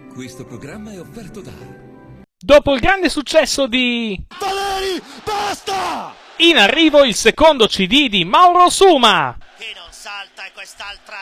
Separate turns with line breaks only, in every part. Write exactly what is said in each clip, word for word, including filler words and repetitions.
Questo programma è offerto da...
Dopo il grande successo di...
Valeri, basta!
In arrivo il secondo C D di Mauro Suma.
Chi non salta è quest'altra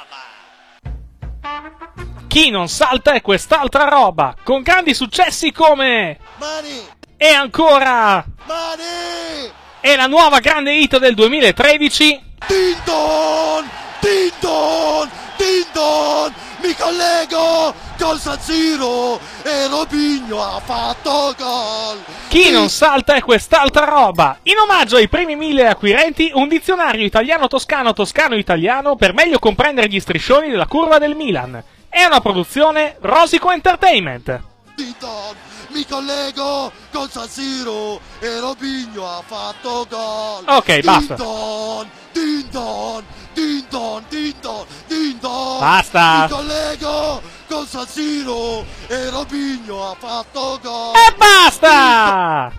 roba.
Chi non salta è quest'altra roba. Con grandi successi come...
Mani!
E ancora...
Mani!
E la nuova grande hit del duemilatredici...
Din don! Din don! Din don! Mi collego col San Siro e Robinho ha fatto gol.
Chi non salta è quest'altra roba. In omaggio ai primi mille acquirenti, un dizionario italiano-toscano toscano-italiano per meglio comprendere gli striscioni della curva del Milan. È una produzione Rosico Entertainment.
Din don! Mi collego col San Siro e Robinho ha fatto gol.
Ok, basta.
Din don! Din don! Din don! Din don! Din don!
Basta.
Mi collego col San Siro e Robinho ha fatto gol.
E basta!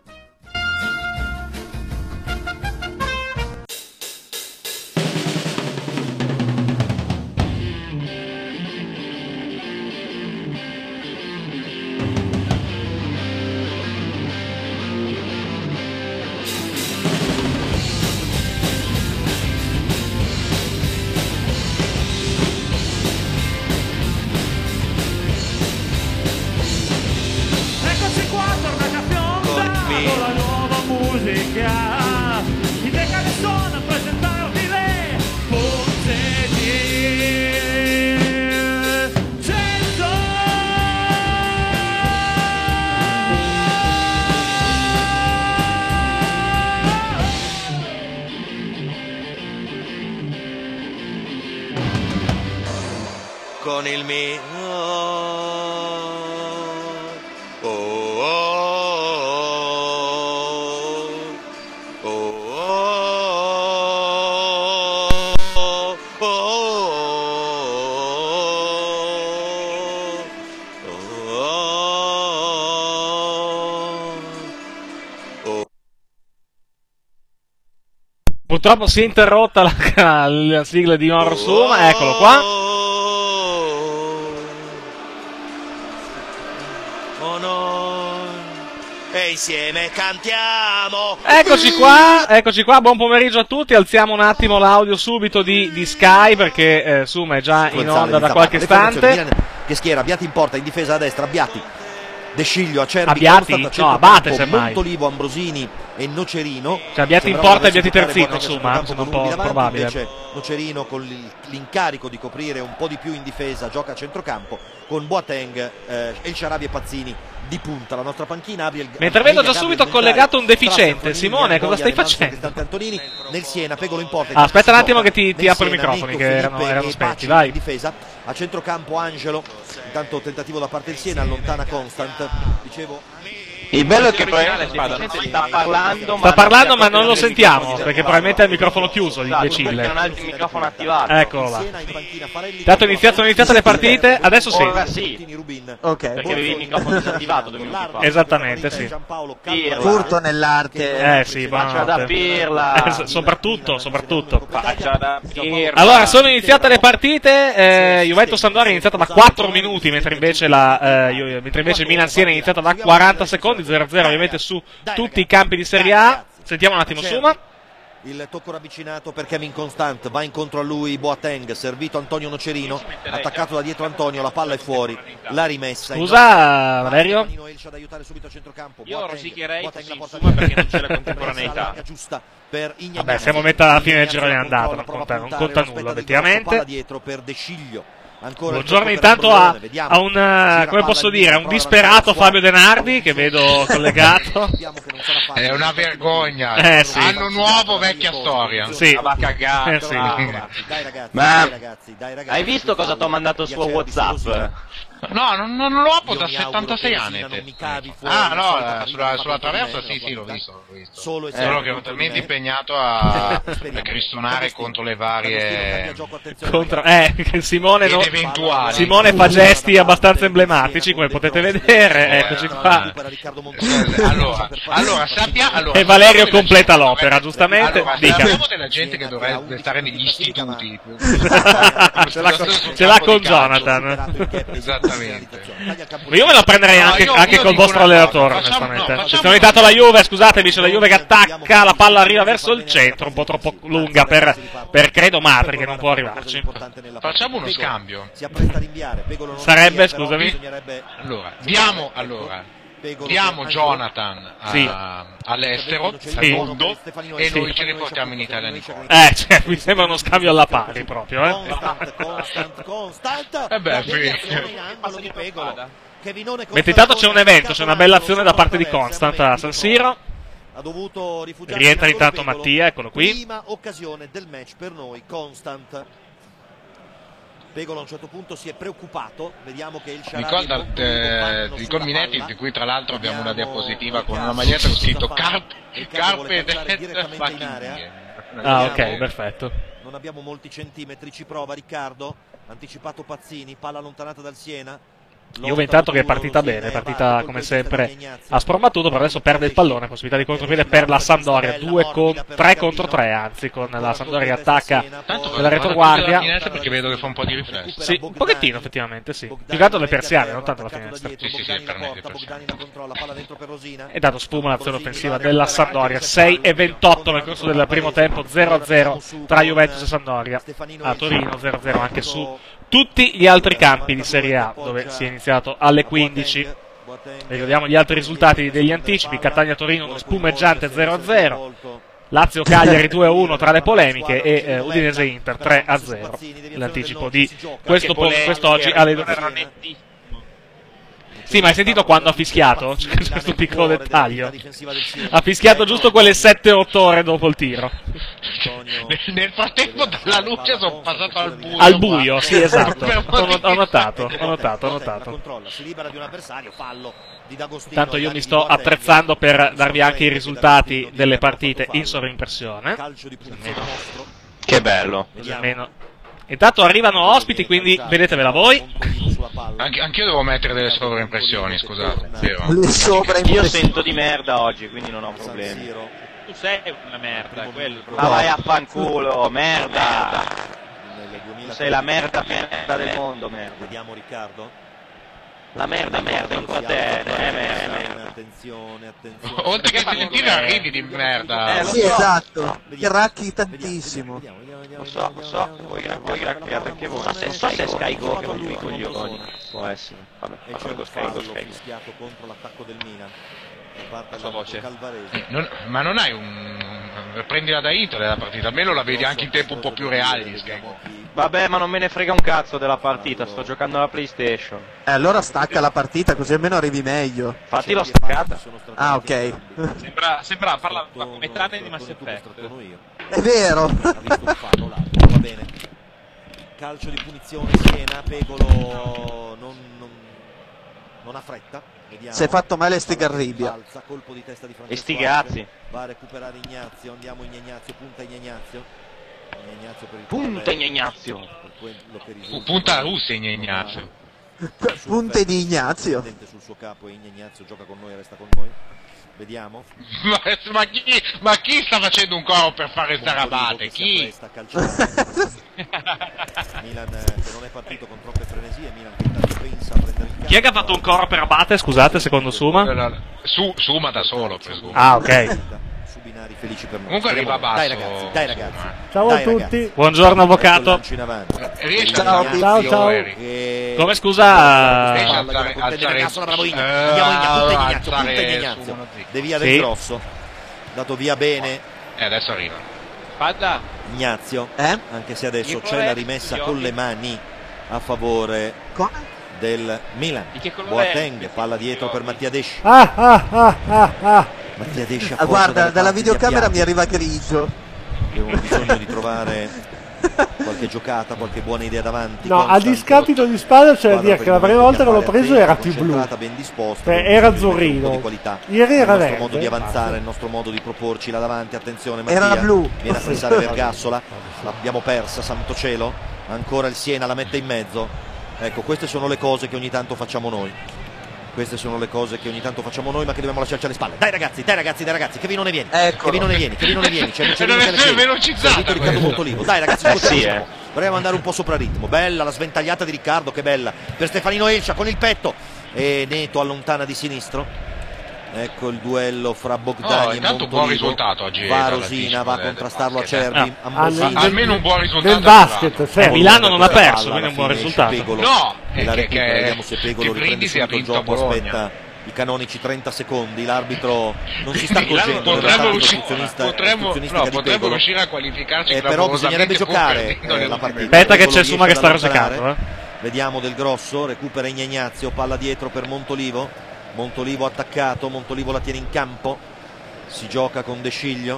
Eccoci qua, torna Cappionda con la nuova musica. I Decade sono a presentarvi le forze di cento.
Con il mio oh, oh, oh, oh, oh, oh.
Purtroppo si è interrotta la, la sigla di Mauro Suma. Eccolo qua.
Oh no, e insieme cantiamo.
Eccoci qua, eccoci qua, buon pomeriggio a tutti. Alziamo un attimo l'audio subito di, di Sky perché eh, Suma è già in onda da qualche istante.
Che schiera, Abbiati in porta, in difesa a destra, Abbiati, De Sciglio, Acerbi,
Abbiati?
Constant, a
No, Abate semmai.
Montolivo, Ambrosini e Nocerino.
Cioè Abbiati in
Sembrava
porta e
dovesse
Abbiati
giocare
terzino,
Boateng
insomma,
a centrocampo
insomma, un
con
po'
Rubin davanti,
probabile.
invece Nocerino con l'incarico di coprire un po' di più in difesa gioca a centrocampo con Boateng, eh, El Shaarawy e Pazzini di punta. La nostra panchina apre il
Mentre vedo già subito collegato un deficiente. Simone, cosa stai facendo?
Antonini nel Siena, Pegolo in porta.
Ah, aspetta un attimo che ti, ti
Nel
apro i
Siena,
microfoni
Nico,
che erano,
Filippe
erano
e
spenti,
Baci
vai.
in difesa, a centrocampo Angelo, intanto tentativo da parte del Siena, allontana Constant, dicevo.
Il bello è che probabilmente sta parlando,
Sta parlando ma non lo sentiamo perché probabilmente ha il microfono chiuso, l'imbecille.
Perché non ha il microfono attivato.
Eccolo là. Intanto iniziato, sono iniziate le partite, adesso sì.
Ora sì.
Ok.
Perché avevi il microfono disattivato due minuti fa.
Esattamente, sì.
Pirla.
Furto nell'arte.
Eh sì,
Faccia da
buonanotte.
Pirla.
Eh, so- soprattutto, soprattutto.
Faccia da Pirla.
Allora, sono iniziate le partite, eh, Juventus-Sampdoria è iniziata da quattro minuti, mentre invece, la, eh, Ju- mentre invece Milan-Siena è iniziata da quaranta secondi, zero a zero ovviamente su tutti i campi di Serie A. Sentiamo un attimo Suma.
Il tocco ravvicinato per Kevin Constant, va incontro a lui Boateng, servito Antonio Nocerino, attaccato da dietro Antonio, la palla è fuori, la rimessa.
Scusa, Valerio?
Io rosicherei così Suma perché non c'è la contemporaneità.
Vabbè, siamo a metà alla fine del girone andata, non conta, non conta nulla, effettivamente.
dietro per De Sciglio.
Buongiorno intanto a, a un, uh, come posso dire, a un disperato Fabio Denardi che vedo collegato.
È una vergogna.
Eh, sì.
Anno nuovo, vecchia storia.
Sì.
Va cagato.
Eh, sì.
Ma hai visto cosa ti ho mandato su WhatsApp?
No, non, non lo apro da settantasei anni. Te. Ah, no, eh, sulla, sulla traversa sì, sì, l'ho visto. L'ho visto.
Solo,
eh, Solo che ero talmente impegnato a, a cristonare contro le varie.
Contro, eh, Simone, non,
eventuali.
Simone fa gesti abbastanza emblematici, come potete vedere. Eccoci qua.
Allora, allora, sappia. Allora,
e Valerio completa l'opera, giustamente.
Allora,
Dica.
sappiamo della gente che dovrebbe stare negli istituti.
ce l'ha con, ce l'ha con Jonathan.
Esattamente. esattamente.
Io me la prenderei no, anche, anche col vostro allenatore, onestamente. No, se intanto la Juve, scusate, dice la Juve che attacca, la palla arriva verso il centro, un po' troppo lunga per, per credo Matri, che non può arrivarci.
Facciamo uno scambio.
Sarebbe, scusami.
Allora, diamo, allora... diamo Jonathan a,
sì.
all'estero, sì. secondo, e sì. noi ce ne portiamo in Italia Nicola.
Eh, cioè, mi sembra uno scambio alla pari proprio, eh.
E beh,
mentre intanto c'è un evento, c'è una bella azione da parte di Constant a San Siro. Rientra intanto Mattia, eccolo qui.
Prima occasione del match per noi, Constant. Pegolo a un certo punto si è preoccupato, vediamo che il
Ricorda di Colminetti, di cui tra l'altro abbiamo una diapositiva con una maglietta con scritto Carpe, Carpe
Ah, ok, perfetto.
Non abbiamo molti centimetri, ci prova Riccardo, anticipato Pazzini, palla allontanata dal Siena.
Juve intanto che è partita bene, partita come sempre a sprombattuto, però adesso perde il pallone, possibilità di contropiede per la Sampdoria, tre contro tre anzi, con la Sampdoria che attacca nella retroguardia.
Perché vedo che fa un po' di riflesso.
Sì, un pochettino effettivamente, sì. Più che altro le persiane, non tanto la finestra.
Sì, sì, sì, per me,
e dato sfuma l'azione offensiva della Sampdoria, sei e ventotto nel corso del primo tempo, zero a zero tra Juventus e Sampdoria. A Torino zero a zero anche su tutti gli altri campi di Serie A, dove si è iniziato alle quindici. Ricordiamo gli altri risultati degli anticipi: Catania-Torino uno spumeggiante zero a zero, Lazio-Cagliari due a uno tra le polemiche e eh, Udinese-Inter tre a zero. L'anticipo di questo quest'oggi alle dodici. Sì, ma hai sentito quando ha fischiato? C'è questo piccolo dettaglio. Ha fischiato giusto quelle sette otto ore dopo il tiro.
Nel frattempo dalla luce sono passato al buio.
Al buio, sì, esatto. Ho, ho notato, ho notato, ho notato. Tanto io mi sto attrezzando per darvi anche i risultati delle partite in sovrimpressione.
Che bello.
Almeno. Intanto arrivano ospiti, quindi vedetevela voi.
Anche, anch'io devo mettere delle sovraimpressioni, scusate.
Io sento di merda oggi, quindi non ho problemi. Tu sei una merda, quello. Ma vai a fanculo, merda. Tu sei la merda più merda del mondo, merda.
Vediamo Riccardo.
La merda, merda, in qua te, non è merda.
Attenzione, attenzione.
Oltre che sentire arrivi di merda.
Eh, sì, esatto. Che racchi tantissimo.
Lo so, lo so, voi racchiate anche voi. Ma se so se Sky Go che rompi i coglioni. Può essere. Vabbè,
e c'è un fallo fischiato contro l'attacco del Milan.
La sua voce.
Non, ma non hai un... prendila da Inter la partita, almeno la vedi anche in tempo un po' più reale di Sky.
Vabbè, ma non me ne frega un cazzo della partita, sto giocando alla PlayStation.
Eh, allora stacca la partita così almeno arrivi meglio.
Infatti l'ho staccata.
Ah, ok.
Sembra, sembra parla come tranne di Mass Effect.
È vero.
Ha visto un fallo l'altro, va bene. Calcio di punizione Siena, Pegolo non, non, non ha fretta. Vediamo.
Si è fatto male Estigarribia.
Colpo di testa di
e sti cazzi.
Va a recuperare Ignazio, andiamo in Ignazio, punta in Ignazio. Ignazio per il
punta in Ignazio.
Punta la Russia in Ignazio.
Punte di Ignazio.
Sul suo capo e Ignazio gioca con noi, resta con noi. Vediamo.
Ma, ma, chi, ma chi sta facendo un coro per fare Zarabate? Chi?
Milan che non è partito con troppe frenesie, Milan che intanto pensa a prendere il campo.
Chi è che ha fatto un coro per Abate, scusate, secondo Suma?
Su, Suma da solo, presumo.
Ah, ok.
Su binari felici per noi.
Comunque arriva basso.
Dai ragazzi, dai ragazzi.
Ciao
dai,
a tutti.
Ragazzi.
Buongiorno avvocato.
Riesci
ciao,
a
ciao, ciao.
E...
Come scusa?
Riesci a alzare, alzare,
bravo Ignazio.
eh,
Andiamo Ignazio, punta
alzare
Ignazio, punta Ignazio. Devia del
Sì.
grosso. Dato via bene.
E adesso arriva.
Padda.
Ignazio.
Eh?
Anche se adesso
Il
c'è la rimessa con le mani a favore
Come?
del Milan.
Di che colore
Boateng,
è?
palla dietro per Mattia Desci.
Ah, ah, ah, ah, ah.
Mattia Desci
Ah, guarda, dalla videocamera mi arriva grigio.
Abbiamo bisogno di trovare qualche giocata, qualche buona idea davanti.
No, a
Constant.
discapito di Spada c'è da dire che la prima volta che l'ho preso era più blu.
Ben disposto,
Cioè, era azzurrino.
di qualità.
Ieri era
il nostro
verde.
modo di avanzare,
basta.
il nostro modo di proporci là davanti. Attenzione, Mattia
Era blu.
viene a pressare Vergassola, l'abbiamo persa, santo cielo. Ancora il Siena la mette in mezzo. Ecco, queste sono le cose che ogni tanto facciamo noi. Queste sono le cose che ogni tanto facciamo noi, ma che dobbiamo lasciarci alle spalle. Dai ragazzi, dai ragazzi, dai ragazzi, che vi non ne vieni.
Eccolo.
Che vi non ne vieni, che vi non ne vieni. C'è
Deve essere velocizzata
Riccardo Montolivo. Dai ragazzi,
Eh sì, eh.
Vorremmo andare un po' sopra ritmo. Bella la sventagliata di Riccardo, che bella per Stefanino Elscia con il petto, e Neto allontana di sinistro. Ecco il duello fra Bogdani
oh,
e
intanto un buon
Montolivo.
risultato oggi.
Va Rosina, va a contrastarlo a Cerbi.
Ah, almeno un buon risultato.
Nel basket,
eh, Milano non ha perso, quindi è un buon risultato.
Pegolo,
no,
e la
che,
recupera,
che,
vediamo se Pegolo riprende subito il gioco, aspetta i canonici trenta secondi, l'arbitro non si sta accorgendo
potremmo riuscire, potremmo, no, potremmo riuscire a qualificarci,
eh, però bisognerebbe giocare eh, la partita.
Aspetta che c'è Suma che sta rosicando, eh.
Vediamo Del Grosso, recupera Ignazio, palla dietro per Montolivo. Montolivo attaccato, Montolivo la tiene in campo, si gioca con De Sciglio,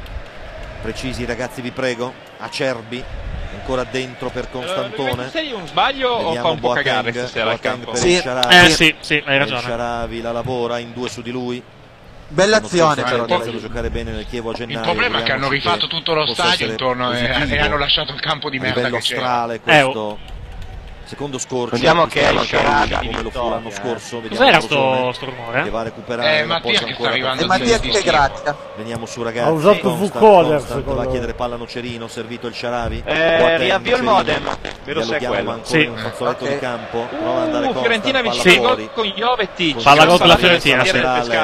precisi ragazzi vi prego, Acerbi ancora dentro per Costantone.
Sei un sbaglio o fa un po' cagare stasera al campo?
Per
sì.
il Sharavi.
Eh sì, sì, hai ragione.
Il Sharavi la lavora in due su di lui.
Bella azione però.
Devono giocare bene nel Chievo a gennaio.
Il problema è che hanno rifatto tutto lo stadio intorno e, e hanno lasciato il campo di merda
livello
che c'era.
astrale questo. Secondo scorcio,
vediamo che è il
Sharavi come lo fu l'anno scorso.
Cos'era sto, sto rumore?
Che va a recuperare
eh, Mattia che sta arrivando.
E Mattia che grazia.
Veniamo su ragazzi.
Ha usato V-Coder,
va a chiedere palla a Nocerino, servito il Sharavi.
Eh, riavvio il modem. Vero se è quello.
Sì. Un fazzoletto
okay.
di campo. Prova ad andare
uh, Fiorentina vicino sì. con Jovetic.
Palla gol per la Fiorentina.
Sì.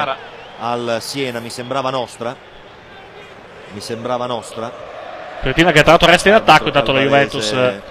Al Siena mi sembrava nostra. Mi sembrava nostra.
Fiorentina che tra l'altro resta in attacco, intanto la Juventus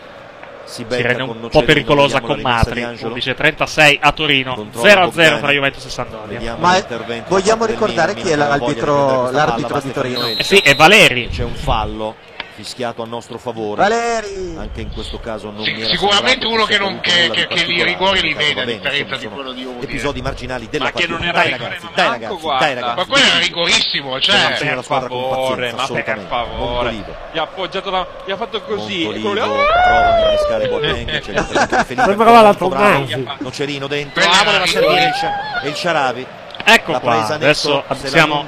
si,
si rende un po' pericolosa con Matri. undici trentasei a Torino, zero a zero tra Juventus e Sampdoria.
Ma vogliamo ricordare chi è l'arbitro di Torino?
Eh sì, è Valeri.
C'è un fallo fischiato a nostro favore.
Valeri!
Anche in questo caso non
sì,
mi era
sicuramente uno che, non, che, che, che
i
rigori li vede, a differenza di quello di Udine.
Episodi marginali della
ma
partita.
che non era
dai ragazzi, dai ragazzi, dai ragazzi.
Ma quello era rigorissimo, cioè.
Per favore, ma per favore. Gli ha appoggiato la... gli ha fatto così.
Montolivo prova a innescare Boateng, c'è
sembrava la Tomasi.
Nocerino dentro, ah, voleva servire e il Sharavi.
Ecco qua, adesso siamo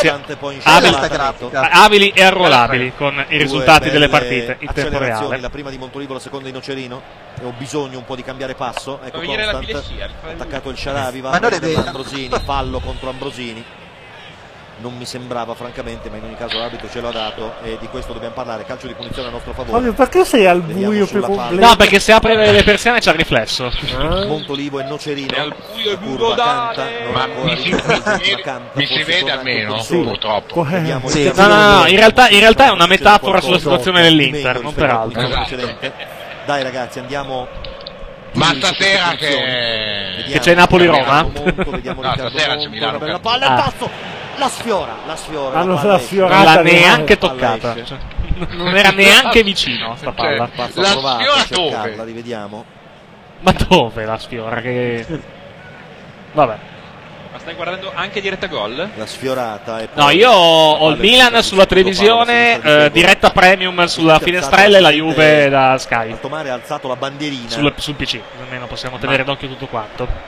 abili e arruolabili con i risultati delle partite in tempo reale.
La prima di Montolivo, la seconda di Nocerino, e ho bisogno un po' di cambiare passo. Ecco Constant, attaccato il Sharavi, va a Ambrosini, fallo contro Ambrosini. Non mi sembrava francamente, ma in ogni caso l'arbitro ce l'ha dato e di questo dobbiamo parlare. Calcio di punizione a nostro favore.
Fabio, perché sei al buio per completo?
No, perché se apre le persiane c'ha il riflesso.
Ah.
Montolivo e Nocerino.
È al buio e curva canta,
ma mi si, mi canta, mi si vede almeno, sì, purtroppo.
Sì. No, no, no, in realtà, in realtà è una metafora sulla situazione dell'Inter, non peraltro.
Esatto. Dai ragazzi, andiamo.
Ma stasera che...
che c'è Napoli-Roma?
No, stasera c'è Milano.
Bella palla, il passo. La sfiora, la sfiora.
Hanno
la
sfiorata.
Non l'ha neanche toccata. Cioè, non era neanche vicino sta palla.
Cioè, la sfiora dove?
La rivediamo.
Ma dove la sfiora? Che... Vabbè.
Ma stai guardando anche diretta gol?
La sfiorata. E
no, io ho il Milan sulla televisione, eh, diretta premium sulla finestrella e la Juve da Sky.
Altomare ha alzato la bandierina.
Sul, sul P C, almeno possiamo tenere d'occhio tutto quanto.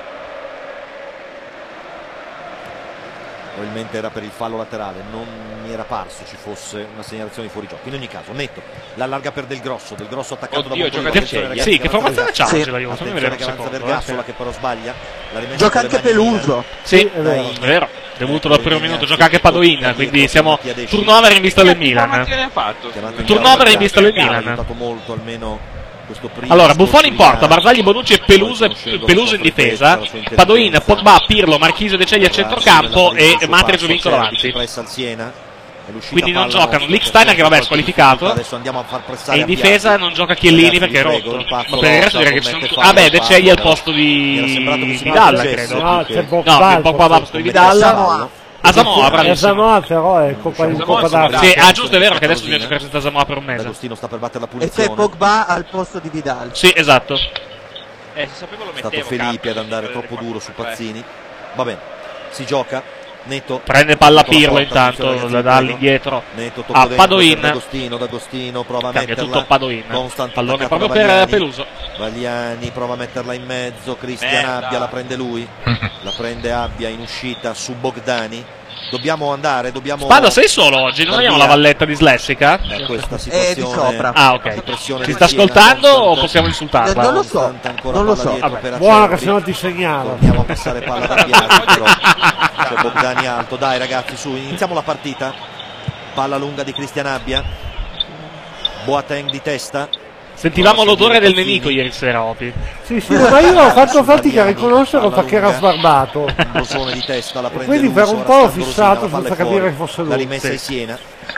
Probabilmente era per il fallo laterale, non mi era parso ci fosse una segnalazione di fuorigioco. In ogni caso, Netto l'allarga per Del Grosso, Del Grosso attaccato
Oddio,
da Montolivo.
Sì, che formazione c'ha oggi la Juve?
Fammi vedere un secondo. Vergassola che però sbaglia.
Gioca anche Peluso.
Sì, è vero, è vero. Debuto dal primo minuto, gioca anche Padoin, quindi siamo turnover in vista del Milan. Turnover in vista del Milan.
Ha aiutato molto almeno.
Allora, Buffon in porta, Barzagli, Bonucci e Peluso, Peluso in difesa, Padoin, Pogba, Pirlo, Marchisio, De Cegli a centrocampo e Matri e Giovinco davanti. Quindi non giocano Lichtsteiner, che vabbè è squalificato, e in difesa non gioca Chiellini perché è rotto. Ma per il resto direi che ci sono... Ah beh, De Cegli al posto di Vidal, credo.
No, c'è
Pogba al posto di Vidal. A Samoa, bravissimo.
Samoa però è Coppa in Coppa d'Africa.
Sì, ah giusto, è vero che adesso bisogna giocare senza Samoa per un mese.
Agostino sta per battere la
E
punizione.
c'è Pogba al posto di Vidal.
Sì, esatto.
Eh, se sapevo lo
È stato
mettevo.
Filippi ad andare troppo duro su Pazzini. Va bene, si gioca. Netto
prende palla Pirlo intanto, la dà all'indietro a Padoin.
D'Agostino, D'Agostino prova a
cambia
metterla.
tutto Padoin.
Constant
Pallone proprio
da
per
Vagliani.
Peluso.
Vagliani prova a metterla in mezzo, Cristian Abbia la prende lui. La prende Abbia in uscita su Bogdani. Dobbiamo andare, dobbiamo...
Spada, sei solo oggi? Non abbiamo la valletta dislessica?
Da questa situazione
di sopra.
Ah, ok. Ci sta ascoltando o possiamo insultarla?
Non lo so, non lo so.
Buono che se no ti segnalo.
Andiamo a passare palla da Piazzi, però c'è Bogdani alto. Dai ragazzi, su, iniziamo la partita. Palla lunga di Cristian Abbia. Boateng di testa.
Sentivamo l'odore del nemico ieri sera, Opi.
Sì, sì, ma io ho fatto fatica a riconoscerlo perché era sbarbato.
Un bosone di testa, la prende
quindi per un po' l'ho fissato senza capire che fosse lui.
La rimessa
sì.
in Siena.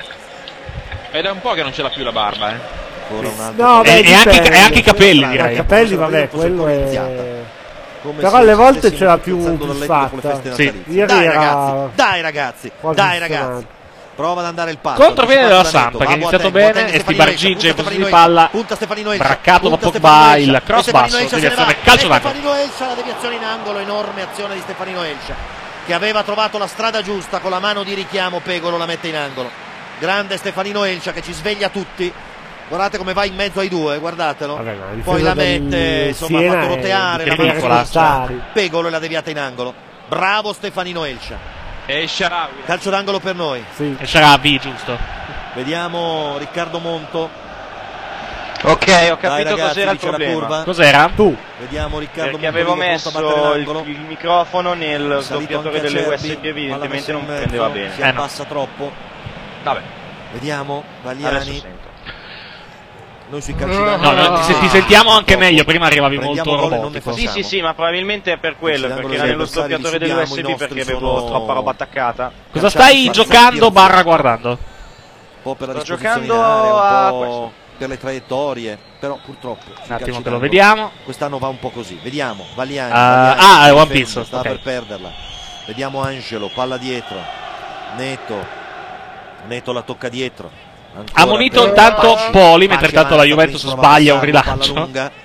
Ed è un po' che non ce l'ha più la barba, eh.
No, beh,
e, anche, e anche i capelli, direi.
I capelli, vabbè, quello è... Però alle volte ce l'ha più, più fatta.
Sì.
Ieri
dai
era
ragazzi, dai ragazzi, dai ragazzi. Prova ad andare il passo.
Contropiede della Samp che ha iniziato bene, Estibargigi in posizione di palla, braccato da Pogba, il cross basso, deviazione, calcio d'angolo.
Stefanino Elcia, la deviazione in angolo, enorme azione di Stefanino Elcia, che aveva trovato la strada giusta con la mano di richiamo, Pegolo la mette in angolo. Grande Stefanino Elcia che ci sveglia tutti. Guardate come va in mezzo ai due, guardatelo. Vabbè, no, poi la mette, insomma, ha fatto roteare, la piccola, Pegolo e la deviata in angolo. Bravo Stefanino Elcia.
E Sharawi.
Calcio d'angolo per noi.
Sì. E Sharawi, giusto.
Vediamo Riccardo Monto.
Ok, ho capito cos'era il problema.
Cos'era?
Tu.
Vediamo Riccardo
Perché
Monto.
avevo messo il, il microfono nel sdoppiatore delle U S B, evidentemente non prendeva bene.
Si
eh,
abbassa
no.
troppo.
Vabbè.
Vediamo, Valiani. Noi sui calci
no, no, ti, ti sentiamo anche meglio, prima arrivavi molto robotico.
Sì, sì, sì, ma probabilmente è per quello, perché era nello sdoppiatore dell'U S B perché avevo troppa roba attaccata.
Cosa stai giocando barra guardando?
Un po' per la
Sto
disposizione
giocando
in area, un
a
po'
questo.
per le traiettorie, però purtroppo
un attimo che lo vediamo.
Quest'anno va un po' così. Vediamo Valiani,
uh,
Valiani
ah è One Piece,
sta
okay.
per perderla. Vediamo Angelo, palla dietro, Neto, Neto la tocca dietro.
Ha munito intanto Poli, mentre intanto la Juventus sbaglia un rilancio.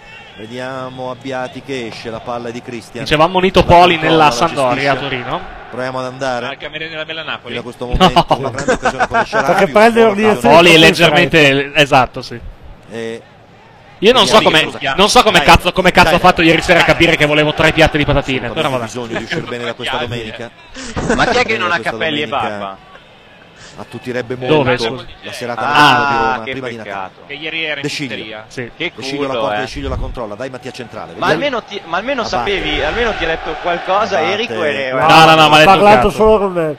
Vediamo Abbiati che esce, la palla è di Cristian.
Diceva munito Poli nella Sampdoria a Torino.
Proviamo ad andare.
Al cameriere della Bella Napoli.
Da questo momento no. Una grande occasione con Sharawi.
Perché prende l'ordine.
Poli è leggermente esatto, sì.
E
io non so come non so come cazzo come cazzo ho fatto ieri sera a capire che volevo tre piatti di patatine, però vabbè.
Bisogno di uscire bene da questa domenica.
Ma chi è che non ha capelli e barba?
Attutirebbe molto
Dove?
la serata
ah,
di Roma
che
prima
peccato.
di Natale.
Che ieri era in pizzeria.
Sì.
Che
De Sciglio la
culo,
porta,
eh.
De Sciglio la controlla, dai Mattia centrale.
Ma almeno, ti, ma almeno sapevi, almeno ti ha detto qualcosa
Abate.
Erico e
no, no, no, ma
ha parlato solo con me.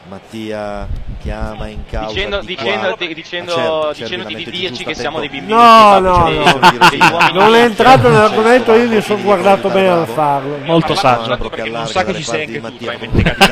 Mattia chiama in causa
dicendo,
di
dicendo,
qua.
di, dicendo,
Acerbi, Acerbi
dicendoti
la
di
mette
dirci che
giusto
siamo
a
dei
tempo.
bambini.
No,
dei,
no,
dei,
no.
dei uomini
Non è
di-
entrato nell'argomento, io mi sono guardato bene al farlo.
Molto saggio.
Perché non sa che ci sei anche tu, fai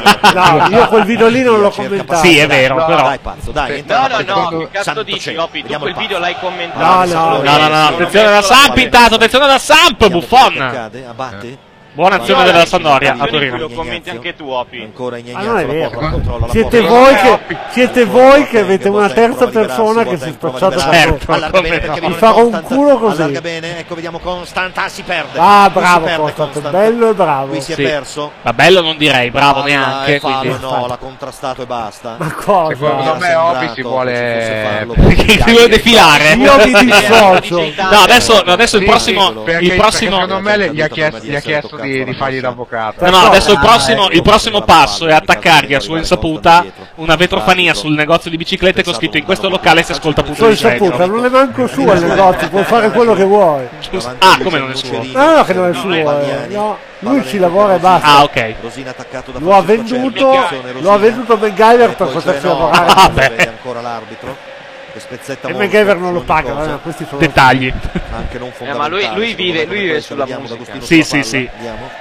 No, io quel video lì non l'ho commentato.
Sì, è vero,
no,
però.
Dai pazzo, dai, entra
No,
la
no,
partita.
no, che cazzo
Santo
dici,
cielo.
Opi? Tu
Vediamo
quel
il
video
passo.
l'hai commentato.
No, no,
No, no, no, attenzione da Samp intanto, attenzione da Samp,
Vediamo
Buffon.
quello che accade, Abate.
Buona azione
No,
della
dai,
Sampdoria a
azioni in cui
Torino.
lo commenti anche tu, Opi.
Ancora
Ah,
Ignazio,
non è
la
vero.
porta, la controlla, la
Siete
porta.
voi che, siete voi che avete una terza persona che si è spacciata da me.
Certo,
Allarga bene
come
perché
no.
Mi
viene
farò un
Constant.
culo così.
Allarga bene, ecco vediamo Constant, ah si perde.
Ah,
Qui
bravo
si perde
Constant, bello e bravo.
Qui si è
Sì.
perso.
Ma bello non direi, bravo
Palla
neanche.
e fallo,
Quindi.
no, l'ha contrastato e basta.
Ma cosa?
Secondo me Opi si vuole
Perché si vuole defilare.
Io mi dissocio.
No, adesso, adesso il
Sì,
prossimo.
sì, perché-
Il
perché
prossimo.
secondo me le- gli ha chiesto, gli ha chiesto di, di fargli l'avvocato.
No, no, adesso il prossimo, il prossimo passo è attaccargli a sua insaputa una vetrofania sul negozio di biciclette con scritto in questo locale si ascolta punto
Sua
di genio.
insaputa, non è manco suo il negozio, puoi fare quello che vuoi.
Ah, come non è suo?
No, no, che non è suo. eh. No, lui ci lavora e basta.
Ah, ok.
Rosina attaccato da
Lo ha
Francesco
venduto,
Cervi,
lo ha venduto MacGyver
e
per
poi
potersi
c'è no,
lavorare.
Ah,
vede
beh.
ancora l'arbitro che spezzetta
E
molto
MacGyver non lo
ogni
paga,
cosa,
vabbè, questi sono
Dettagli.
anche non
Eh, ma lui-
fondamentali,
lui
secondo
vive-
me,
lui
per
vive
questo.
sulla
Vediamo
musica.
D'Agostino
Sì,
sulla
sì,
palla,
sì.
vediamo.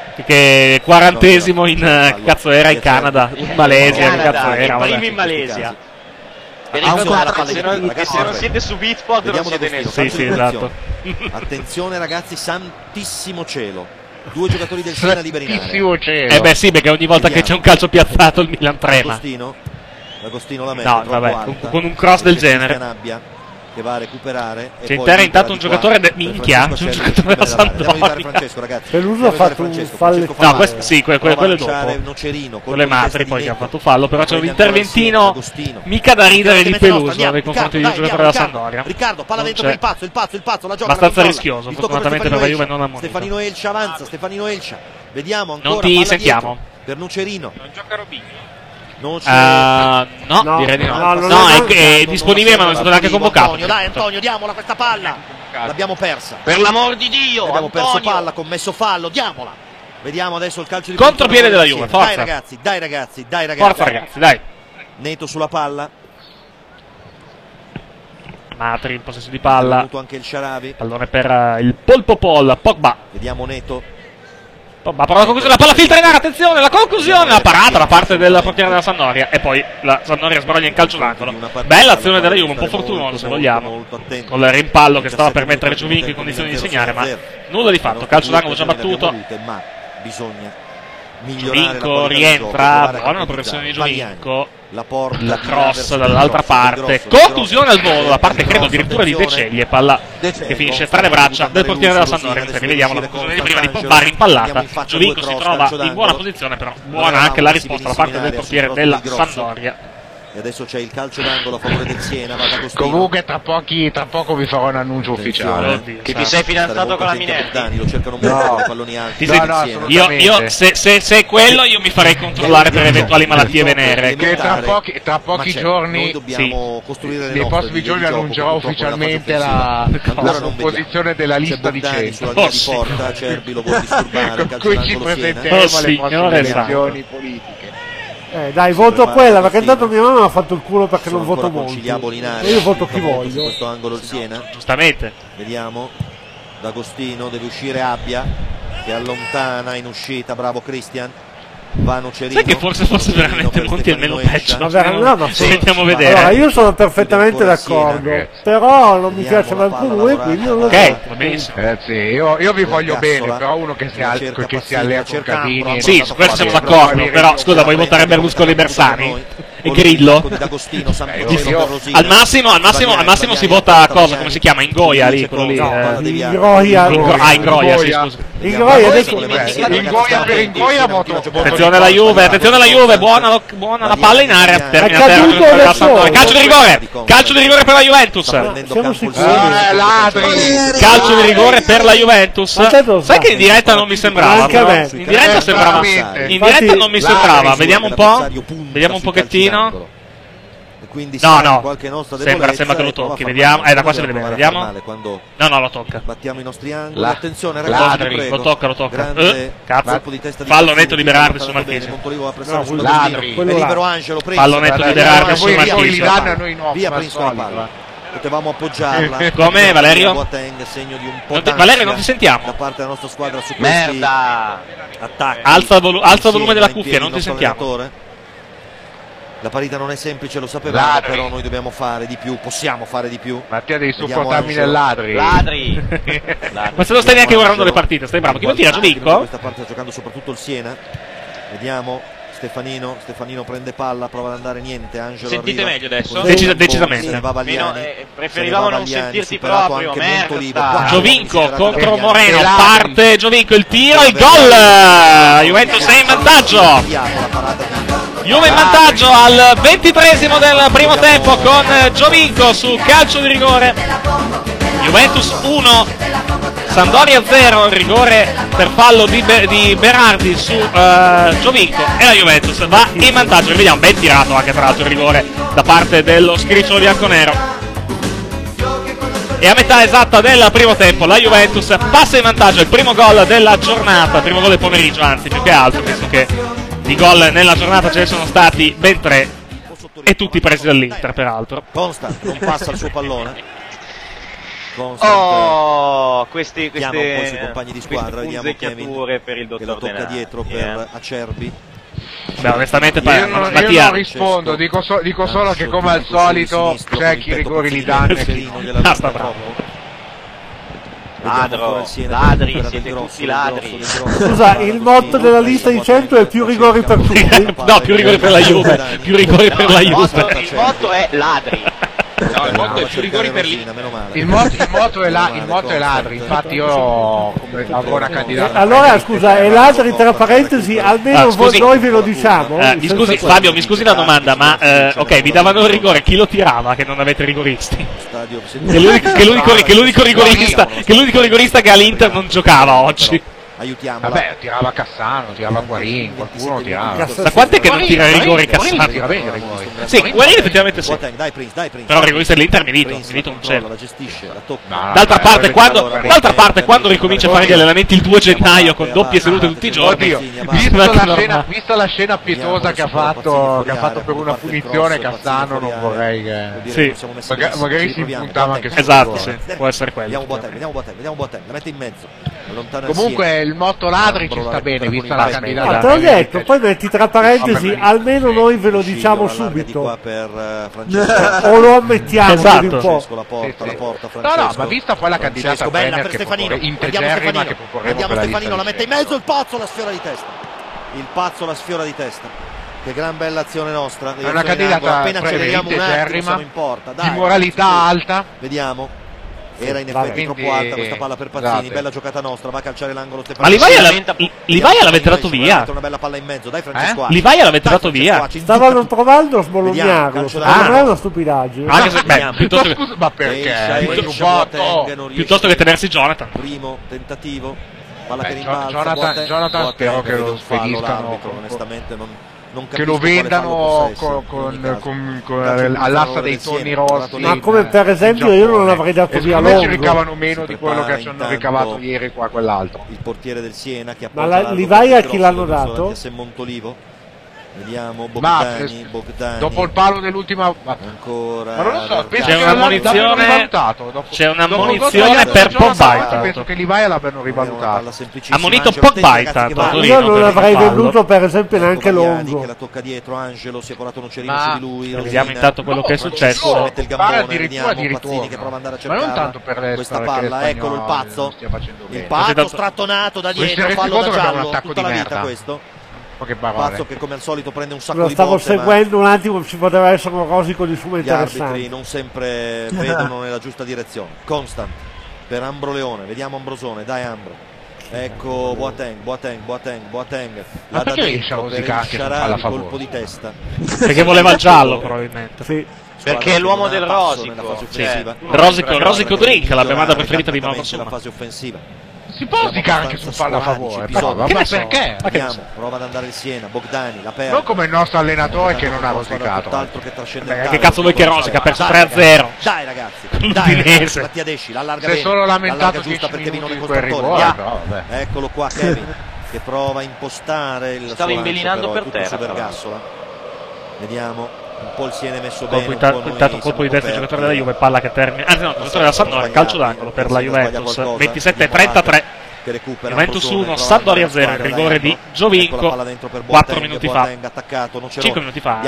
Che quarantesimo in eh, che cazzo era in Canada, in Malesia, che
Canada,
cazzo era,
primi
vabbè.
in Malesia. E
Ah, un
ricordate
contratto
che se
di-
non,
ragazzi,
che se non
vabbè.
siete su Beatport non
Vediamo
siete
D'Agostino,
nessuno.
Sì, sì, esatto.
Attenzione ragazzi, santissimo cielo. Due giocatori del Siena liberi in area.
Santissimo cielo.
Eh beh sì, perché ogni volta che c'è un calcio piazzato il Milan trema.
D'Agostino, D'Agostino la mette
No,
troppo
vabbè,
alta.
con- con un cross del
C'è Cristian
genere.
Abbia che va a recuperare e
C'è
poi
in terra
libera
intanto
di
un
qua
giocatore de-
per
minchia,
Francesco
c'è un
Cervi,
giocatore
chiudere
della
dall'area. Andiamo a aiutare
Sampdoria.
Francesco, ragazzi.
Peluso
Andiamo
ha
a aiutare
fatto un
Francesco,
fallo.
Francesco
No,
fa
questo,
male.
sì, que- que-
Prova a
quello
lanciare
dopo.
Nocerino, colpo
Con le
di testa
madri
di
poi che ha
Neto.
fatto fallo, però c'è un
Prende ancora il Siena,
interventino
D'Agostino.
mica da ridere di
Direttamente nostra,
Peluso
andiamo,
nei confronti di un
Riccardo,
giocatore della
dai,
Sampdoria.
Riccardo, palla
Non
dentro
c'è.
per il pazzo, il pazzo, il pazzo, la gioca,
Abbastanza
la controlla.
rischioso,
Il tocco per
fortunatamente per la
Stefanino
Juve
Elcia.
non ha monito.
Stefanino Elcia avanza, Stefanino Elcia. Vediamo ancora.
Non ti
palla
sentiamo.
dietro Per Nucerino.
Non gioca Robinho.
Non c'è.
Uh, no,
No,
direi di no.
no,
No,
non
è,
è-
è disponibile ma non è stato neanche convocato.
Antonio, dai Antonio, diamola questa palla. L'abbiamo persa.
Per l'amor di Dio,
Abbiamo perso
Antonio.
palla, commesso fallo, diamola. Vediamo adesso il calcio di
Contropiede
punizione
della Juve,
insieme.
forza.
Dai ragazzi, dai ragazzi, dai ragazzi.
Forza ragazzi, dai.
Neto sulla palla.
Matri in possesso di palla.
Anche il Sharawi.
Pallone per uh, il Polpo Pol, Pogba.
Vediamo Neto.
Pogba prova la conclusione, la palla filtra in area, attenzione, la conclusione, la parata da parte del portiere della Sampdoria e poi la Sampdoria sbroglia in calcio d'angolo. Bella azione della Juve, un po' fortunosa se vogliamo, con il rimpallo che stava per mettere Giovinco in condizioni di segnare, ma nulla di fatto, calcio d'angolo già battuto.
Ma bisogna
Giovinco rientra, buona progressione di Giovinco, la cross dall'altra parte, conclusione al volo da parte credo addirittura di De Ceglie, palla che finisce tra le braccia del portiere della Sampdoria. Rivediamo la conclusione di prima di Pogba rimpallata, Giovinco si trova in buona posizione, però buona anche la risposta da parte del portiere della Sampdoria.
E adesso c'è il calcio d'angolo a favore del Siena.
Comunque tra, pochi, tra poco vi farò un annuncio ufficiale.
Oddio, che ti sei fidanzato con la Minetti?
Lo cercano un po' no. palloni alti.
No, no, io, io se, se, se è quello io mi farei controllare per eventuali malattie venere.
Che tra pochi, tra pochi giorni,
sì, costruire
nei prossimi giorni annuncerò ufficialmente la, la composizione della lista di cento.
Oh, di porta, Cerbi lo vuole disturbare.
Con cui ci presenteremo
oh,
alle prossime elezioni
esatto.
politiche.
Eh dai, voto quella, perché intanto mia mamma mi ha fatto il culo perché non voto molto.
E
io voto chi voglio.
Su questo angolo il Siena.
Giustamente.
Vediamo. D'Agostino deve uscire Abbia, che allontana in uscita, bravo Christian. Vano Cerino.
Sai che forse fosse veramente Monti almeno peggio.
Ma veramente, no, ma
sì, sentiamo vedere.
Allora, io sono perfettamente d'accordo, però non mi piace manco lui, quindi non lo
so. Ok, va benissimo.
Ragazzi, io, io vi voglio bene, però uno che si, al- che si allea con Cadini.
Sì, su questo siamo d'accordo, però scusa, vuoi votare Berlusconi e Bersani? E Grillo? Al massimo, al massimo, al massimo si vota cosa? Come si chiama? Ingoia lì, quello lì.
Ingoia.
Ah, Ingoia, sì, scusa.
Ingoia adesso
Ingoia per Ingoia voto.
Attenzione alla Juve, attenzione alla Juve, buona, buona la palla in area, termina a terra, calcio di rigore, calcio di rigore per la Juventus.
Siamo sicuri.
Calcio di rigore per la Juventus. Sai che in diretta non mi sembrava? In diretta sembrava. In diretta non mi sembrava. Vediamo un po'. Vediamo un pochettino. No, no, sembra, sembra che lo tocchi, vediamo, eh da qua si vede bene, vediamo. No, no, lo tocca.
Battiamo i nostri angoli, attenzione
ragazzi, lo tocca, lo tocca. Eh, cazzo, fallo netto di Berardi su Marchesi. Fallo netto di Berardi su Marchesi.
Via Prince con la palla. Potevamo appoggiarla.
Come Valerio?
Segno di un po'
non ti, Valerio non ti sentiamo.
Da parte della nostra squadra su
merda.
Attacchi.
Alza il volu- volume della cuffia, non ti sentiamo.
La partita non è semplice, lo sapevamo, ladri. Però noi dobbiamo fare di più, possiamo fare di più.
Mattia devi supportarmi nel ladri.
Ladri.
ladri. Ma se non stai neanche guardando le partite, stai bravo. Chi lo tira, Giovinco?
Questa parte sta giocando soprattutto il Siena. Vediamo Stefanino, Stefanino prende palla, prova ad andare niente, Angelo
sentite
arriva.
meglio adesso?
Decis- decisamente.
Meno, eh, preferivamo non sentirti proprio, merda.
Giovinco contro Moreno, parte Giovinco, il tiro, il gol! Juventus è in vantaggio. Juve in vantaggio al ventitreesimo del primo tempo con Giovinco su calcio di rigore. Juventus uno, Sampdoria zero, rigore per fallo di, Be- di Berardi su uh, Giovinco e la Juventus va in vantaggio. Vediamo, ben tirato anche tra l'altro il rigore da parte dello scricciolo bianconero. E a metà esatta del primo tempo la Juventus passa in vantaggio, il primo gol della giornata, il primo gol del pomeriggio anzi, più che altro, visto che di gol nella giornata ce ne sono stati ben tre e tutti presi dall'Inter peraltro.
Constant non passa il suo pallone. Constant
oh, questi questi
un po' i suoi compagni di squadra, vediamo Kevin
per il
che lo tocca dietro per
yeah.
Acerbi.
Beh, onestamente
io non, io non rispondo, dico, so, dico solo che come al solito c'è chi rigori li danno e chi no.
Basta, bravo.
Ladro, ladri, siete tutti ladri.
Scusa, il motto della lista di cento è più rigori per tutti.
No, più rigori per la Juve. Più rigori per la Juve.
Il motto è ladri.
No, il motto è più rigori per lì.
Il motto, il motto è la, il motto è ladri, infatti io ho come buona candidata.
Allora scusa, è ladri tra parentesi, almeno ah, voi noi ve lo diciamo.
Eh, mi scusi Fabio, mi scusi la domanda, ma eh, ok, vi davano il rigore, chi lo tirava che non avete rigoristi? Che l'unico, che l'unico, che l'unico rigorista, che l'unico rigorista che all'Inter non giocava oggi.
aiutiamo.
Vabbè, tirava Cassano, tirava Guarin, qualcuno tirava.
Da quant'è che non tira i rigori Cassano?
Tira bene i rigori.
Sì, Guarin effettivamente sì.
Dai Prince, dai Prince.
Però il rigorista dell'Inter Milito, Milito non c'è.
La gestisce, la tocca.
D'altra parte, quando, d'altra parte quando ricomincia a fare gli allenamenti il due gennaio con doppie sedute tutti i giorni,
visto la scena, vista la scena pietosa che ha fatto che ha fatto per una punizione Cassano, non vorrei che
sì.
Maga magari si impuntava anche su.
Esatto, sì, può essere quello.
Vediamo Boateng, vediamo Boateng, vediamo Boateng, la mette in mezzo.
Comunque il motto ladri ci sta bene, vista la candidata.
Ma te l'ho detto, poi metti tra parentesi, almeno noi ve lo diciamo subito. O lo ammettiamo
esatto.
un po'.
La porta, la porta,
no, no, ma vista poi la candidata
bella per Stefanino.
integerrima che proporremo
Andiamo
per la
Stefanino, la
lista
mette in mezzo, il pazzo la sfiora di testa. Il pazzo la sfiora di testa. Che gran bella azione nostra.
È una candidata
appena acceleriamo un attimo, non importa. Dai,
di moralità alta.
Vediamo. Era in effetti
Quindi,
troppo alta questa palla per Pazzini,
scusate.
bella giocata nostra, va a calciare l'angolo Stefanino.
Ma Livaia l'avete dato via.
Una bella palla in mezzo, dai Francesco.
Eh? Livaia l'avete dato via.
Stavano provando a sbolognarlo,
ah,
non è una stupidaggine.
Anche se, beh, piuttosto che,
ma perché?
piuttosto che tenersi Jonathan.
Primo tentativo, palla
Beh,
che rimbalza.
Jonathan, Jonathan spero che lo spediscano,
onestamente non Non
che lo vendano con, con, con, con all'asta dei tonni rossi.
Ma come per esempio io non l'avrei dato via Longo.
Ci ricavano meno di quello che ci hanno ricavato ieri qua quell'altro.
Il portiere del Siena che
ma la Livaia chi l'hanno dato?
Montolivo. Vediamo Bogdani,
ma,
Bogdani.
Dopo il palo dell'ultima
ancora.
Ma non lo so,
c'è una munizione. C'è una munizione per Pogba.
Penso che Livaia l'abbiano rivalutato.
Ha munito Pogba intanto.
Io non avrei venduto per esempio neanche Longo.
Che la tocca dietro, Angelo si è colato un ucerino su di lui.
Vediamo intanto quello che è successo.
Mette il gambone, vediamo Pazzini che prova ad andare a cercare.
Ma non tanto per
questa palla, eccolo il pazzo. Il pazzo strattonato da dietro, fallo da giallo, tutta la vita questo.
Che
Pazzo che come al solito prende un sacco
lo
di
stavo
botte,
seguendo un attimo, ci poteva essere un rosico di fumo
gli
interessante.
arbitri non sempre vedono nella giusta direzione. Constant per Ambro Leone, vediamo Ambrosone, dai Ambro, ecco Boateng, Boateng, Boateng, Boateng,
ma perché riesce a rosicare che fa la
colpo di testa
perché voleva il giallo probabilmente.
Sì.
Perché è l'uomo del rosico,
sì. Rosico, rosico drink, la bevanda preferita di Mauro Somma.
La fase offensiva.
Si può rosicare anche su palla a favore, però, ma perché?
Vediamo, prova ad andare il Siena, Bogdani, la perde.
Non come il nostro allenatore che non ha rosicato.
Che cazzo vuoi che rosica? Ha perso tre a zero.
Dai ragazzi, dai, Mattia Desci, l'allarga bene.
Si è solo lamentato
giusta perché vi non è
quel rigore, però,
eccolo qua Kevin che prova a impostare il
stava imbelinando per terra.
Vergassola. Vediamo. Un po' il Siena messo
colpo
bene,
intanto, intanto colpo di testa del giocatore della Juve, palla che termina, anzi no, giocatore della Sampdoria, calcio d'angolo per la Juventus, ventisette a trentatré. Juventus uno, Sampdoria zero, il rigore di Giovinco quattro minuti fa, cinque minuti fa.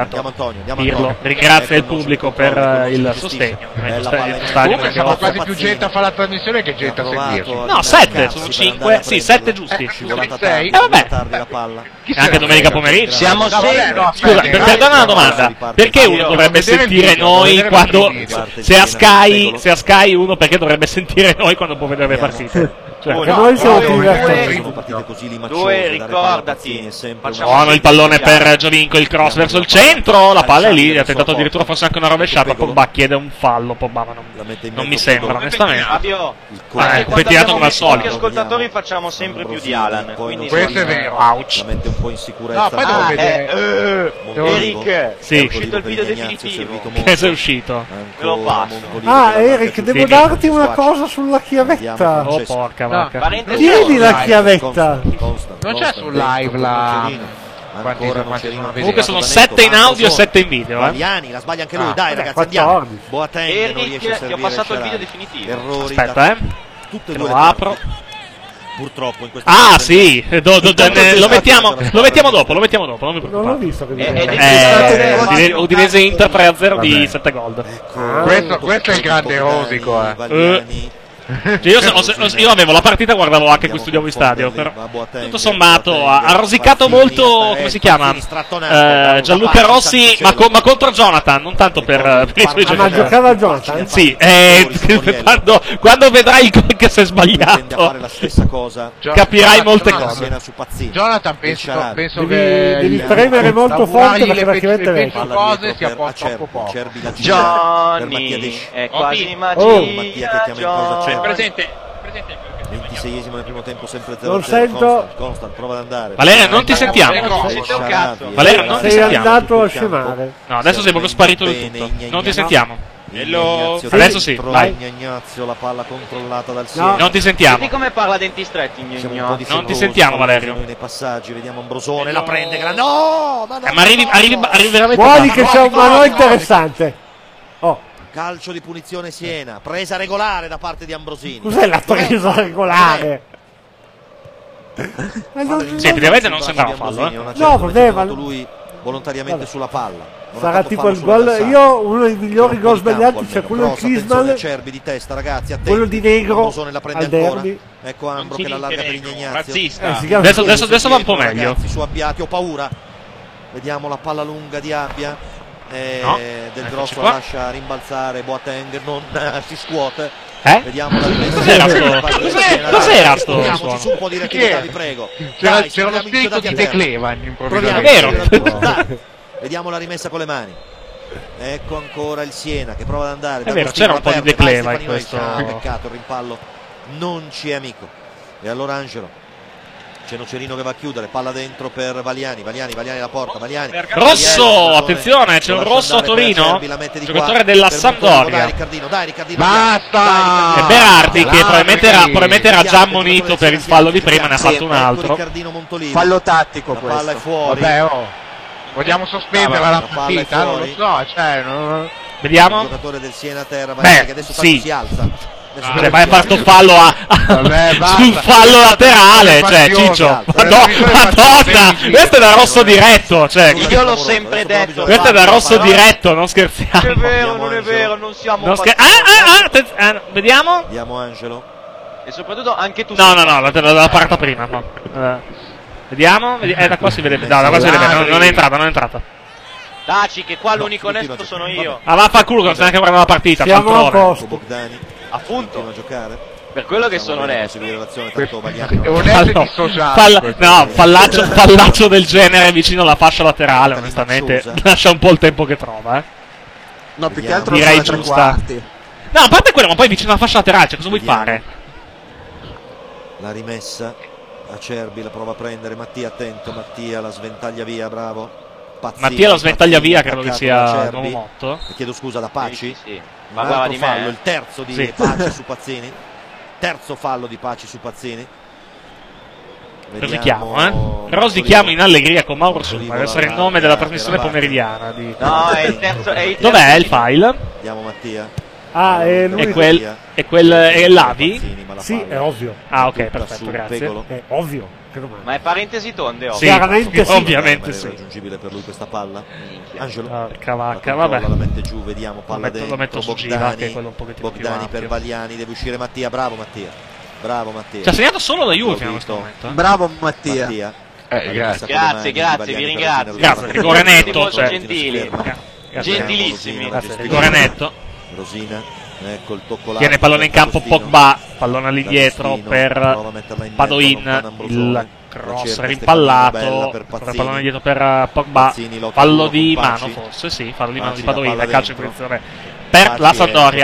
Pirlo ringrazia il pubblico per il sostegno.
Comunque siamo quasi più gente a fare la trasmissione che gente a seguirci.
No, sette, sono cinque, sì, sette giusti. E vabbè, anche domenica pomeriggio.
Siamo sei.
Scusa, perdona una domanda, perché uno dovrebbe sentire noi quando, se a Sky, se a Sky uno perché dovrebbe sentire noi quando può vedere le partite? Cioè,
che noi siamo più
divertenti. Due, ricordati.
Buono il pallone per Giovinco, il cross verso il centro, la palla è lì, ha tentato addirittura forse anche una rovesciata, Pogba chiede un fallo, Pogba ma non, non mi sembra onestamente.
Fabio,
è pettinato come al solito.
Gli ascoltatori facciamo sempre più di Alan, quindi
questo è vero.
Ouch.
La mette un po' in sicurezza.
No, poi devo vedere.
Eric,
sì.
è uscito il video definitivo.
Che è uscito?
Me lo passo.
Ah, Eric, devo darti una cosa sulla chiavetta.
Oh porca vacca.
Tieni la chiavetta.
Non c'è sul live la...
Comunque sono sette in audio e sette in video.
Bagliani, la sbaglia anche lui. Dai ragazzi, andiamo. Boateng non riesce a servire.
Ti ho passato il video definitivo.
Aspetta, eh.
Tutte e
lo
due
apro.
Purtroppo in questo
ah sì, do, do, do, ne, lo, mettiamo, lo mettiamo dopo, lo mettiamo dopo, non mi
non l'ho visto che
eh, Udinese, Udinese Inter tre a zero di sette gol.
Ecco,
questo, questo è il grande rosico, eh.
Cioè io, se, se, io avevo la partita, guardavo anche qui studiavo in stadio, però tutto sommato ha, ha rosicato molto, come si chiama, eh, Gianluca Rossi, ma, co, ma contro Jonathan, non tanto per, per i suoi
giocatori. Ma giocava Jonathan?
Sì, eh, quando, quando vedrai il gol che si è sbagliato capirai molte cose.
Jonathan penso, penso
devi,
che
devi premere molto forte perché la chiavetta è
cose sia troppo poco.
Johnny è quasi magia.
Mattia che chiama in cosa c'è.
Presente, presente.
ventiseiesimo nel primo tempo, sempre zero a zero.
Non sento.
Constant, Constant prova ad andare.
Valerio, non ti sentiamo. Valerio, non ti
sei
sentiamo.
andato a scemare.
No, adesso sei proprio sparito del tutto. Non ti sentiamo.
Hello.
Adesso sì, vai.
Ignazio, la palla controllata dal Siena.
No. Non ti sentiamo.
Vedi come parla denti stretti,
Non ti sentiamo, Valerio.
Nei passaggi, vediamo Ambrosone, la prende, grande. No! Ma, no,
eh, ma arrivi, arrivi, arrivi veramente.
Guardi che c'è un mano interessante. Oh.
Calcio di punizione Siena, presa regolare da parte di Ambrosini.
Cos'è la presa regolare?
Sì, effettivamente non sembrava fallo, eh.
No, poteva.
Lui volontariamente sulla palla. Non
sarà tipo il gol. Io uno dei migliori gol sbagliati c'è quello di Crisman,
Acerbi di testa, ragazzi,
quello di Negro
la prende
al
ancora.
derby.
Ecco Ambro che l'allarga per Ignazio.
Razzista.
Eh, adesso, adesso, adesso va un po' meglio.
Ragazzi, su Abbiati, ho paura. Vediamo la palla lunga di Abbia. Eh,
no.
Del
Eccoci
Grosso
qua.
lascia rimbalzare Boateng, non eh, si scuote.
Eh?
Vediamo la rimessa.
Cos'era sto? Cos'era sto?
Proviamoci su un po' di reattività, vi prego.
C'era,
Dai,
c'era lo
siamo
spirito
inchiodati
di
a
De
terra.
Clevan
Proviamo,
improvvisamente.
Vero.
Dai. Vediamo la rimessa con le mani. Ecco ancora il Siena che prova ad andare.
È vero, c'era un po' di De Cleva in questo.
Ah, peccato, il rimpallo non ci è amico. E allora Angelo. C'è Nocerino che va a chiudere, palla dentro per Valiani, Valiani, Valiani alla porta, Valiani.
Rosso,
Valiani,
attenzione, c'è un rosso a Torino, giocatore della Sampdoria.
Dai Riccardino, dai Riccardino.
Basta!
E Berardi che probabilmente era, probabilmente era già ammonito per il fallo di prima, ne ha fatto un altro.
Fallo tattico questo.
La palla è fuori.
Vabbè, oh. Vogliamo sospenderla la partita? Non lo so, cioè... Non...
Vediamo.
Il giocatore del Siena a terra, Valiani, che adesso
sì.
si alza.
Ah, cioè, ma hai fatto fallo a,
Vabbè,
sul fallo laterale, cioè Ciccio, madonna, questo è da rosso diretto, cioè
io l'ho sempre detto,
questo è da rosso diretto, non scherziamo.
Non è vero, non è vero, non siamo
non scher- ah, ah, ah, ah, vediamo.
Vediamo Angelo.
E soprattutto anche tu.
No, no, no, l'ho parata prima. No. Uh, vediamo, eh, da qua si vede, no, da qua si vede, non, non è entrata, non è entrata.
Taci, che qua l'unico onesto sono io.
Ah, va a fa culo che non sta neanche guardando la partita.
Siamo a posto.
Appunto,
a giocare.
per quello che sono onesto.
Onesto dissociato.
Fall- no, fallaccio, fallaccio del genere vicino alla fascia laterale, onestamente, lascia un po' il tempo che trova, eh.
No, più che altro
direi
sono tre
giusta.
quarti.
No, a parte quello, ma poi vicino alla fascia laterale, cioè, cosa vuoi fare?
La rimessa. Acerbi la prova a prendere. Mattia attento, Mattia la sventaglia via, bravo. Pazzini,
Mattia lo sventaglia
Pazzini,
via, credo che sia il
Acerbi.
nuovo motto.
Chiedo scusa da Paci.
Sì, sì, sì.
Ma
Ma guarda di
fallo,
me.
il terzo di
Sì.
Paci su Pazzini. Terzo fallo di Paci su Pazzini.
Rosichiamo, eh? Rosichiamo in allegria con Mauro Suma, deve essere il nome della trasmissione pomeridiana. Di...
No, è il terzo. È il terzo
Dov'è il file?
Vediamo Mattia.
Ah, è lui.
È quel, è quel, è l'Avi?
Sì, è ovvio.
Ah, ok, perfetto, grazie.
È ovvio. Che domanda.
Ma è parentesi tonde, ovvio.
Sì,
Chiaramente sì.
ovviamente
È
sì.
raggiungibile per lui questa palla. Angelo.
Porca vacca,
La
vabbè.
la mette giù, vediamo palla
Lo metto-
dentro.
lo metto su Giva,
Bogdani,
che è quello un pochettino più
Bogdani per
ampio.
Vagliani, deve uscire Mattia, bravo Mattia. Bravo Mattia.
Ci ha segnato solo la Juve fino a questo momento. eh.
Bravo Mattia.
Mattia.
Eh, grazie.
Grazie, grazie, vi ringrazio.
Grazie, rigore netto,
Molto
cioè.
gentili.
Grazie.
Gentilissimi.
Grazie, rigore netto.
Rosina, ecco il tocco
Tiene il pallone in campo Pogba, pallone all'indietro per Padoin, il cross rimpallato, il pallone indietro per Pogba, fallo di mano forse, sì, fallo di mano di Padoin, calcio in posizione per la Sampdoria.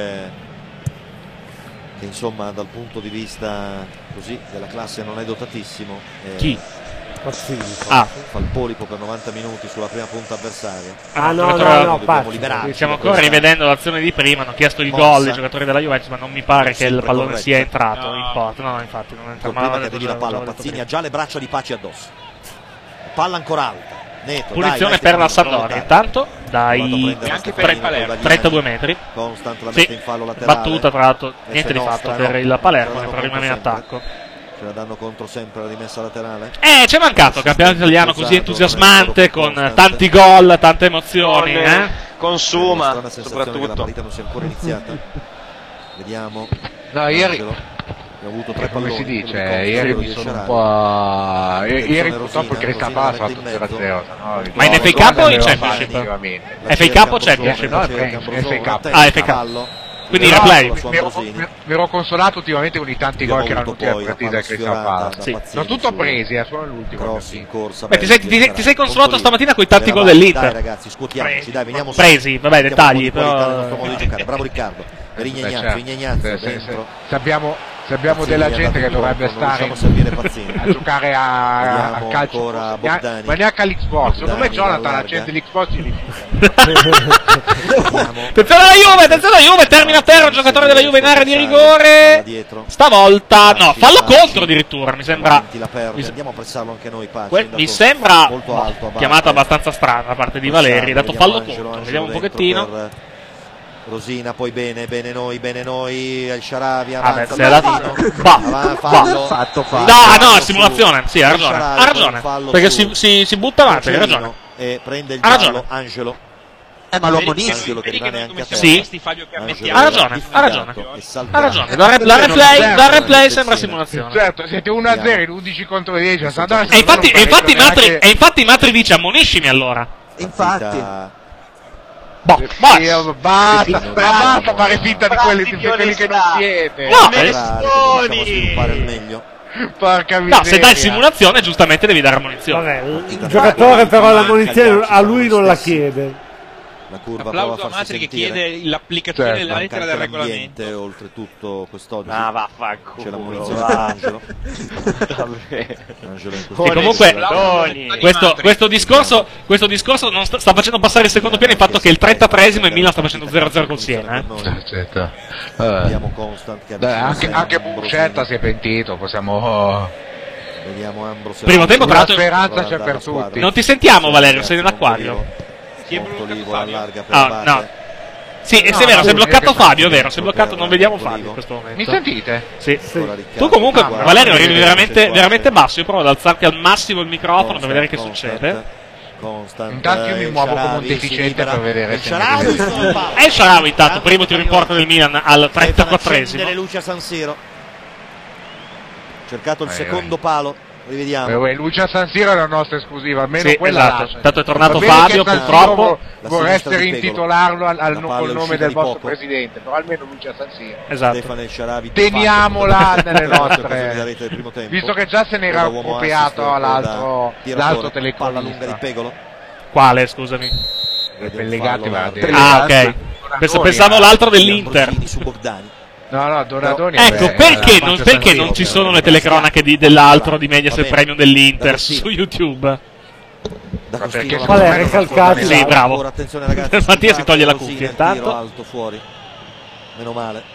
Che insomma dal punto di vista così della classe non è dotatissimo. Eh,
Chi?
Pazzini.
Ah,
Fa il polipo per novanta minuti sulla prima punta avversaria.
Ah, no, no,
Ancora-
no,
Dobbiamo
Pazzi.
liberarci
stiamo
da
ancora
questa-
rivedendo l'azione di prima, hanno chiesto il
Mossa.
gol ai giocatori della Juventus, ma non mi pare che il
Sempre
pallone
corretto.
sia entrato
No.
in porta. No, infatti non è entrato.
Con prima che arrivi la palla, Pazzini ha già le braccia di Paci addosso. Palla ancora alta. Neto,
Punizione
dai,
per la
dai,
Sampdoria, intanto dai
Anche per il Palermo.
trentadue metri.
Constant la
Sì,
mette in fallo laterale.
battuta tra l'altro,
Questa
niente
è
di
nostra,
fatto per
no?
il Palermo
Ce
che
la
però
danno
rimane in
sempre.
attacco.
Ce la danno contro sempre la rimessa laterale.
Eh, c'è mancato il campionato italiano così entusiasmante, con tanti gol, tante emozioni,
Con,
eh?
Consuma,
Strana sensazione che la
soprattutto.
partita non sia ancora iniziata. Vediamo.
No, ieri,
Angelo. Abbiamo avuto tre
come
palloni.
si dice,
quello di
ieri
Conte,
mi
quello
sono
di
un po'... i- Ieri
Rosina,
purtroppo il Crystal
Rosina
Palace ha
la
fatto
mette in
zero a zero. no?
Ma in F A Cup o in Championship?
La
F A Cup o
cerca
Championship?
Ambrosone,
No,
cerca
F A
Ambrosone,
Cup.
attento,
Ah, F A Cup.
fallo.
Quindi
Fallo
replay.
su
Mi ero,
Ambrosini.
mi- mi ero consolato ultimamente con i tanti gol che erano
Abbiamo
tutti a
avuto
partita
poi
del
la
Crystal
palla
Palace.
sfiorata da
Non tutto
Pazzini
presi, eh, solo l'ultimo.
Cross in corsa.
Beh, ti sei, ti sei- ti sei consolato
Contolini.
stamattina con i tanti gol
Dai,
dell'Inter.
Dai ragazzi, scuotiamoci, dai, veniamo su.
Presi, vabbè, dettagli,
Mettiamo un po' di qualità
però-
nel nostro modo di giocare. Bravo Riccardo. Per
Beh,
Ignazio,
certo.
Ignazio
Se- se-
dentro.
se abbiamo,
Se abbiamo della gente che dovrebbe stare a giocare a, a calcio, ma neanche all'Xbox, secondo me Jonathan accende l'Xbox e li
attenzione alla Juve, attenzione alla Juve, termina a terra il giocatore della Juve in area di rigore. Stavolta no, fallo contro addirittura, mi sembra.
Andiamo a pressarlo anche noi,
mi sembra chiamata abbastanza strana da parte di Valeri, dato fallo contro, vediamo un pochettino.
Rosina, poi bene, bene noi, bene noi, El Sharawi
avanza, ah, dato... bah,
fallo,
fatto, fatto.
No, no, simulazione, sì, ha ragione, ha ragione, perché si, si, si butta avanti, ha ragione.
E prende il
ha ragione.
Angelo.
Eh, ma l'uomo niente.
Sì, ha ragione, ha ragione, ha ragione, la, re, la, replay, la replay sembra simulazione.
Certo, siete uno a zero in undici contro dieci.
E infatti, e infatti, Matri, e infatti Matri dice ammoniscimi allora.
Infatti.
Boh,
io, basta, basta fare finta di quelli, di quelli che non siete.
No,
meglio.
Porca miseria.
No, se dai simulazione giustamente devi dare ammonizione.
Vabbè, il giocatore però l'ammonizione a lui non la chiede.
La curva
applauso a Matri che chiede l'applicazione certo. della lettera del regolamento.
Oltretutto quest'oggi
ah vaffanculo,
c'è la munizione per Angelo.
Angelo e comunque questo, questo discorso questo discorso non sta, sta facendo passare il secondo piano il fatto che il trentatreesimo e Milan sta facendo zero a zero col Siena, eh.
Certo.
Vediamo Constant che
Dai, anche, anche Buscetta si è pentito, possiamo
vediamo Ambro.
Primo tempo tra
la speranza c'è per tutti.
Non ti sentiamo Valerio, sei nell'acquario. Ah, no. Sì, no, è vero, si è bloccato Fabio, è vero, si è bloccato, non vediamo Fabio in questo momento.
Mi sentite?
Sì. sì. Tu comunque, ah, Valerio, arrivi veramente, veramente basso, io provo ad alzarti al massimo il microfono per vedere che succede.
Intanto io mi muovo come un deficiente per vedere se
e il Sharawi intanto, primo tiro in porta del Milan al trentaquattresimo.
Lucia San Siro. Cercato il secondo palo. Rivediamo.
Eh, Lucia San Siro è la nostra esclusiva, almeno
sì,
quella
esatto. Tanto è tornato Fabio, purtroppo
vorreste rintitolarlo al, al, col nome del vostro presidente, però almeno Lucia San Siro.
Esatto.
Teniamola nelle nostre, visto che già se ne era copiato l'altro l'altro telecronista.
Quale, scusami?
Legati,
ah, ok. Pensavo l'altro dell'Inter.
No, no, Donadoni.
Ecco, beh, perché, non, perché non ci sono le telecronache di, dell'altro di Mediaset Premium dell'Inter su YouTube?
Perché qual è recalcati?
Sì, bravo. Mattia si toglie la cuffia intanto.
Alto fuori. Meno male.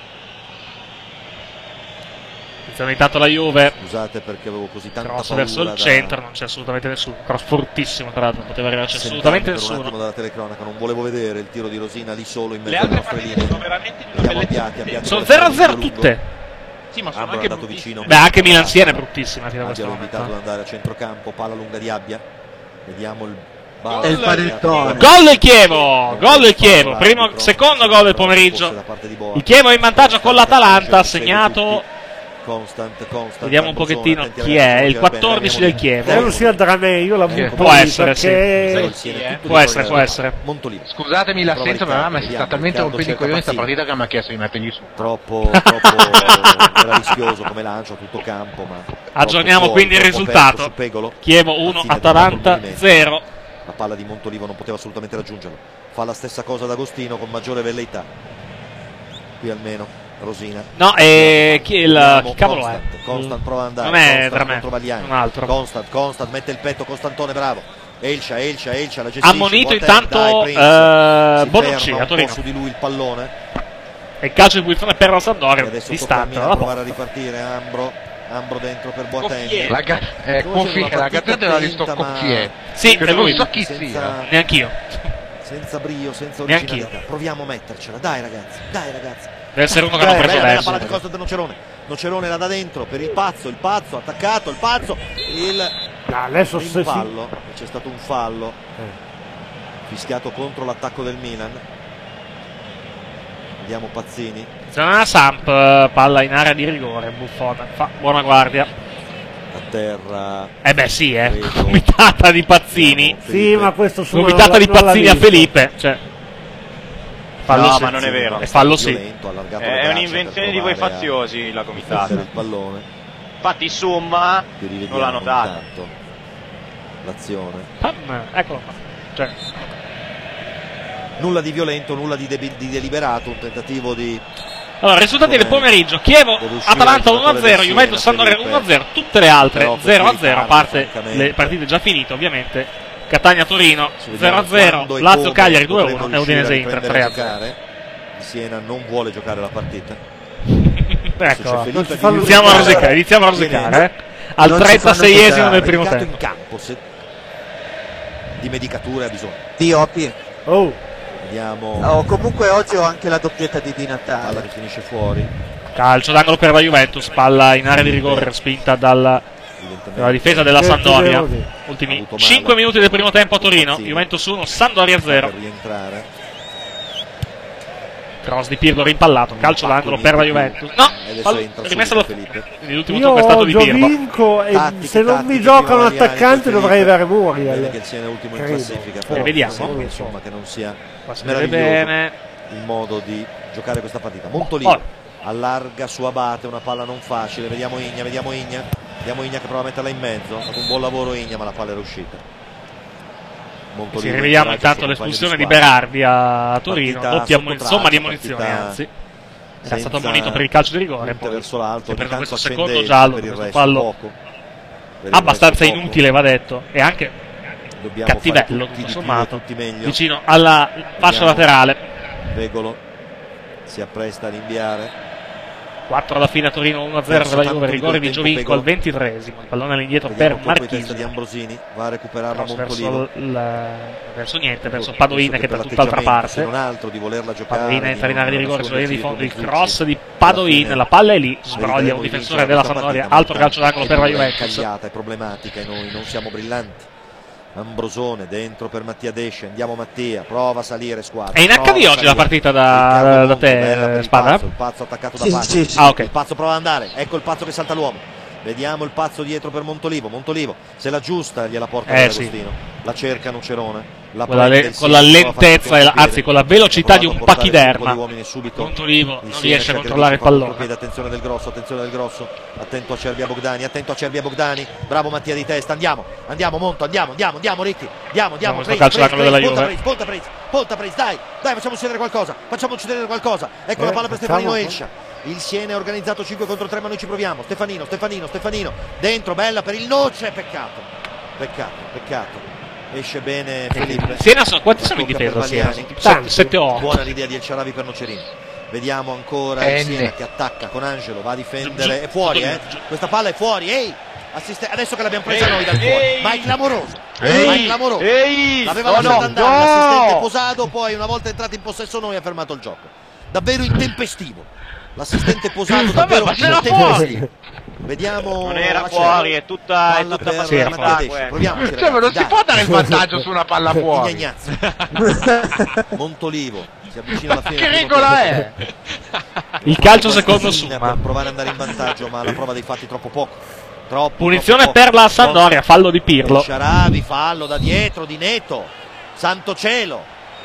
Intanto la Juve.
Scusate perché avevo così tanta
cross
paura
verso il
da...
centro, non c'è assolutamente nessuno. Cross fortissimo, tra l'altro, non poteva arrivarci assolutamente
per
nessuno.
Un attimo dalla telecronaca, non volevo vedere il tiro di Rosina lì solo in mezzo alle nostre linee. Sono veramente abbiati, abbiati
sono zero a zero tutte.
Sì, ma sono
Ambro
anche
andato vicino.
Beh, anche Milan Siena è bruttissima fino a questo momento.
Abbiamo invitato ad andare a centrocampo, palla lunga di Abbia. Vediamo il
È il panettone.
Gol del Chievo, gol del Chievo, primo, secondo gol del pomeriggio. Il Chievo è in vantaggio con l'Atalanta, ha segnato.
Constant, constant,
vediamo un pochettino chi è, il quattordici del Chievo.
Se non sia Dramé, io la butto.
Può essere,
perché...
sì. Può essere, può essere.
Scusatemi l'assenza, ma mi sta talmente rompendo i coglioni sta partita che mi ha chiesto di mettergli su.
Troppo, troppo era rischioso come lancio a tutto campo, ma
aggiorniamo quindi il risultato. Chievo uno, Atalanta zero.
La palla di Montolivo non poteva assolutamente raggiungerlo. Fa la stessa cosa d'Agostino con maggiore velleità. Qui almeno Rosina.
No, e chi, il, chi cavolo
Constant,
è?
Constant prova ad andare.
Non è
Constant
Dramé, un altro.
Constant, Constant mette il petto, Costantone bravo. Elcia, Elcia, Elcia la gestisce.
Ammonito intanto uh, Bonucci a Torino.
Su di lui il pallone.
E il calcio di punizione per la Sampdoria.
Distante. A provare a ripartire Ambro. Ambro dentro per Boateng.
La, ga eh, la gazzetta della visto Coffier.
Sì, per lui.
Non so chi sia.
Neanch'io.
Senza brio, senza originalità. Proviamo a mettercela. Dai ragazzi, dai ragazzi.
Deve essere uno che hanno preso
adesso. La palla di Costa del Nocerone. Nocerone la dà dentro per il pazzo, il pazzo attaccato, il pazzo, il
no, adesso
il fallo. C'è stato un fallo eh. fischiato contro l'attacco del Milan. Vediamo Pazzini.
C'è una Samp, palla in area di rigore, Buffon, fa buona guardia.
A terra.
Eh beh sì, eh. Comitata di Pazzini.
Sì, ma questo su
Comitata di Pazzini a Felipe, cioè
fallo no, sì, ma non è vero.
È fallo sì.
È un'invenzione di voi faziosi la comitata.
Il pallone.
Infatti Summa non l'ha notato.
L'azione.
Eccolo qua. Cioè.
Nulla di violento, nulla di, de di deliberato, un tentativo di
Allora, risultati del pomeriggio: Chievo Atalanta uno a zero, Juventus Sampdoria uno a zero, tutte le altre zero a zero, a parte le partite già finite ovviamente. Catania Torino zero a zero, Lazio Cagliari due a uno e Udinese Inter tre a zero.
Siena non vuole giocare la partita.
Ecco, iniziamo a rosicare, iniziamo a rosicare eh. Al trentaseiesimo del primo tempo.
In campo, se di medicature ha bisogno.
Di Opi.
Oh.
Vediamo.
Oh, comunque oggi ho anche la doppietta di Di Natale.
Palla che finisce fuori.
Calcio d'angolo per la Juventus, palla in area di rigore respinta dalla, dalla difesa della Sampdoria. Ultimi cinque minuti del primo tempo a Torino. Juventus uno, Sampdoria zero. Cross di Pirlo rimpallato, calcio d'angolo per la Juventus. No, rimessa allo l'ultimo
io
tocco è stato di Pirlo.
Vinco e tattiche, se non mi gioca un attaccante dovrei avere Muriel.
Che sia l'ultimo in classifica, però
vediamo.
Insomma che non sia
bene
il modo di giocare questa partita. Montolivo oh. allarga su Abate, una palla non facile. Vediamo Igna, vediamo Igna. Vediamo Igna che prova a metterla in mezzo. Ha fatto un buon lavoro Igna, ma la palla era uscita.
Sì, rivediamo intanto l'espulsione di Berardi a Torino, doppia somma di ammonizioni, anzi era stato ammonito per il calcio di rigore, poi
verso l'alto,
si è preso questo secondo giallo, questo fallo abbastanza inutile va detto, e anche cattivello tutto sommato, vicino alla fascia laterale.
Vegolo si appresta ad inviare.
quattro alla fine a Torino, uno a zero per la Juve, rigore di Giovinco al ventitreesimo, il pallone all'indietro per Marchisio
di Ambrosini, va a recuperarla
verso, verso niente, verso Padoin che da tutt'altra parte.
Un altro di volerla giocare.
Padoin entra in area di rigore sulla linea di fondo, il cross di Padoin, la palla è lì, sbroglia un difensore della Sampdoria, altro calcio d'angolo per la Juventus.
È problematica e noi non siamo brillanti. Ambrosone dentro per Mattia Desce, andiamo Mattia, prova a salire squadra.
È in acca di oggi la partita da, da te, Spada?
Il pazzo attaccato da
sì,
parte.
Sì, sì.
Ah, okay.
Il pazzo prova ad andare, ecco il pazzo che salta l'uomo. Vediamo il pazzo dietro per Montolivo. Montolivo se la giusta gliela porta
eh,
Agostino.
Sì.
La cerca Nucerone. La
con, la con la lentezza, e la, anzi con la velocità di un pachiderma. Montolivo non riesce a controllare il pallone.
Attenzione del Grosso, attenzione del Grosso. Attento a Cervia Bogdani, attento a Cervia Bogdani. Bravo Mattia di testa, andiamo, andiamo Monto, andiamo, andiamo, andiamo Ricchi. Andiamo, andiamo,
Preis, calcio Preis, Preis, della Juve.
Ponta Preis, Ponta Preis, dai, dai, facciamo succedere qualcosa, facciamo succedere qualcosa. Ecco eh, la palla per Stefanino Elscia. Il Siena è organizzato cinque contro tre, ma noi ci proviamo. Stefanino, Stefanino, Stefanino. Dentro, bella per il Noce, peccato. Peccato, peccato. Esce bene Felipe.
Siena so, quanti sono in difesa? sette otto.
Buona l'idea di El Shaarawy per Nocerino. Vediamo ancora il Siena che attacca con Angelo, va a difendere. È fuori, eh. Questa palla è fuori, ehi. Assiste... Adesso che l'abbiamo presa ehi, noi dal fuori. Ma è clamoroso.
Ehi,
ma è clamoroso.
Ehi,
L'aveva
no,
lasciato
no,
andare
no.
l'assistente Posado, poi una volta entrato in possesso noi ha fermato il gioco. Davvero intempestivo. L'assistente Posado davvero intempestivo. Vediamo.
Non era fuori, è tutta, è tutta passata d'acqua.
Proviamo.
Cioè, ma non si può dare il vantaggio su una palla fuori.
Montolivo si avvicina alla fine.
Che regola è?
Il calcio secondo su.
Per provare ad andare in vantaggio, ma la prova dei fatti troppo poco. Troppo,
punizione
troppo
per la Sampdoria, fallo di Pirlo.
Shaarawy, fallo da dietro di Neto. Santo cielo.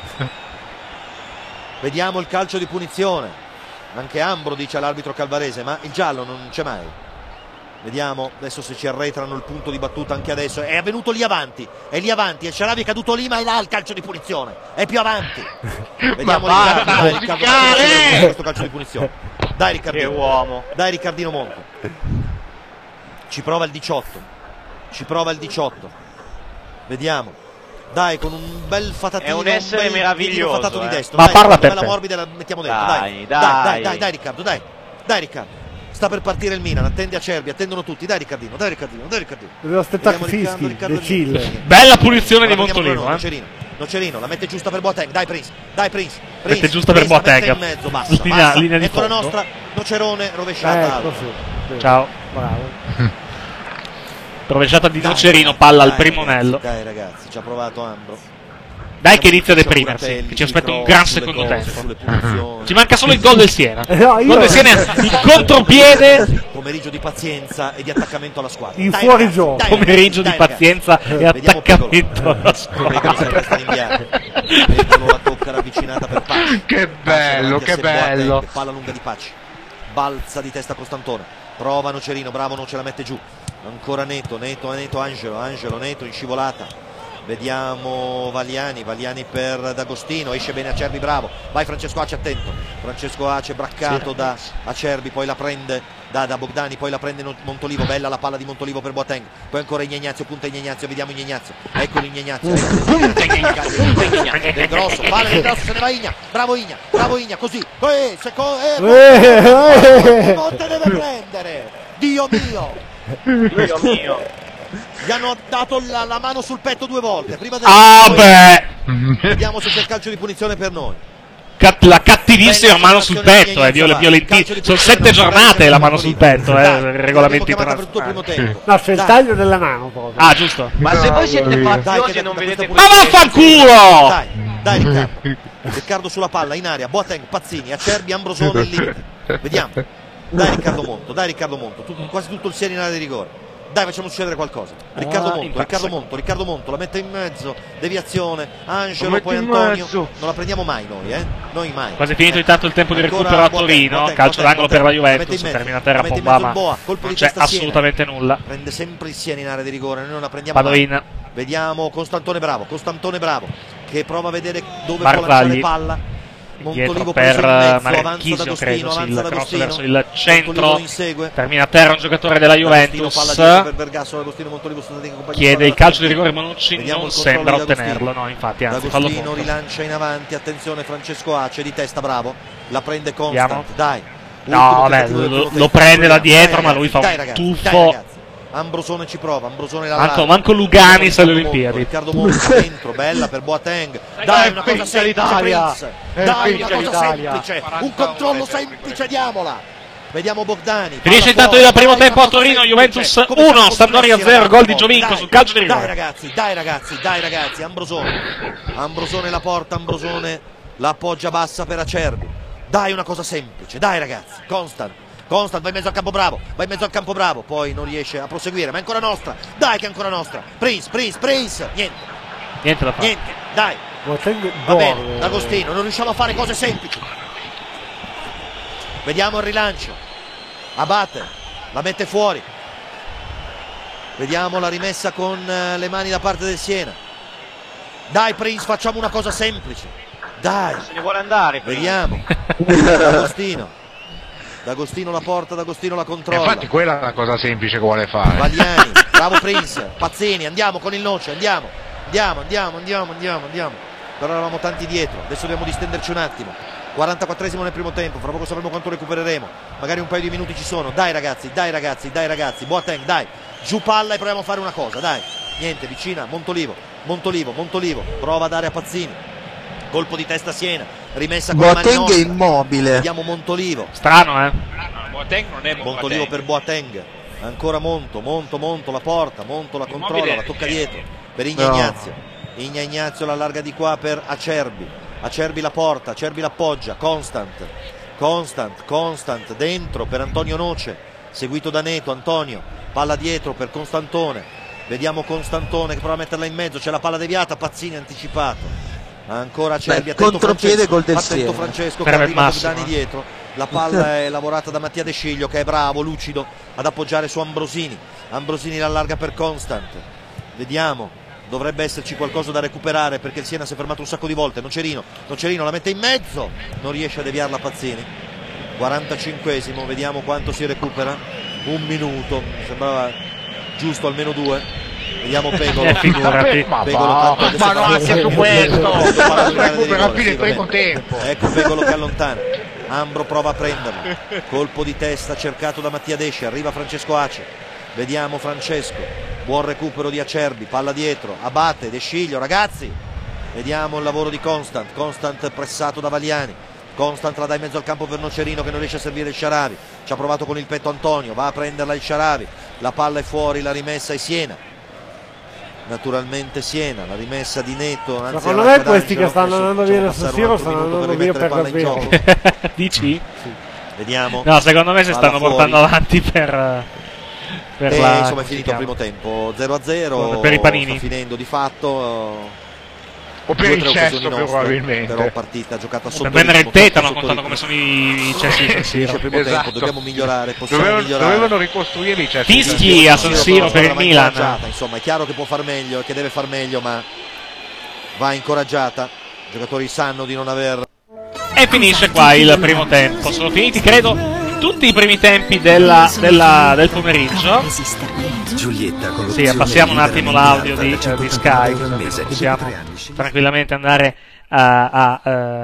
Vediamo il calcio di punizione. Anche Ambro dice all'arbitro Calvarese, ma il giallo non c'è mai. Vediamo adesso se ci arretrano il punto di battuta anche adesso. È avvenuto lì avanti, è lì avanti, il Shaarawy è caduto lì, ma è là il calcio di punizione. È più avanti. Vediamo
ma va,
Riccardo, questo calcio di punizione. Dai Riccardino.
Che uomo.
Dai Riccardino Monco. Ci prova il diciotto. Ci prova il diciotto. Vediamo. Dai, con un bel fatatino.
È un essere
un
meraviglioso.
Fatato
eh.
di destro.
Ma
dai,
parla per
te. La morbida la mettiamo dentro.
Dai,
dai,
dai,
dai, dai, dai, dai Riccardo, dai. Dai Riccardo. Sta per partire il Milan, attende Acerbi, attendono tutti. Dai Riccardino, dai Riccardino, dai Riccardino.
Devo aspettare fischi, decille.
Bella punizione di Montolivo, eh.
Nocerino, Nocerino, la mette giusta per Boateng. Dai Prince, dai Prince.
Prince mette giusta per Boateng.
In mezzo, basta,
linea,
basta.
linea di
ecco
fondo.
La nostra Nocerone rovesciata.
Eh, sì.
Ciao.
Bravo.
Rovesciata di Nocerino, palla
dai,
al primo anello.
Dai ragazzi, ci ha provato Ambro.
Dai che inizia a deprimersi, che ci aspetta un gran secondo tempo. Ci manca solo il gol del Siena. Il gol del Siena è in contropiede.
Pomeriggio di pazienza e di attaccamento alla squadra.
In fuorigioco.
Pomeriggio di pazienza e attaccamento alla squadra.
La tocca ravvicinata per Paci.
Che bello, che bello.
Palla lunga di Paci. Balza di testa Costantone. Prova Nocerino, bravo, non ce la mette giù. Ancora Neto, Neto, Neto, Angelo, Angelo, Neto in scivolata. Vediamo Valiani, Valiani per D'Agostino, esce bene Acerbi, bravo, vai Francesco Ace, attento, Francesco Ace braccato sì. da Acerbi, poi la prende da, da Bogdani, poi la prende Montolivo, bella la palla di Montolivo per Boateng, poi ancora Ignazio, punta Ignazio, vediamo Ignazio, eccolo Ignazio, del grosso, palla del grosso, se ne va Igna, bravo Igna, bravo Igna, così, eh, seco, eh, Monte, Monte deve prendere, Dio mio, Dio mio. Gli hanno dato la, la mano sul petto due volte. Prima del
ah beh!
Vediamo se c'è il calcio di punizione per noi.
Cat la cattivissima mano sul petto, eh, violentissima. Sono sette giornate la mano sul petto, eh, regolamenti internazionali.
No, c'è il taglio della mano proprio.
Ah, giusto.
Ma se voi siete faziosi e non vedete...
Ma vaffanculo!
Dai, dai Riccardo. Riccardo sulla palla, in aria, Boateng, Pazzini, Acerbi, Ambrosone, il limite. Vediamo. Dai Riccardo Monto, dai Riccardo Monto. Tu, quasi tutto il Siena in area di rigore. Dai, facciamo succedere qualcosa. Riccardo ah, Monto, Riccardo Monto, Riccardo Monto, la mette in mezzo, deviazione, Angelo, poi Antonio. Non la prendiamo mai noi, eh? Noi mai.
Quasi finito intanto il tempo di recupero a Torino, calcio d'angolo per la Juventus, termina a terra Pombama, non c'è assolutamente nulla.
Prende sempre il Siena in area di rigore, noi non la prendiamo
Padoin.
mai. Vediamo Costantone bravo, Costantone bravo, che prova a vedere dove può lanciare palla.
Dietro per Marchisio, credo, sì, il cross verso il centro, termina a terra un giocatore della Juventus, chiede il calcio di rigore Bonucci, non sembra ottenerlo, no, infatti, anzi, fallo
D'Agostino rilancia in avanti, attenzione Francesco Ace di testa, bravo, la prende Constant, dai,
no, vabbè, lo, lo prende da dietro, ma lui fa un tuffo.
Ambrosone ci prova, Ambrosone la
manco, manco Luganis alle Olimpiadi.
Riccardo Monti dentro, bella per Boateng. Dai, una cosa semplice, dai, una cosa semplice, un controllo semplice, diamola. Vediamo Bogdani.
Finisce intanto il primo tempo a Torino, Juventus uno, Sampdoria zero, gol di Giovinco sul calcio di rigore.
Dai ragazzi, dai ragazzi, dai ragazzi, Ambrosone. Ambrosone la porta, Ambrosone la appoggia bassa per Acerbi. Dai, una cosa semplice, dai ragazzi, Constant. Constant va in mezzo al campo bravo, va in mezzo al campo bravo, poi non riesce a proseguire, ma è ancora nostra, dai che è ancora nostra, Prince, Prince, Prince, niente,
niente da fare,
niente, dai, va bene, D'Agostino, non riusciamo a fare cose semplici, vediamo il rilancio, Abate, la mette fuori, vediamo la rimessa con le mani da parte del Siena, dai Prince, facciamo una cosa semplice, dai,
se ne vuole andare,
vediamo, D'Agostino. D'Agostino la porta, D'Agostino la controlla.
Infatti quella è la cosa semplice che vuole fare.
Valiani, bravo Prince, Pazzini, andiamo con il Noce, andiamo, andiamo, andiamo, andiamo, andiamo, andiamo. Però eravamo tanti dietro, adesso dobbiamo distenderci un attimo. quarantaquattresimo nel primo tempo, fra poco sapremo quanto recupereremo. Magari un paio di minuti ci sono. Dai ragazzi, dai ragazzi, dai ragazzi. Boateng, dai, giù palla e proviamo a fare una cosa, dai. Niente, vicina, Montolivo, Montolivo, Montolivo, prova a dare a Pazzini. Colpo di testa Siena, rimessa con
Boateng è immobile.
Vediamo Montolivo.
Strano, eh?
Boateng non è
Montolivo
Boateng.
per Boateng. Ancora Monto, Monto, Monto la porta, Monto la controlla, la tocca dietro per Igna
no.
Ignazio. Igna Ignazio la allarga di qua per Acerbi. Acerbi la porta, Acerbi l'appoggia, Constant. Constant, Constant dentro per Antonio Noce, seguito da Neto, Antonio, palla dietro per Costantone. Vediamo Costantone che prova a metterla in mezzo, c'è la palla deviata, Pazzini anticipato. Ancora Acerbi, attento
contropiede gol del
Francesco, attento Francesco che arriva Bogdani dietro, la palla è lavorata da Mattia De Sciglio che è bravo, lucido ad appoggiare su Ambrosini. Ambrosini l'allarga per Constant, vediamo, dovrebbe esserci qualcosa da recuperare perché il Siena si è fermato un sacco di volte. Nocerino, Nocerino la mette in mezzo, non riesce a deviarla Pazzini. quarantacinquesimo, vediamo quanto si recupera, un minuto, mi sembrava giusto almeno due. Vediamo Pegolo,
figurati.
Ma,
Pegolo,
ma,
tanto
ma no, anche su questo
recupera
fine il primo tempo.
Ecco Pegolo che allontana, Ambro prova a prenderlo, colpo di testa cercato da Mattia Desce, arriva Francesco Ace, vediamo Francesco, buon recupero di Acerbi, palla dietro, Abate, De Sciglio, ragazzi, vediamo il lavoro di Constant, Constant pressato da Valiani, Constant la dà in mezzo al campo per Nocerino che non riesce a servire il Sharawi, ci ha provato con il petto Antonio, va a prenderla il Sharawi, la palla è fuori, la rimessa è Siena. Naturalmente Siena, la rimessa di Neto.
Secondo me questi che stanno andando via da San Siro stanno andando via per davvero.
Dici?
Sì.
Vediamo.
No, secondo me si stanno fuori. portando avanti per, per
e
la...
insomma è finito il primo tempo zero a zero.
Per i panini.
Sta finendo di fatto.
O per il cesso probabilmente.
Però partita giocata sotto
per prendere il tetano, contando come sono i, i cessi di San Siro.
Primo
Esatto.
tempo, dobbiamo migliorare, possiamo
Dovevano,
migliorare.
dovevano ricostruire i cessi.
Fischi a San Siro per il Milan.
Insomma, è chiaro che può far meglio e che deve far meglio, ma va incoraggiata. I giocatori sanno di non aver...
E finisce qua il primo tempo. Sono finiti, credo, tutti i primi tempi della, della, del pomeriggio. Sì, passiamo un attimo l'audio di, di Sky, così possiamo tranquillamente andare a, a,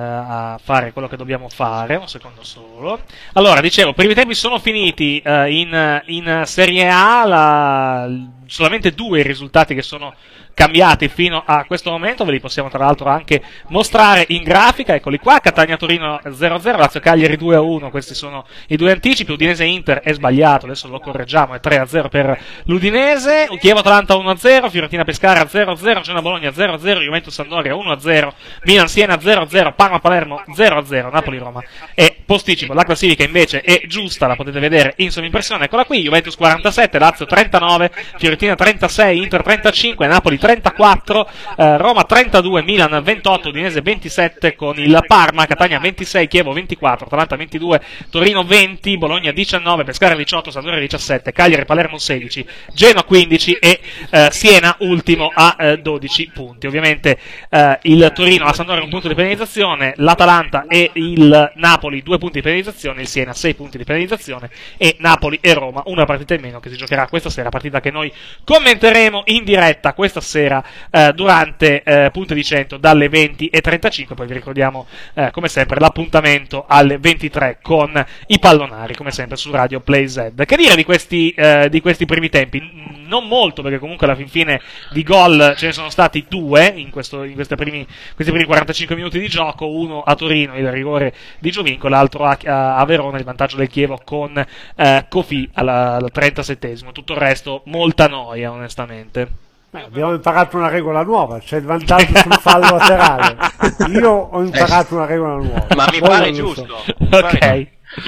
a fare quello che dobbiamo fare. Un secondo solo. Allora, dicevo, i primi tempi sono finiti uh, in, in Serie A, la, solamente due i risultati che sono cambiati fino a questo momento, ve li possiamo tra l'altro anche mostrare in grafica, eccoli qua. Catania-Torino zero a zero, Lazio-Cagliari due a uno, questi sono i due anticipi. Udinese-Inter è sbagliato, adesso lo correggiamo, è tre a zero per l'Udinese. Chievo-Atalanta uno a zero, Fiorentina-Pescara zero a zero, Genoa-Bologna zero a zero, Juventus-Sampdoria uno a zero, Milan-Siena zero a zero, Parma-Palermo zero a zero, Napoli-Roma e posticipo. La classifica invece è giusta, la potete vedere in sovrimpressione, eccola qui. Juventus quarantasette, Lazio trentanove, Fiorentina trentasei, Inter trentacinque, Napoli trentaquattro, eh, Roma trentadue, Milan ventotto, Udinese ventisette con il Parma, Catania ventisei, Chievo ventiquattro, Atalanta ventidue, Torino venti, Bologna diciannove, Pescara diciotto, Sampdoria diciassette, Cagliari Palermo sedici, Genoa quindici e eh, Siena ultimo a eh, dodici punti. Ovviamente eh, il Torino, la Sampdoria un punto di penalizzazione, l'Atalanta e il Napoli due punti di penalizzazione, il Siena sei punti di penalizzazione e Napoli e Roma una partita in meno che si giocherà questa sera, partita che noi commenteremo in diretta questa sera eh, durante eh, Punte di cento dalle venti e trentacinque. Poi vi ricordiamo eh, come sempre l'appuntamento alle ventitré con i pallonari, come sempre su Radio Play Z. Che dire di questi, eh, di questi primi tempi? Non molto, perché comunque alla fin fine di gol ce ne sono stati due in, questo, in questi primi, questi primi quarantacinque minuti di gioco, uno a Torino, il rigore di Giovinco, l'altro a, a Verona, il vantaggio del Chievo con eh, Kofi alla, al trentasettesimo. Tutto il resto molta noia, onestamente.
Beh, abbiamo imparato una regola nuova, c'è il vantaggio sul fallo laterale. Io ho imparato una regola nuova.
Ma mi
Poi
pare
non lo so.
giusto.
Ok,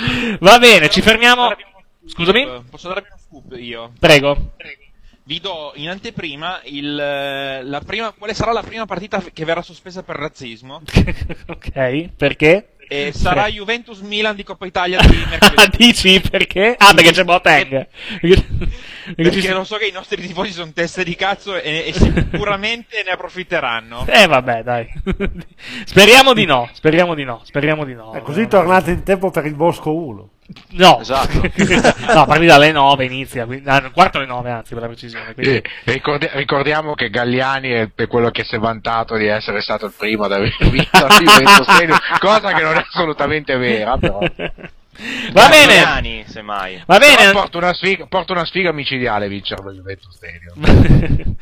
va bene, ci fermiamo. Scusami?
Posso darvi uno scoop io?
Prego.
Vi do in anteprima il, la prima, quale sarà la prima partita che verrà sospesa per razzismo.
Ok, perché?
E sarà Juventus-Milan di Coppa Italia di mercoledì.
Dici perché? Ah, perché c'è Boateng.
Perché lo so che i nostri tifosi sono teste di cazzo e, e sicuramente ne approfitteranno.
Eh vabbè, dai. Speriamo di no, speriamo di no, speriamo di no.
E così tornate in tempo per il Bosco uno.
No,
esatto.
No, parli dalle nove inizia, quindi, ah, quarto alle nove anzi per la precisione. Quindi...
Eh, ricordi- ricordiamo che Galliani è, è quello che si è vantato di essere stato il primo ad aver vinto il Juventus Stadium, cosa che non è assolutamente vera, però.
Va bene,
Galliani, semmai.
Va bene.
Però porta una sfiga, porta una sfiga micidiale vincere lo Juventus Stadium.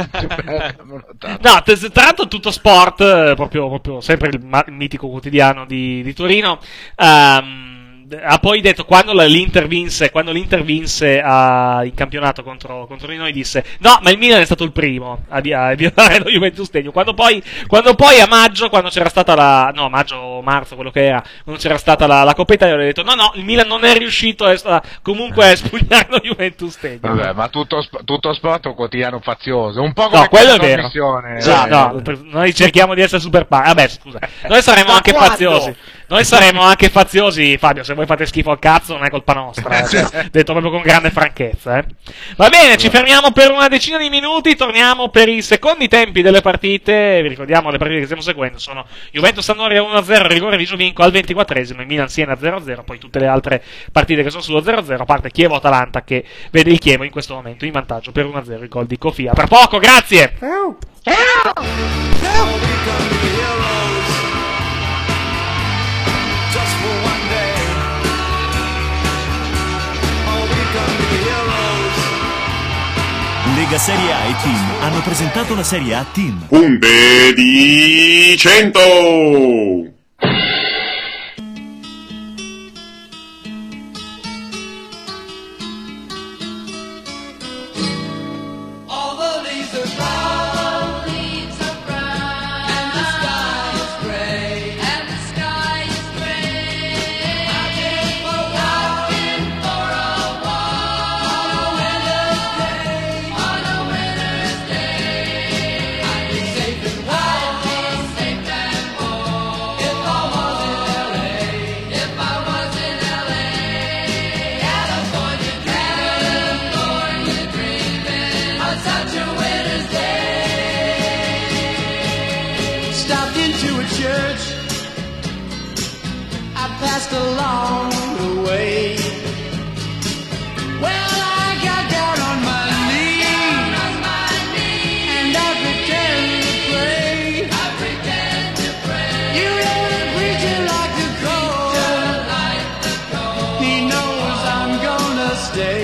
No, t- tra l'altro tutto sport, eh, proprio, proprio sempre il, ma- il mitico quotidiano di, di Torino. Um, ha poi detto quando l'Inter vinse, quando l'Inter vinse a, in campionato contro, contro di noi, disse no, ma il Milan è stato il primo a, a violare lo Juventus Stadium. Quando poi, quando poi a maggio, quando c'era stata la no maggio o marzo, quello che era, quando c'era stata la, la Coppa Italia, ho detto no no, il Milan non è riuscito a, a, comunque a espugnare lo Juventus Stadium.
Vabbè, ma tutto, tutto sport è un quotidiano fazioso, un po' come
no, quello è vero.
Missione,
sì, no, noi cerchiamo di essere super pa- vabbè scusa, noi saremo anche faziosi. Noi saremo anche faziosi, Fabio, se voi fate schifo al cazzo non è colpa nostra, eh, cioè, detto proprio con grande franchezza. Eh. Va bene, ci fermiamo per una decina di minuti, torniamo per i secondi tempi delle partite. Vi ricordiamo le partite che stiamo seguendo, sono Juventus-Sampdoria uno a zero, rigore di Giovinco al ventiquattresimo, Milan-Siena zero a zero, poi tutte le altre partite che sono sullo zero a zero, a parte Chievo-Atalanta che vede il Chievo in questo momento in vantaggio per uno a zero, il gol di Cofia. Tra poco, grazie!
Ciao!
Ciao!
Lega Serie A e Team hanno presentato la Serie A Team.
Punte di cento!
church I passed along the way. Well, I got down on my knees and I pretend to pray. I pretend to pray. You know the preacher like the cold. He knows I'm gonna stay.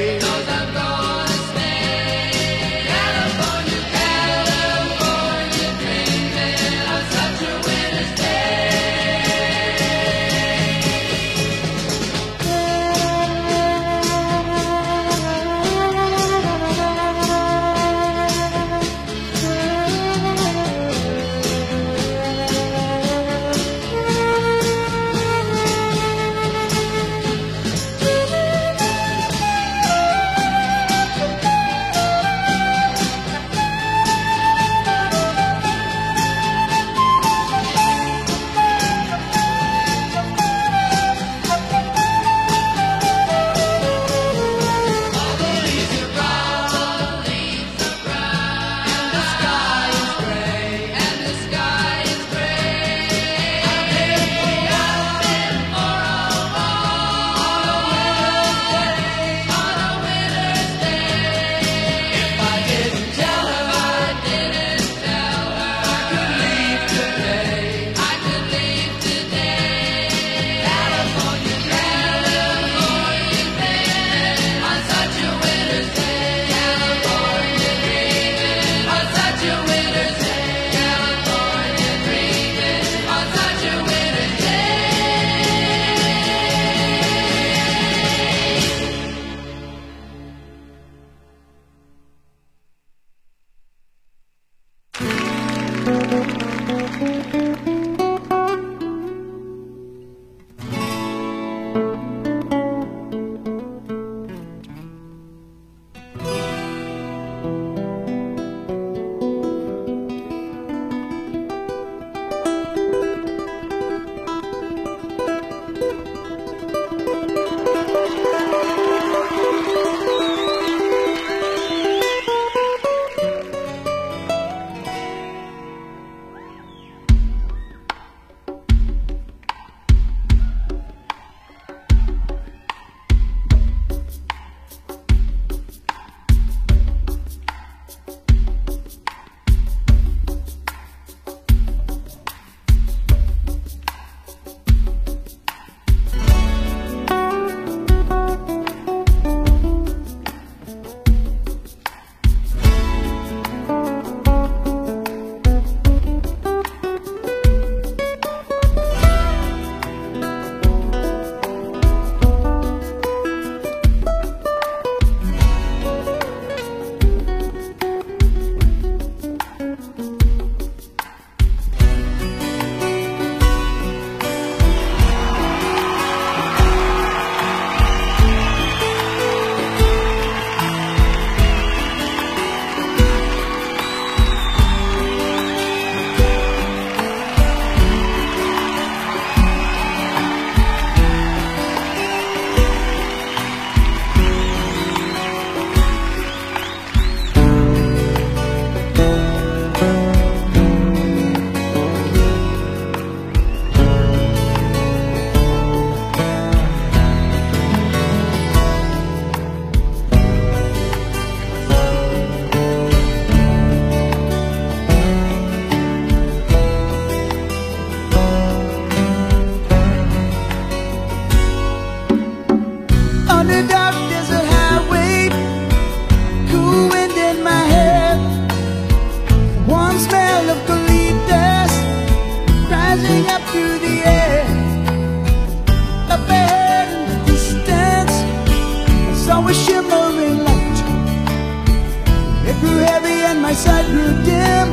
my sight grew dim.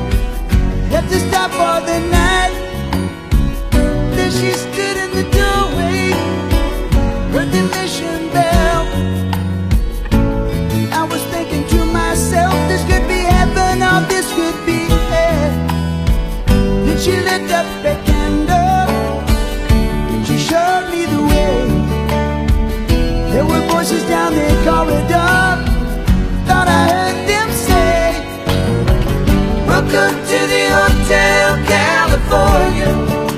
Had to stop for the night. Then she stood in the doorway, heard the mission bell. I was thinking to myself, this could be heaven or this could be hell. Then she lit up the candle, she showed me the way. There were voices down the corridor, thought I heard them say, welcome to the Hotel California.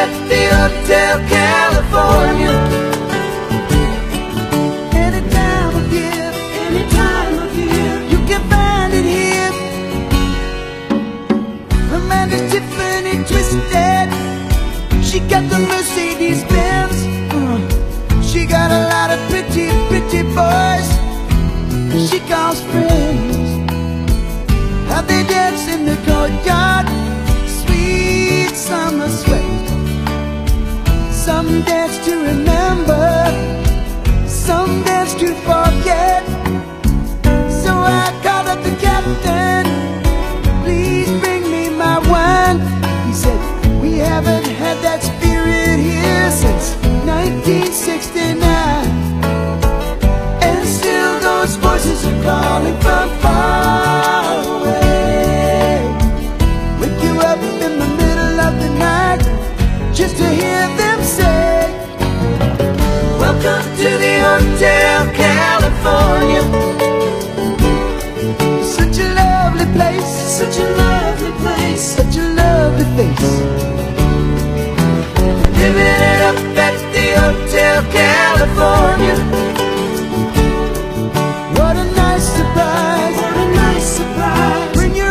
at the Hotel California. Any time of year, any time of year, you can find it here. Amanda Tiffany Twisted, she got the Mercedes Benz. Uh, she got a lot of pretty, pretty boys she calls friends. How they dance in the courtyard, sweet summer sweat. Some dance to remember, some dance to forget. So I called up the captain, please bring me my wine. He said, we haven't had that spirit here since nineteen sixty-nine. And still those voices are calling from far away. Wake you up in the middle of the night just to hear them say, welcome to the Hotel California. Such a lovely place, such a lovely place, such a lovely face. Living it up at the Hotel California. What a nice surprise, what a nice surprise. Bring your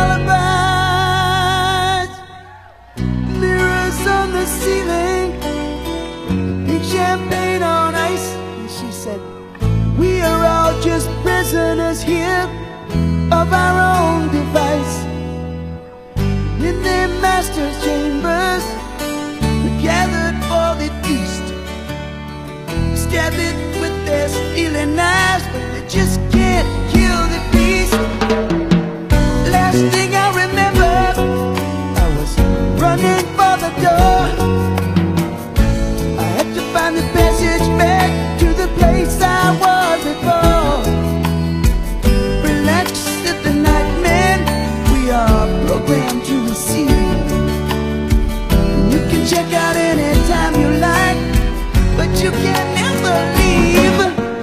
alibis. Mirrors on the ceiling, big champagne on ice. And she said, we are all just prisoners here of our own device. In their master's chambers, we gathered for the feast. Stabbed it with their stealing knives, but they just can't kill the beast. Last thing I remember, I was running for the door. I had to find the passage back to the place I was before. Relax at the nightman, we are programmed to receive. You can check out anytime you like, but you can never leave.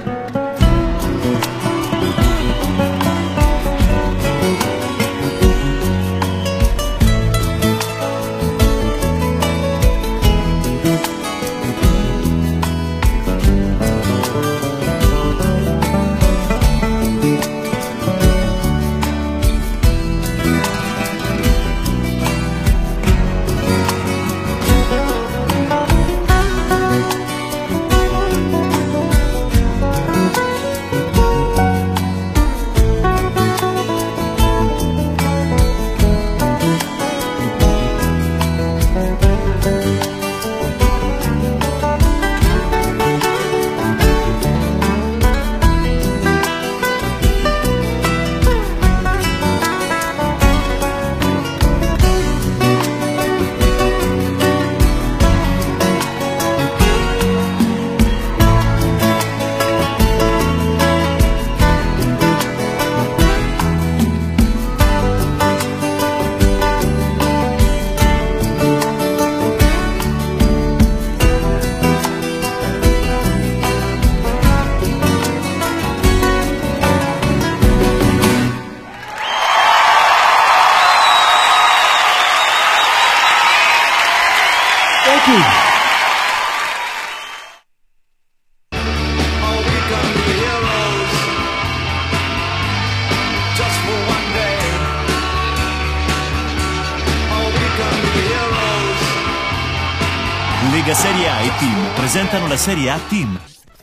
Lega Serie A e Team presentano la Serie A Team.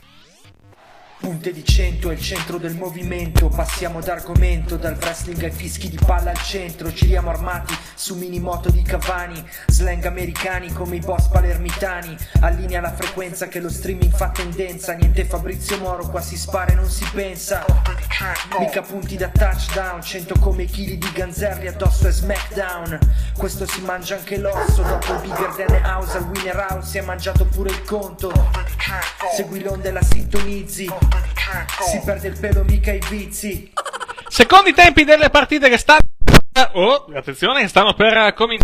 Punte di cento è il centro del movimento. Passiamo d'argomento, dal wrestling ai fischi di palla al centro. Giriamo armati su minimoto di Cavani, slang americani come i boss palermitani. Allinea la frequenza che lo streaming fa tendenza. Niente Fabrizio Moro, qua si spara e non si pensa. Mica punti da touchdown, cento come chili di ganzerri addosso e SmackDown. Questo si mangia anche l'osso, dopo il bigger than the house al winner house si è mangiato pure il conto. Segui l'onda e la sintonizzi, si perde il pelo mica i vizi.
Secondi tempi delle partite che stanno oh, attenzione, stanno per cominciare.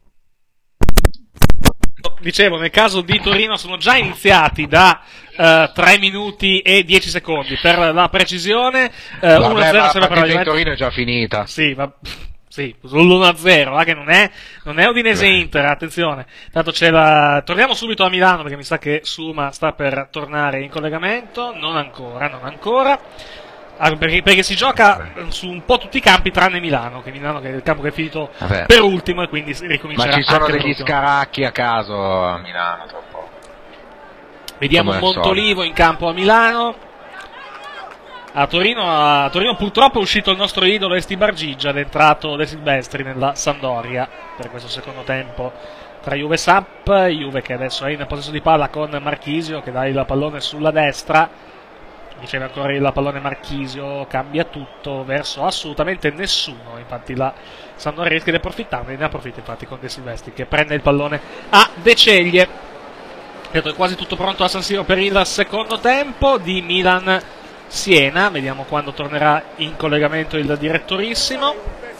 Dicevo, nel caso di Torino sono già iniziati da uh, tre minuti e dieci secondi per la precisione. uh, uno a zero
la
serve per
partita
la
in Torino è già finita.
Sì, ma Sì, sull'uno a zero, eh, che non è, non è Udinese Inter, attenzione. Tanto c'è la... Torniamo subito a Milano perché mi sa che Suma sta per tornare in collegamento. Non ancora, non ancora. Ah, perché, perché si gioca su un po' tutti i campi tranne Milano, che Milano che è il campo che è finito
Vabbè.
per ultimo e quindi ricomincerà.
Ma ci sono
anche
degli
l'ultimo.
scaracchi a caso a Milano, troppo.
Vediamo
Come al
Montolivo in campo a Milano. A Torino, a Torino purtroppo è uscito il nostro idolo Estibargigia ed è entrato De Silvestri nella Sampdoria per questo secondo tempo tra Juve e Samp. Juve che adesso è in possesso di palla con Marchisio che dà il pallone sulla destra, riceve ancora il pallone Marchisio, cambia tutto verso assolutamente nessuno, infatti la Sampdoria rischia di approfittare, ne approfitta infatti con De Silvestri che prende il pallone a De Ceglie. È quasi tutto pronto a San Siro per il secondo tempo di Milan Siena, vediamo quando tornerà in collegamento il direttorissimo.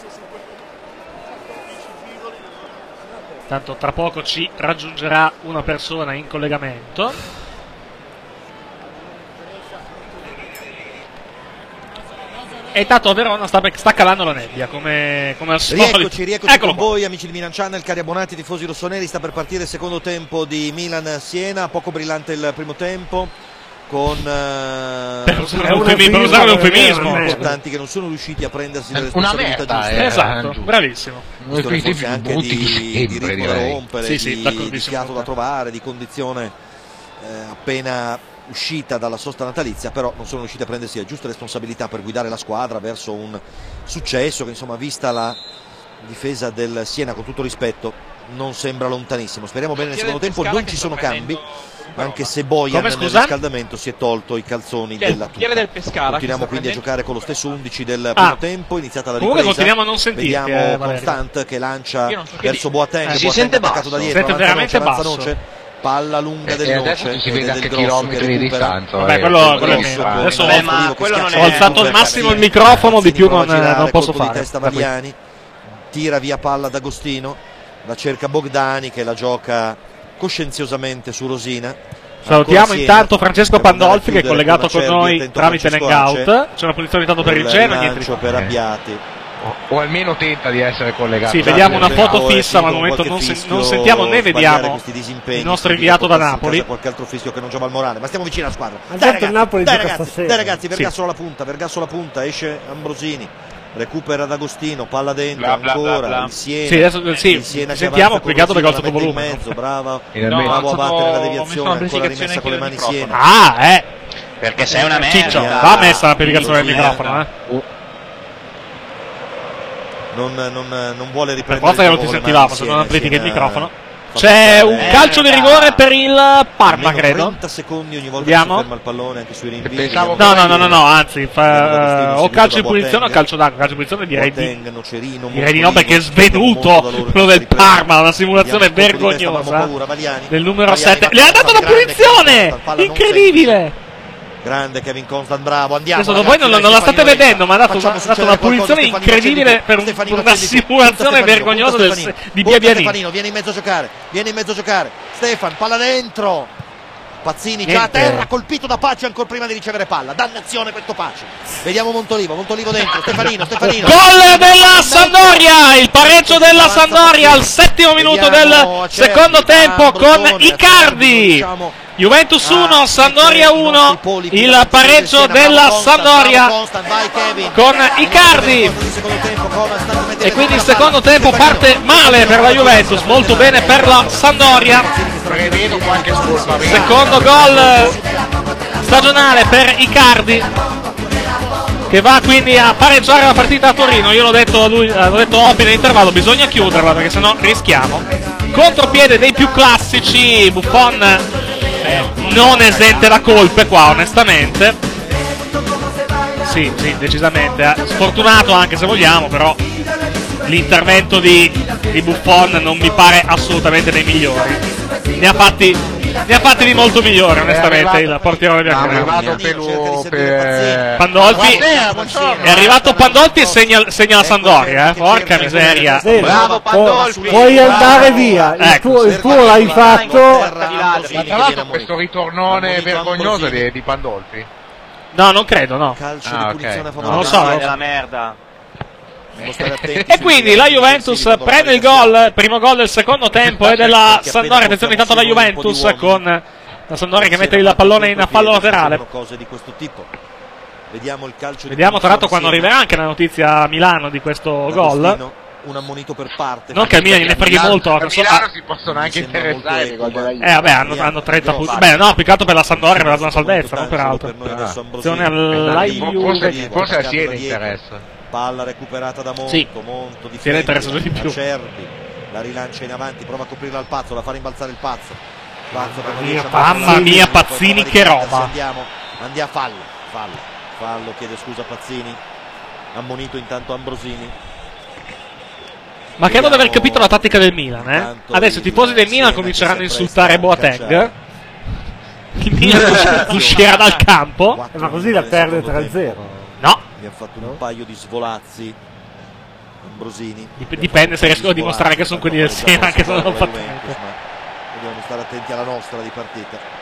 Tanto tra poco ci raggiungerà una persona in collegamento. E intanto a Verona sta, sta calando la nebbia come, come al solito.
Rieccoci, rieccoci
Eccolo
con
qua.
voi amici di Milan Channel, cari abbonati, tifosi rossoneri. Sta per partire il secondo tempo di Milan-Siena, poco brillante il primo tempo con uh,
per usare un eufemismo
importanti che non sono riusciti a prendersi le
una
responsabilità
merda,
giuste.
eh,
esatto,
giusto.
bravissimo.
Questione forse anche di, di ritmo da
direi.
rompere,
Sì, sì,
di, di fiato da trovare, di condizione eh, appena uscita dalla sosta natalizia, però non sono riusciti a prendersi le giuste responsabilità per guidare la squadra verso un successo che, insomma, vista la difesa del Siena, con tutto rispetto, non sembra lontanissimo. Speriamo bene nel secondo tempo. Non ci sono cambi, anche se Bojan nel riscaldamento si è tolto i calzoni della tuta.
del Pescara.
Continuiamo quindi a giocare con lo stesso undici del primo
Ah.
tempo, iniziata la
Comunque
ripresa.
continuiamo a non sentirti,
Vediamo
eh, Valerio.
Constant che lancia
Io non so che
verso
dico.
Boateng,
Eh, si
Boateng
sente
attaccato
basso.
da dietro,
Sente
avanza
veramente
Noce, avanza
basso.
Noce. Palla lunga
E,
del
e
Noce,
adesso si
ed
vede
è
anche
del Grosso
chilometri
che
di
recupera.
distanza.
Vabbè,
eh,
quello- quello è
Grosso
meno.
con
Adesso
Felipe
ho-
Filippo
ma
che
quello
schiaccia
non è-
Ho
il
alzato al
recupero.
massimo il
Pazzini.
microfono, di più non,
Pazzini prova a
non
girare,
posso
colpo di
fare.
testa
Da qui.
Vagliani, tira via palla d'Agostino, la cerca Bogdani che la gioca coscienziosamente su Rosina.
Salutiamo
Ancora Siena,
intanto Francesco
per andare a
Pandolfi che è
chiudere
collegato
con
con
Acerbi,
noi
attento
tramite
Francesco
l'hangout.
Ace.
C'è una punizione intanto per il
Il
Genoa, niente di
lancio per Abbiati.
O, o almeno tenta di essere collegato.
Sì, vediamo una
Abbiamo
foto
detto,
fissa, ma al
con
momento
qualche
non, se-
fischio,
non sentiamo né
sbagliare
vediamo
questi disimpegni,
il nostro
si
inviato da
portarsi in
Napoli.
casa qualche altro fischio che non giova al morale, ma stiamo vicino alla squadra.
Ha
Dai
detto il
ragazzi,
Napoli
dai
gioca
ragazzi,
stasera.
dai ragazzi, Vergasso
Sì.
alla punta, Vergasso alla punta, esce Ambrosini, recupera D'Agostino, palla dentro,
Bla, bla,
ancora,
bla, bla.
il Siena.
Sì, adesso sì,
il Siena che
sentiamo,
avanza con
piegato perché ho
Rosina,
alzato
la mette
volume.
in mezzo, brava,
Finalmente.
bravo a
No,
battere la
ho
deviazione,
messo una
ancora
amplificazione
rimessa con le mani
anche del
Siena.
Ah, eh!
Perché sei una
Ciccio,
merda.
va messa la piegazione del
Rosina.
microfono, eh.
Non, non, non vuole
Per
riprendere
forza che non
il
ti
gioco con le
sentivamo,
mani
se non amplifichi il
Siena,
microfono.
fa
C'è
passare,
un
eh,
calcio di rigore per il Parma,
almeno
credo.
trenta secondi ogni volta
Vediamo.
che si ferma il pallone, anche sui rinvii.
Pensavo-
No, no, no, no, no, anzi, fa,
D'Agostino
o
seguito
calcio di
da
punizione o
Boateng.
calcio d'angolo. Calcio di punizione direi di,
Boateng, Nocerino,
direi di no perché è
Montolivo,
svenuto
molto da loro in
quello del
questa ripresa.
Parma, una simulazione
Vediamo il colpo di testa,
vergognosa
avremo paura, Vagliani.
del numero
Vagliani
sette.
va
Le ha
a
dato una
grande
punizione!
Constant, palla non
Incredibile!
Grande Kevin Constant, bravo, andiamo.
Adesso
ragazzi,
voi non,
dai,
non la state
Stefanino,
vedendo, ma ha dato,
facciamo
ha dato una
succedere qualcosa,
punizione
Stefanino,
incredibile
accendi tu.
per un-
Stefanino,
una
accendi tu.
simulazione
Punta Stefanino,
vergognosa
punta
del,
Stefanino.
di
Punta
Biabiani.
Stefanino, vieni in mezzo a giocare, vieni in mezzo a giocare. Stefan, palla dentro. Pazzini già a
Niente.
terra, colpito da Pace ancora prima di ricevere palla. Dannazione questo Pace. Vediamo Montolivo, Montolivo dentro, Stefanino, Stefanino.
Gol della Sampdoria, il pareggio della Sampdoria al settimo minuto del secondo tempo con Icardi. Juventus uno, Sampdoria uno, il pareggio della Sampdoria con Icardi. E quindi il secondo tempo parte male per la Juventus, molto bene per la Sampdoria.
Prevedo qualche scolpamento.
Secondo gol stagionale per Icardi, che va quindi a pareggiare la partita a Torino. Io l'ho detto a lui, l'ho detto Oppi nell'intervallo, bisogna chiuderla perché sennò rischiamo. Contropiede dei più classici, Buffon eh, non esente da colpe qua, onestamente. Sì, sì, decisamente. eh. Sfortunato anche se vogliamo, però l'intervento di, di Buffon non mi pare assolutamente dei migliori. Ne ha fatti, ne ha fatti di molto migliore, onestamente, il portiere
È
bianco.
arrivato per, per...
Pandolfi,
Buonasera, buongiorno.
è arrivato Pandolfi e segna, segna la Sampdoria, eh. Porca miseria.
Sì,
Bravo Pandolfi.
puoi andare via, il
Ecco.
tuo, il tuo l'hai fatto.
Ma tra l'altro questo ritornone vergognoso di, di Pandolfi.
No, non credo, no.
Calcio
Ah,
di punizione
ok.
a favore
Non lo
del
so.
Napoli.
Della merda.
E quindi la Juventus prende il gol, primo gol del secondo tempo e della Sampdoria. Attenzione intanto la Juventus con la Sampdoria che mette il pallone in fallo laterale.
Cose di questo tipo. Vediamo il calcio.
Vediamo tra l'altro quando arriverà anche la notizia a Milano di questo gol.
Un ammonito per parte.
Non che a Milano ne freghi molto.
A Milano si possono anche interessare i gol della Juve.
Eh vabbè, hanno, hanno trenta punti. Beh, no, più che altro per la Sampdoria, per la salvezza, non per altro. Attenzione alla Juve.
Forse a Siena interessa.
Palla recuperata da Monto.
Sì.
Monto difende.
Siena interessa di più.
Acerbi. La rilancia in avanti, prova a coprirla al Pazzo, la fa rimbalzare il Pazzo. Pazzo per non riesce a
Mamma mia, Pazzini, che roba.
Andiamo, andiamo a fallo. Fallo. Fallo, chiede scusa Pazzini. Ammonito intanto Ambrosini.
Ma credo di aver capito la tattica del Milan, eh? Adesso i tifosi del Milan cominceranno a insultare Boateng. Il Milan uscirà dal campo.
Ma così la perde tre a zero.
No.
Mi ha fatto un paio di svolazzi Ambrosini.
Dipende se riescono a dimostrare che sono quelli del Siena, anche se non ho fatto niente.
Dobbiamo stare attenti alla nostra di partita.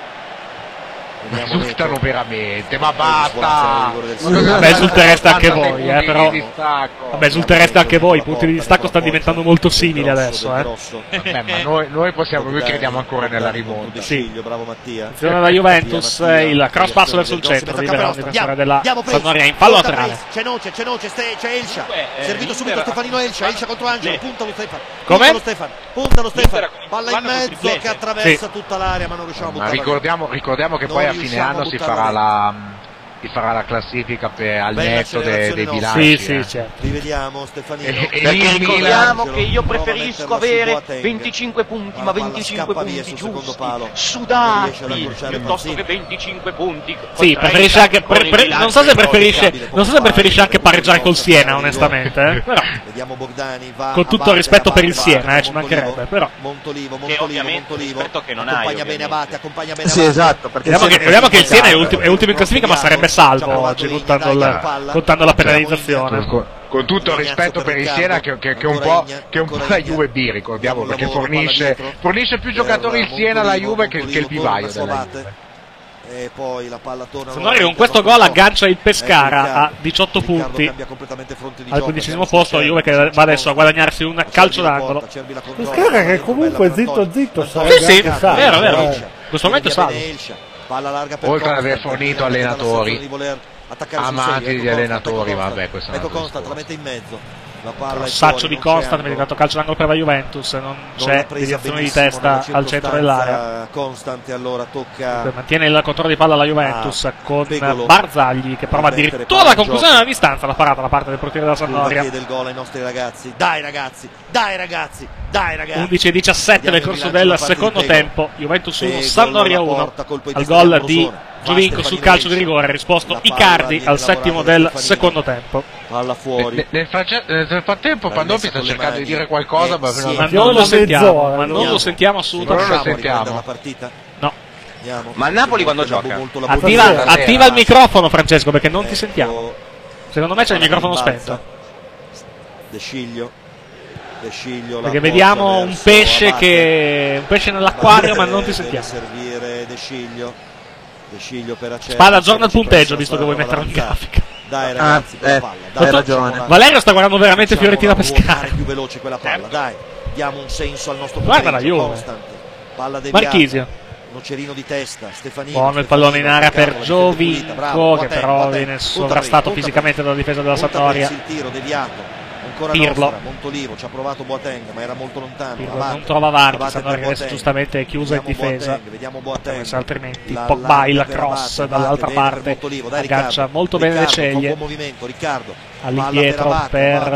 Esultano veramente, ma basta!
Vabbè, esultereste anche voi, eh, però. Vabbè, esultereste anche voi, i punti di distacco stanno diventando molto simili adesso, eh.
Vabbè, ma noi, noi possiamo, noi crediamo ancora nella rimonta.
Sì. Bravo Mattia.
Attenzione alla Juventus, il cross passo verso il centro, libera un difensore della Sampdoria in fallo laterale.
C'è Noce, c'è Noce, c'è Elscia. Servito subito Stefanino Elscia, Elscia contro Angelo, punta lo Stefano.
Come?
Punta lo Stefano, palla in mezzo che attraversa tutta l'area, ma non riusciamo a buttare.
Ma ricordiamo, ricordiamo che poi a fine anno si farà la, si farà la classifica per, al netto dei, dei bilanci.
Sì,
eh.
sì, certo.
Rivediamo Stefanino.
E, e
Perché ricordiamo
Milan,
che io preferisco avere
Boateng.
venticinque punti, ma venticinque punti giusti,
sudati,
piuttosto che venticinque punti.
Sì, preferisce anche pre, pre, non so se preferisce non so se preferisce anche pareggiare col Siena, onestamente, eh. Però
vediamo Bogdani, va
con tutto il rispetto per il Siena, eh, ci mancherebbe, però
Montolivo,
che ovviamente rispetto che non hai,
accompagna bene Abate, accompagna bene
Sì, esatto, perché
vediamo che, vediamo che il Siena è ultimo, è ultimo in classifica, ma sarebbe salvo oggi contando, il, contando la penalizzazione.
Con, con tutto il rispetto per il Siena, che, che, che, è un po', che è un po' la Juve B, ricordiamo, perché fornisce, fornisce più giocatori il Siena alla Juve che, che il vivaio della Juve.
E poi la palla torna.
Sampdoria con questo gol aggancia il Pescara a diciotto punti al quindicesimo posto. La Juve che va adesso a guadagnarsi un calcio d'angolo.
Pescara che comunque zitto zitto
sì sì, vero vero, in questo momento è salvo.
Oltre ad aver fornito allenatori amati di allenatori, vabbè, questo è
ecco Constant, la mette in mezzo. La palla
Saccio di Constant, medicato calcio d'angolo per la Juventus, non c'è deviazione di testa al centro dell'area.
Constant allora tocca.
Mantiene il controllo di palla la Juventus ah, con Piccolo. Barzagli che prova addirittura la conclusione della distanza, la parata da parte del portiere della Sampdoria.
Chiede il gol ai nostri ragazzi. Dai ragazzi, dai ragazzi, dai ragazzi.
undici e diciassette nel corso del secondo tempo. Juventus uno, Sampdoria uno. Al gol di Giovinco sul calcio di rigore, ha risposto Icardi al settimo del secondo tempo.
Palla fuori.
Nel, nel frattempo Pandolfi sta cercando di dire qualcosa, ma,
sì, ma non lo sentiamo, ma non lo sentiamo assolutamente.
Non lo sentiamo.
No.
Ma il Napoli quando gioca?
Attiva, attiva il microfono, Francesco, perché non ti sentiamo. Secondo me c'è il microfono spento.
De Sciglio. De Sciglio.
Perché vediamo un pesce che un pesce nell'acquario, ma non ti sentiamo.
Servire De Sciglio. De Sciglio per Acerbi.
Spada aggiorna il punteggio, visto che vuoi metterlo in grafica.
Dai ragazzi,
ah, eh,
palla,
dai, hai ragione.
Valerio sta guardando veramente Fiorentina Pescara.
Più veloce quella palla, dai. Diamo un senso al nostro
guarda la Juve.
Palla
Marchisio.
Nocerino di testa, Stefanino.
Buono il pallone in area per Giovinco, che però viene sovrastato fisicamente dalla difesa della Sampdoria.
Il tiro deviato. Ancora
Pirlo.
Montolivo ci ha provato Boateng, ma era molto lontano.
Pirlo non trova varchi, Sampdoria adesso giustamente è chiusa in difesa.
Vediamo Boateng.
Altrimenti Pogba il cross dall'altra parte, aggancia molto bene le ceglie. All'indietro per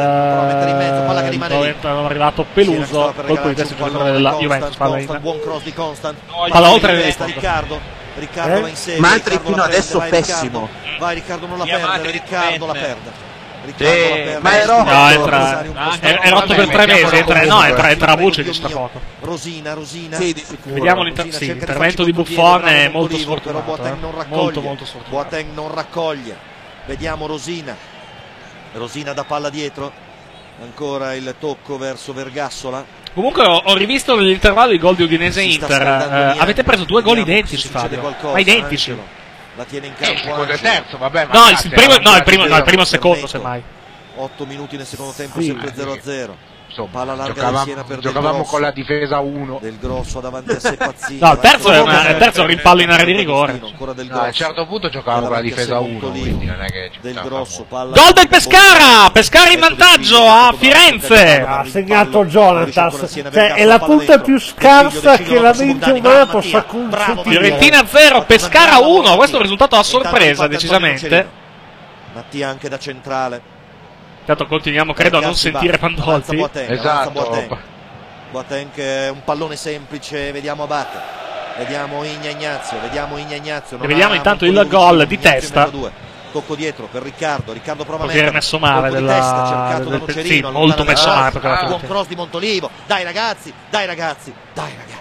hanno arrivato Peluso, colpo di testa giocatore della Juventus.
Buon cross di Constant.
Palla oltre le
Riccardo. Riccardo va in serie.
Ma altri fino adesso pessimo.
Vai Riccardo, non la perde, Riccardo la perde.
Sì, ma è rotto.
No, entra, è, è rotto per tre mesi. Entra, no, entra, entra Vucinic sta poco.
Rosina, Rosina.
Sì, di sicuro.
Vediamo l'inter- sì, l'intervento di Buffon è molto sfortunato. Eh? Molto, molto sfortunato.
Boateng non raccoglie. Vediamo Rosina. Rosina da palla dietro. Ancora il tocco verso Vergassola.
Comunque ho, ho rivisto nell'intervallo i gol di Udinese e Inter. Eh, avete preso due gol identici, Fabio. Ma identici.
La tiene in
campo. Eh, il secondo e terzo, vabbè.
No, il primo, no, il primo, no, il primo e il secondo, semmai.
otto minuti nel secondo tempo,
sì,
sempre
sì.
zero a zero.
Insomma,
palla larga
giocavamo,
del Siena per
giocavamo
Del Grosso,
con la difesa uno.
Del Grosso davanti a Sepazzini.
No, il terzo è, una, il terzo è un rimpallo in area di rigore.
Ancora Del
No,
Grosso.
a un certo punto giocavamo con la difesa uno, quindi non è che ci
Del Grosso, palla
Gol del Pescara! Pescara in vantaggio a Firenze!
Ha segnato Jonatas, cioè è la punta più scarsa che la mente umana possa concepire.
Fiorentina zero, Pescara uno. Questo è un risultato a sorpresa, decisamente.
Mattia anche da centrale.
Intanto continuiamo, credo, a non sentire Pandolfi.
Esatto.
Boateng è un pallone semplice, vediamo Abate, vediamo Igna Ignazio, vediamo Igna Ignazio.
E vediamo intanto il gol di testa.
Tocco dietro per Riccardo, Riccardo prova a
Perché era messo male
colpo di
della...
testa, cercato da
del... Sì,
Nocerino,
molto messo male perché la
buon cross di Montolivo, dai ragazzi, dai ragazzi, dai ragazzi.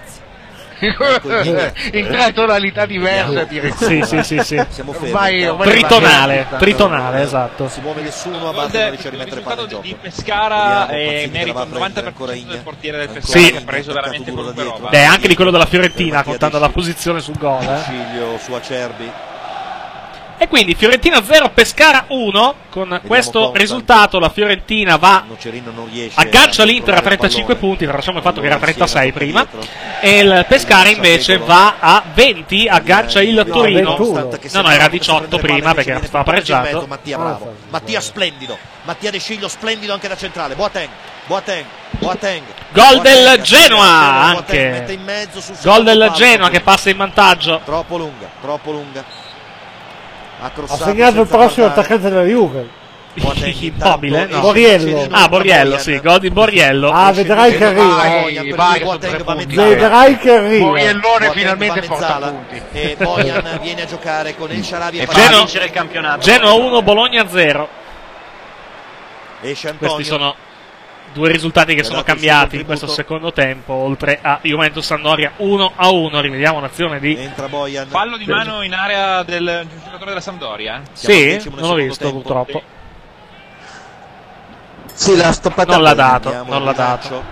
In tre tonalità diverse, direi.
Sì, sì, sì, sì.
Siamo fermi.
Ormai- ormai
Tritonale, tritonale, esatto.
Si muove nessuno,
Il
Abate non riesce a rimettere palla in
risultato
gioco.
di Pescara
Vediamo,
è
Pazzini che la
merito
va a
il novanta
prendere,
per cento
ancora
del portiere del
Igna.
Pescara
Sì.
che ha preso veramente
Attaccato duro
qualunque
da
roba.
Beh, anche di quello della Fiorentina, contando la posizione sul gol. Eh.
Ciglio su Acerbi.
E quindi Fiorentina zero, Pescara uno. Con questo
Constant.
risultato la Fiorentina va,
Nocerino non riesce
aggancia
a
l'Inter a
controllare il
trentacinque
pallone.
punti, lasciamo il fatto che era
Allora,
trentasei
Siena
prima.
dietro.
E il Pescara invece va a venti, aggancia il
No,
Torino.
ventuno.
No, no, era diciotto prima perché stava pareggiato.
Mattia bravo, Mattia splendido, Mattia De Sciglio splendido anche da centrale. Boateng, Boateng, Boateng.
Gol del
Boateng,
Genoa
Boateng mette
anche.
in mezzo sul
Gol
secondo
del
palo.
Genoa che passa in vantaggio.
Troppo lunga, troppo lunga. Ha
Ha
crossato
segnato il
senza
prossimo
guardare.
attaccante della Juve.
Boateng
Immobile,
intanto
no?
esce
Borriello.
Nocerino
Ah,
per
Borriello,
Bojan.
sì, gol di Borriello.
Ah, vedrai che arriva.
Vai,
Bojan, per
vai,
lui Boateng
sono
va a
tre
mezzala.
Vedrai che arriva.
Borriellone
Boateng
finalmente
va a
porta
mezzala
punti.
e Bojan viene a giocare con il Sharawi
E
e
fa
Genoa-
vincere il campionato.
Genoa uno, Bologna zero.
esce Antonio.
Questi sono due risultati che
Ha
sono
dato il
cambiati in
suo
questo
contributo.
secondo tempo, oltre a Juventus Sampdoria uno a uno. Rivediamo un'azione di...
Entra Bojan.
Fallo di mano in area del giocatore della Sampdoria.
Siamo al
Sì,
decimo nel
non l'ho
secondo
visto
tempo.
purtroppo.
Sì, l'ha stoppata.
Non l'ha
bene.
dato,
Vediamo
non
il
l'ha
rilancio.
dato.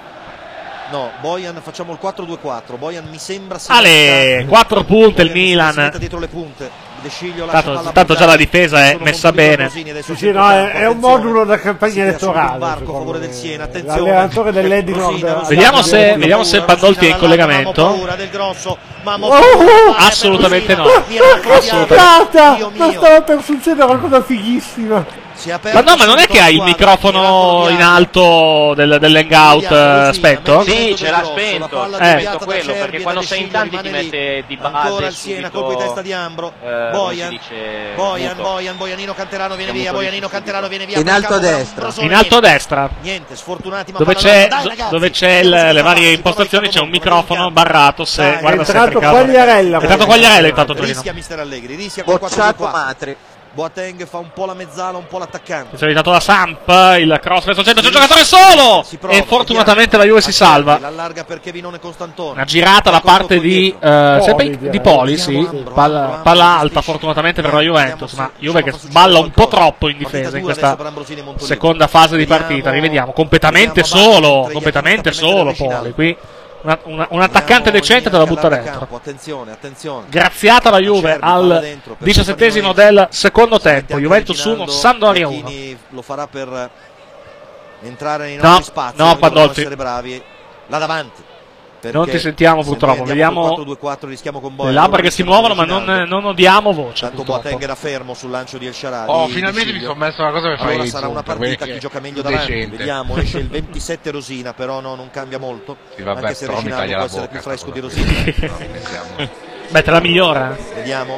No, Bojan facciamo il quattro due quattro. Bojan mi sembra sia
Ale, quattro punte il
Bojan si
Milan.
mette dietro le punte. De Sciglio lascia
Tanto,
palla
tanto già la
appoggiata.
difesa è
Sono
messa
Montolivo e
bene.
Ambrosini adesso
Sì, sì,
al
no, è,
centrocampo,
è un
attenzione.
modulo da campagna
Si tira subito
elettorale.
il varco a
secondo
favore
me.
del Siena, attenzione.
L'allenatore dell'Edi
Rosina,
Nord.
Vediamo se-
Rosina,
vediamo se
Rosina,
Pandolfi è in
Rosina,
collegamento.
Abbiamo paura del Grosso, ma
Oh,
assolutamente no.
Aspetta,
Dio
ma
mio.
stava per succedere qualcosa fighissima.
Si è aperto
Ma no, ma non è
subito
che
la
hai il
squadra,
microfono in alto del, dell'hangout
Vediamo,
eh, spento?
Sì, ce l'ha
Grosso,
spento.
la palla
Eh.
deviata da
quello,
Cerbi
perché
e
quando
da
sei in
Sciglio
tanti ti
rimane lì.
mette di base
Ancora il Siena,
subito,
colpo di testa di Ambro.
eh,
Bojan,
come si dice,
Bojan,
muto.
Bojan, Bojanino Canterano viene
È
via,
muto
Bojanino
subito.
Canterano viene via.
In
per
alto
campo
a
da
destra.
Ambrosoni,
In alto a
niente.
destra,
Niente, sfortunati ma
dove
palla
c'è,
larga. Dai, ragazzi,
dove c'è il-
vediamo se
le
fa
varie
male,
impostazioni, c'è un
si trova
microfono
in campo.
barrato. Se
Dai,
guarda
È
se
entrato
per caso-
Quagliarella.
È entrato Quagliarella, è entrato Torino.
Rischia mister Allegri, rischia con quattro
Bocciato
quattro.
Matri.
Boateng fa un po' la mezzala, un po' l'attaccante.
Si è aiutato da Samp, il cross verso il centro, c'è un giocatore solo!
Si prova,
E fortunatamente
vediamo.
la Juve si salva.
L'allarga per Kevinone Costantone.
Una girata da parte di, eh, sempre di Poli, sì. Palla, palla alta fortunatamente per la Juventus, ma Juve che sballa un po' troppo in difesa in questa seconda fase di partita. Rivediamo, completamente solo, completamente solo Poli. Qui una- una- un attaccante decente te la butta dentro.
Attenzione, attenzione.
Graziata la Juve al diciassettesimo del secondo tempo. Juventus uno, Sampdoria uno.
Becchini lo farà per entrare nei
No,
nostri spazi.
no,
noi dobbiamo
Pandolfi.
essere bravi là davanti. perché
Non ti sentiamo
se
purtroppo,
noi andiamo
vediamo
col quattro due quattro rischiamo con Bojan,
le labbra
allora
che si
rischiamo
muovono, ma
con
non,
Ginaldo.
non odiamo voce.
Tanto
purtroppo.
Boateng era fermo sul lancio di El Shaarawy.
Oh,
di
finalmente mi
Sciglio.
sono messo una cosa per fare
Allora
il
sarà
zoom,
una
per
partita
me
chi
che
gioca meglio
è
davanti.
decente.
Vediamo, esce il ventisette Rosina, però no, non cambia molto.
Sì, vabbè,
anche se
però mi
Reginaldo
taglia
può
la
essere
bocca,
più fresco di
sta
Rosina.
Beh, te la migliora.
Vediamo.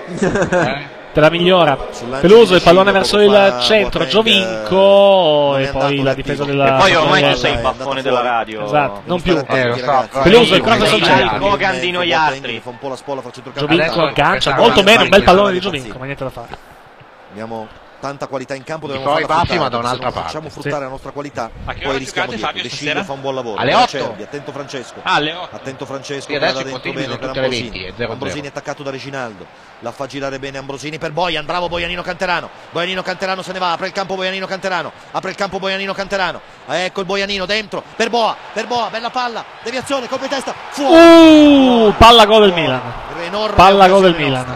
Te la migliora.
Sul lancio
Peluso,
di
il pallone
Sciglio,
verso
poco
il
fa
centro,
Boateng,
Giovinco
non è
e
andato
poi la
nel
difesa
tiro.
della...
E poi ormai tu
della-
sei il baffone della radio.
Esatto, non più.
Eh, lo so,
Peluso, il cross
io-
sul
io-
centro.
Bogan di noi altri.
Fa un po' la spola, fa centrocampo.
Giovinco
Adesso
aggancia
questa
molto
cosa
bene, un bel
fa
pallone di
impazzire.
Giovinco, ma niente da fare.
Abbiamo tanta qualità in campo,
Di
dobbiamo
poi
farla
baffi,
fruttare,
ma da
perché se
un'altra
non facciamo
parte.
fruttare
Sì.
la nostra qualità,
A che
poi
ora
rischiamo
giocate,
dietro.
Fabio,
De
stasera?
Sciglio fa un buon lavoro.
Alle
Bravo
otto.
Cervi, attento Francesco.
Ah, alle otto.
Attento Francesco,
Sì, adesso
guarda
i
dentro
continui
bene
sono
per
tutte le
Ambrosini.
venti, è zero a zero.
Ambrosini attaccato da Reginaldo. La fa girare bene Ambrosini per Bojan, bravo Bojanino Canterano. Bojanino Canterano se ne va, apre il campo Bojanino Canterano. Apre il campo Bojanino Canterano. Ecco il Bojanino dentro per Boa, per Boa, bella palla, deviazione, colpo di testa, fuori.
Uh, palla gol del Milan.
Enorme
Palla gol del
occasione
Milan.
nostra.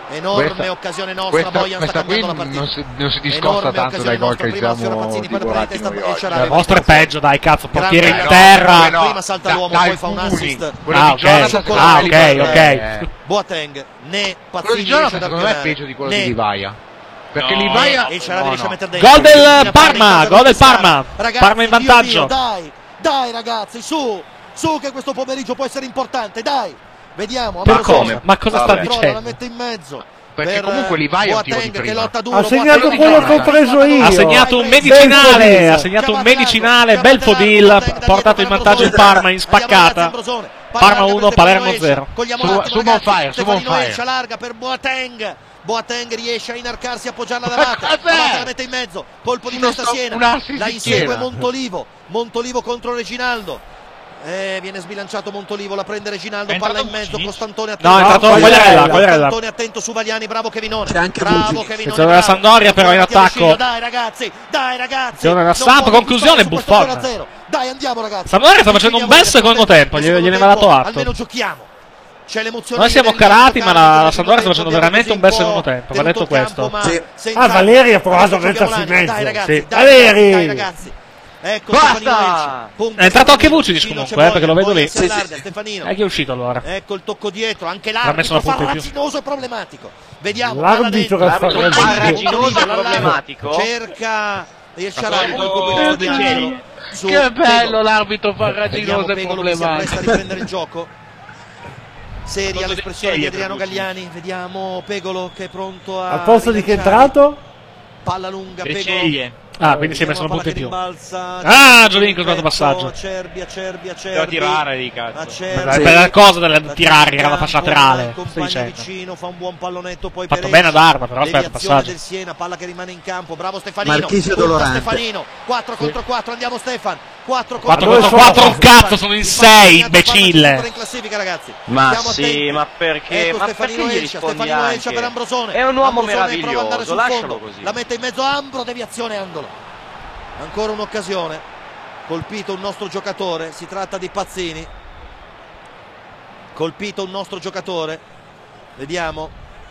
Enorme
Questa-
occasione nostra,
questa,
Bojan sta
questa qui
cambiando la partita.
non si, non si discosta
Enorme
tanto dai
occasione
gol
nostra,
che
prima Sfiora
siamo
Pazzini per
divorati
testa
noi
e
oggi.
Sciarabi.
La vostra è peggio, dai, cazzo, portiere
Grande
in
no,
terra.
no, prima salta
da-
l'uomo,
dai,
poi fa un
Funi.
assist.
Quello
Ah,
di
ok.
Jonathan secondo
Ah,
me
ok,
li potrebbe-
ok.
Boateng, né
Quello
Pazzini
di Jonathan
riesce ad
secondo me è
arginare,
peggio di quello
né
di Livaia. Perché
No,
Livaia...
e il Sciarabi
no,
riesce a
no.
mettere dentro.
Gol del
Fino a
Parma,
fare in
gol del
casa per
Parma.
Ragazzi,
Parma in
Dio
vantaggio.
mio, dai, dai ragazzi, su, su che questo pomeriggio può essere importante, dai. Vediamo,
Per
Ambrosio.
come? Ma cosa sta
Controlla,
dicendo?
la mette in mezzo.
Perché
per
comunque Livaia è un tiro di
Boateng che
prima.
lotta duro,
Ha segnato
Boateng
quello
di
che ho preso io.
Ha segnato un medicinale, ha segnato un medicinale, bel Fodil, ha portato in vantaggio il Parma in spaccata. Parma uno, Palermo zero.
Su- su Bonfire, su Bonfire.
Esce larga per Boateng. Boateng riesce a inarcarsi, appoggiarla da Abate.
Cos'è?
Abate la mette in mezzo. Colpo di
Uno
testa
sto-
Siena.
un assist
La
di
insegue
Siena.
Montolivo. Montolivo contro Reginaldo. Eh, viene sbilanciato Montolivo, la prende Reginaldo,
È
palla in
entrato
mezzo,
Vucinic?
Costantone attento.
No, è entrato
Bravo,
Quagliarella, Quagliarella.
Costantone attento su Vagliani, bravo Kevinone.
C'è anche
bravo
Vucinic.
Kevinone.
Attenzione alla
bravo.
Sampdoria, però in
Attenzione a
attacco.
Tiesino, Dai ragazzi, dai ragazzi.
Attenzione alla
Non
Samp,
può
conclusione,
vincere su questo
Buffon.
zero a zero. Dai, andiamo ragazzi.
Sampdoria sta facendo un bel secondo tempo, gliene gliene va dato atto.
Almeno giochiamo. C'è l'emozione.
Noi siamo calati, ma la, la Sampdoria sta facendo veramente un bel secondo tempo, va detto questo.
Sì. Ah, Valeri ha provato a mettersi in mezzo.
Dai ragazzi,
Sì.
dai,
Valeri!
dai ragazzi. Ecco
Basta!
Stefanino Punto
È entrato anche
Stefanino,
Vucinic
vicino
comunque,
c'è
eh, perché lo vedo
Bojan,
lì.
si allarga, Stefanino.
È che è uscito allora.
Ecco il tocco dietro, anche
L'ha messo
l'arbitro
una punta in più.
farraginoso e problematico. Vediamo,
L'arbitro che fa
L'arbitro farraginoso e
Montolivo,
problematico.
cerca il Sciarabi,
solito
poi colpo di
Vecchielli.
angolo su
Che bello
Pegolo.
l'arbitro
Vediamo
farraginoso e
Pegolo che si appresta a
problematico.
riprendere il gioco. Seria
Cosa
l'espressione di
Vecchielli
Adriano
per Vucinic.
Gagliani. Vediamo Pegolo che è pronto a
Al posto di chi è
rilanciare.
entrato?
Palla lunga, Pegolo.
Receglie.
Ah, quindi si è messo una
Vediamo
punta in
la palla
più.
che rimbalza,
Ah,
Cerbi,
Giovinco, sbagliato passaggio.
Cerbi, Acerbi, Acerbi.
Deve tirare di cazzo.
Acerbi.
La bella cosa del
La
tirare
tira
era la
in
fascia
campo,
laterale.
il
Stai
compagno
dicendo.
vicino, fa un buon pallonetto, poi
Fatto
Perecci.
bene ad Arma, però aspetta,
Deviazione
passaggio.
del Siena, palla che rimane in campo, bravo Stefanino.
Marchisio
Punta
Dolorante.
Stefanino, quattro contro quattro, andiamo Stefan. quattro
quattro
contro
contro quattro, un cazzo, sono in sei, imbecille.
in classifica ragazzi.
Ma
Stiamo
sì,
attenti.
ma perché?
Ecco
Ma
Stefanino
perché gli
Elcia,
rispondi
Stefanino Elcia
anche?
per Ambrosone.
È un uomo
Ambrosone prova ad andare
meraviglioso,
sul
lascialo
fondo.
così.
La mette in mezzo Ambro, deviazione angolo. Ancora un'occasione. Colpito un nostro giocatore, si tratta di Pazzini. Colpito un nostro giocatore. Vediamo.